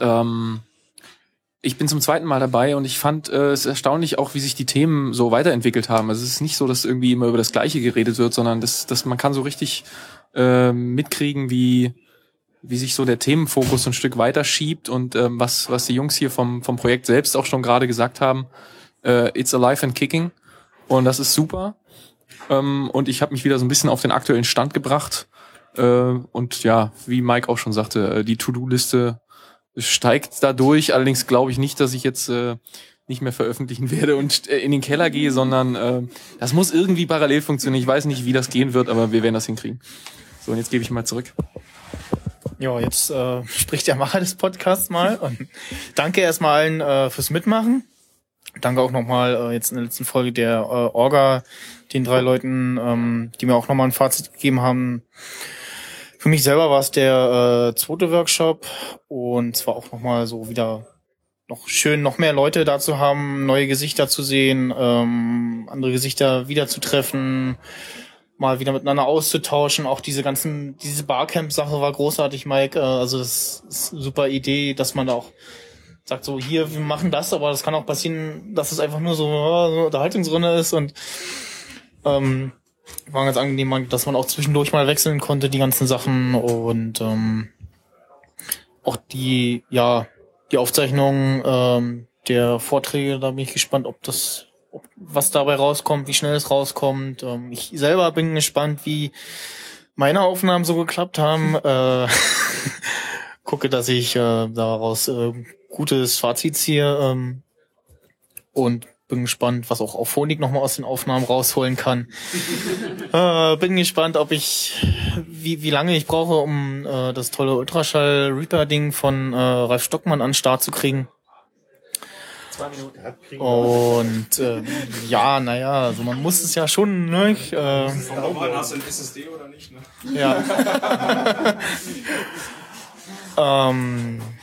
ich bin zum 2. Mal dabei und ich fand es erstaunlich auch, wie sich die Themen so weiterentwickelt haben. Also es ist nicht so, dass irgendwie immer über das Gleiche geredet wird, sondern dass man kann so richtig mitkriegen, wie sich so der Themenfokus ein Stück weiter schiebt und was die Jungs hier vom Projekt selbst auch schon gerade gesagt haben. It's alive and kicking und das ist super. Und ich habe mich wieder so ein bisschen auf den aktuellen Stand gebracht. Und ja, wie Mike auch schon sagte, die To-Do-Liste steigt dadurch. Allerdings glaube ich nicht, dass ich jetzt nicht mehr veröffentlichen werde und in den Keller gehe, sondern das muss irgendwie parallel funktionieren. Ich weiß nicht, wie das gehen wird, aber wir werden das hinkriegen. So, und jetzt gebe ich mal zurück. Ja, jetzt spricht der Macher des Podcasts mal. Und danke erstmal allen fürs Mitmachen. Danke auch nochmal jetzt in der letzten Folge der Orga, den 3 Leuten, die mir auch nochmal ein Fazit gegeben haben. Für mich selber war es der 2. Workshop und es war auch nochmal so wieder noch schön, noch mehr Leute da zu haben, neue Gesichter zu sehen, andere Gesichter wiederzutreffen, mal wieder miteinander auszutauschen. Auch diese Barcamp-Sache war großartig, Mike. Also das ist eine super Idee, dass man da auch sagt so, hier, wir machen das, aber das kann auch passieren, dass es einfach nur so eine Unterhaltungsrunde ist und war ganz angenehm, dass man auch zwischendurch mal wechseln konnte, die ganzen Sachen und auch die Aufzeichnung der Vorträge, da bin ich gespannt, was dabei rauskommt, wie schnell es rauskommt. Ich selber bin gespannt, wie meine Aufnahmen so geklappt haben. Gucke, dass ich daraus gutes Fazit ziehe und bin gespannt, was auch Auphonic nochmal aus den Aufnahmen rausholen kann. Bin gespannt, wie lange ich brauche, um das tolle Ultraschall-Reaper-Ding von Ralf Stockmann an den Start zu kriegen. 2 Minuten. Und also man muss es ja schon, ne? Hast du ein SSD oder nicht, ne? Ja.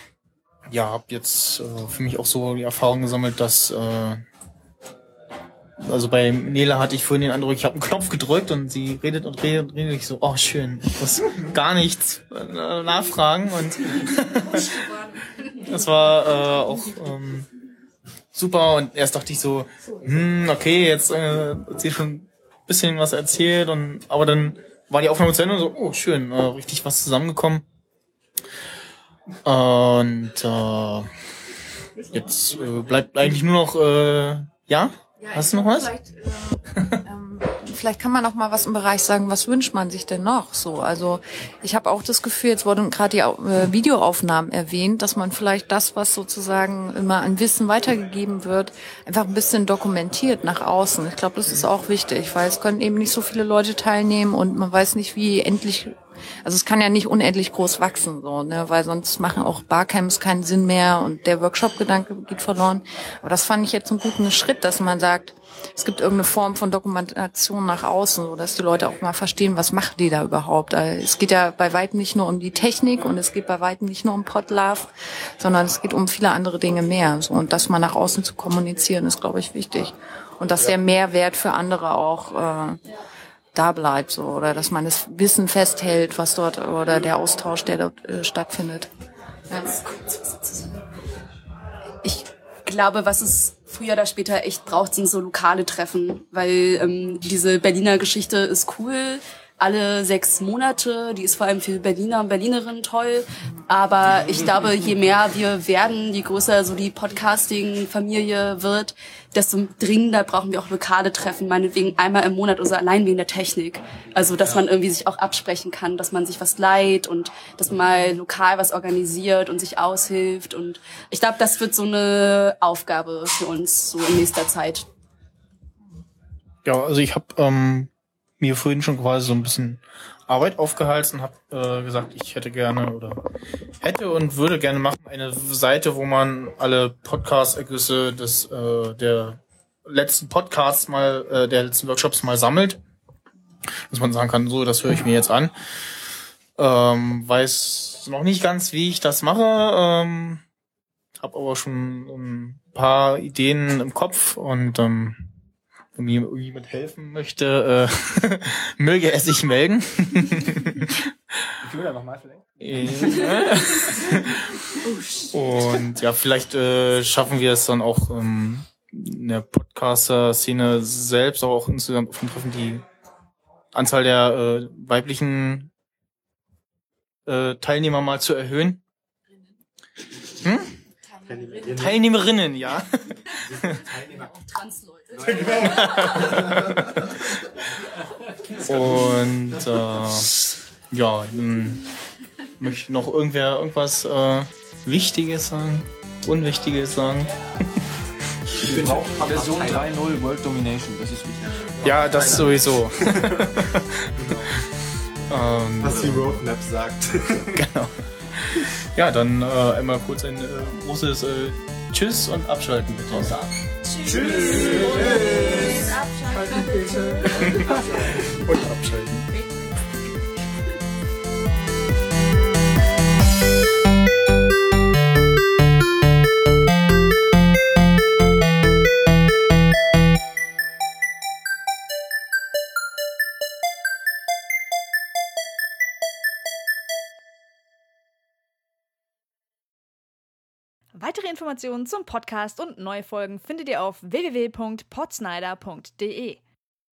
Hab jetzt für mich auch so die Erfahrung gesammelt, dass Also bei Nela hatte ich vorhin den Eindruck, ich habe einen Knopf gedrückt und sie redet und redet und redet. Ich so, oh schön, ich muss gar nichts nachfragen. Und das war auch super. Und erst dachte ich so, okay, jetzt hat sie schon ein bisschen was erzählt. Aber dann war die Aufnahme zu Ende und so, oh schön, richtig was zusammengekommen. Und jetzt bleibt eigentlich nur noch, ja? Hast du noch was? Vielleicht kann man auch mal was im Bereich sagen, was wünscht man sich denn noch? So, also ich habe auch das Gefühl, jetzt wurden gerade die Videoaufnahmen erwähnt, dass man vielleicht das, was sozusagen immer an Wissen weitergegeben wird, einfach ein bisschen dokumentiert nach außen. Ich glaube, das ist auch wichtig, weil es können eben nicht so viele Leute teilnehmen und man weiß nicht, wie also es kann ja nicht unendlich groß wachsen, so, ne, weil sonst machen auch Barcamps keinen Sinn mehr und der Workshop-Gedanke geht verloren. Aber das fand ich jetzt einen guten Schritt, dass man sagt, es gibt irgendeine Form von Dokumentation nach außen, so dass die Leute auch mal verstehen, was machen die da überhaupt. Es geht ja bei weitem nicht nur um die Technik und es geht bei weitem nicht nur um Podlove, sondern es geht um viele andere Dinge mehr. So, und das mal nach außen zu kommunizieren, ist, glaube ich, wichtig. Und dass der Mehrwert für andere auch da bleibt, so, oder dass man das Wissen festhält, was dort, oder der Austausch, der dort stattfindet. Ja. Ich glaube, was es früher oder später echt braucht, sind so lokale Treffen, weil diese Berliner Geschichte ist cool, alle 6 Monate, die ist vor allem für Berliner und Berlinerinnen toll, aber ich glaube, je mehr wir werden, je größer so die Podcasting-Familie wird, desto dringender brauchen wir auch lokale Treffen, meinetwegen einmal im Monat oder so, allein wegen der Technik. Also, dass man irgendwie sich auch absprechen kann, dass man sich was leiht und dass man mal lokal was organisiert und sich aushilft, und ich glaube, das wird so eine Aufgabe für uns so in nächster Zeit. Ja, also ich habe mir vorhin schon quasi so ein bisschen Arbeit aufgehalten und habe gesagt, ich hätte und würde gerne machen eine Seite, wo man alle Podcast-Ergüsse der letzten Podcasts der letzten Workshops mal sammelt. Dass man sagen kann, so, das höre ich mir jetzt an. Weiß noch nicht ganz, wie ich das mache. Habe aber schon ein paar Ideen im Kopf und wenn mir irgendjemand helfen möchte, möge er sich melden. Ich will ja nochmal vielleicht. Und ja, vielleicht schaffen wir es dann auch in der Podcaster-Szene selbst, aber auch insgesamt auf dem Treffen die Anzahl der weiblichen Teilnehmer mal zu erhöhen. Teilnehmerinnen, ja. Transleute. Und ja, dann möchte noch irgendwas Wichtiges sagen, Unwichtiges sagen. Ich bin auch Version 3.0 World Domination, das ist wichtig. Ja, das sowieso. Was die Roadmap sagt. Genau. Ja, dann einmal kurz ein großes Tschüss und abschalten bitte. Tschüss. Abschalten bitte. Und abschalten. Weitere Informationen zum Podcast und neue Folgen findet ihr auf www.podsnyder.de.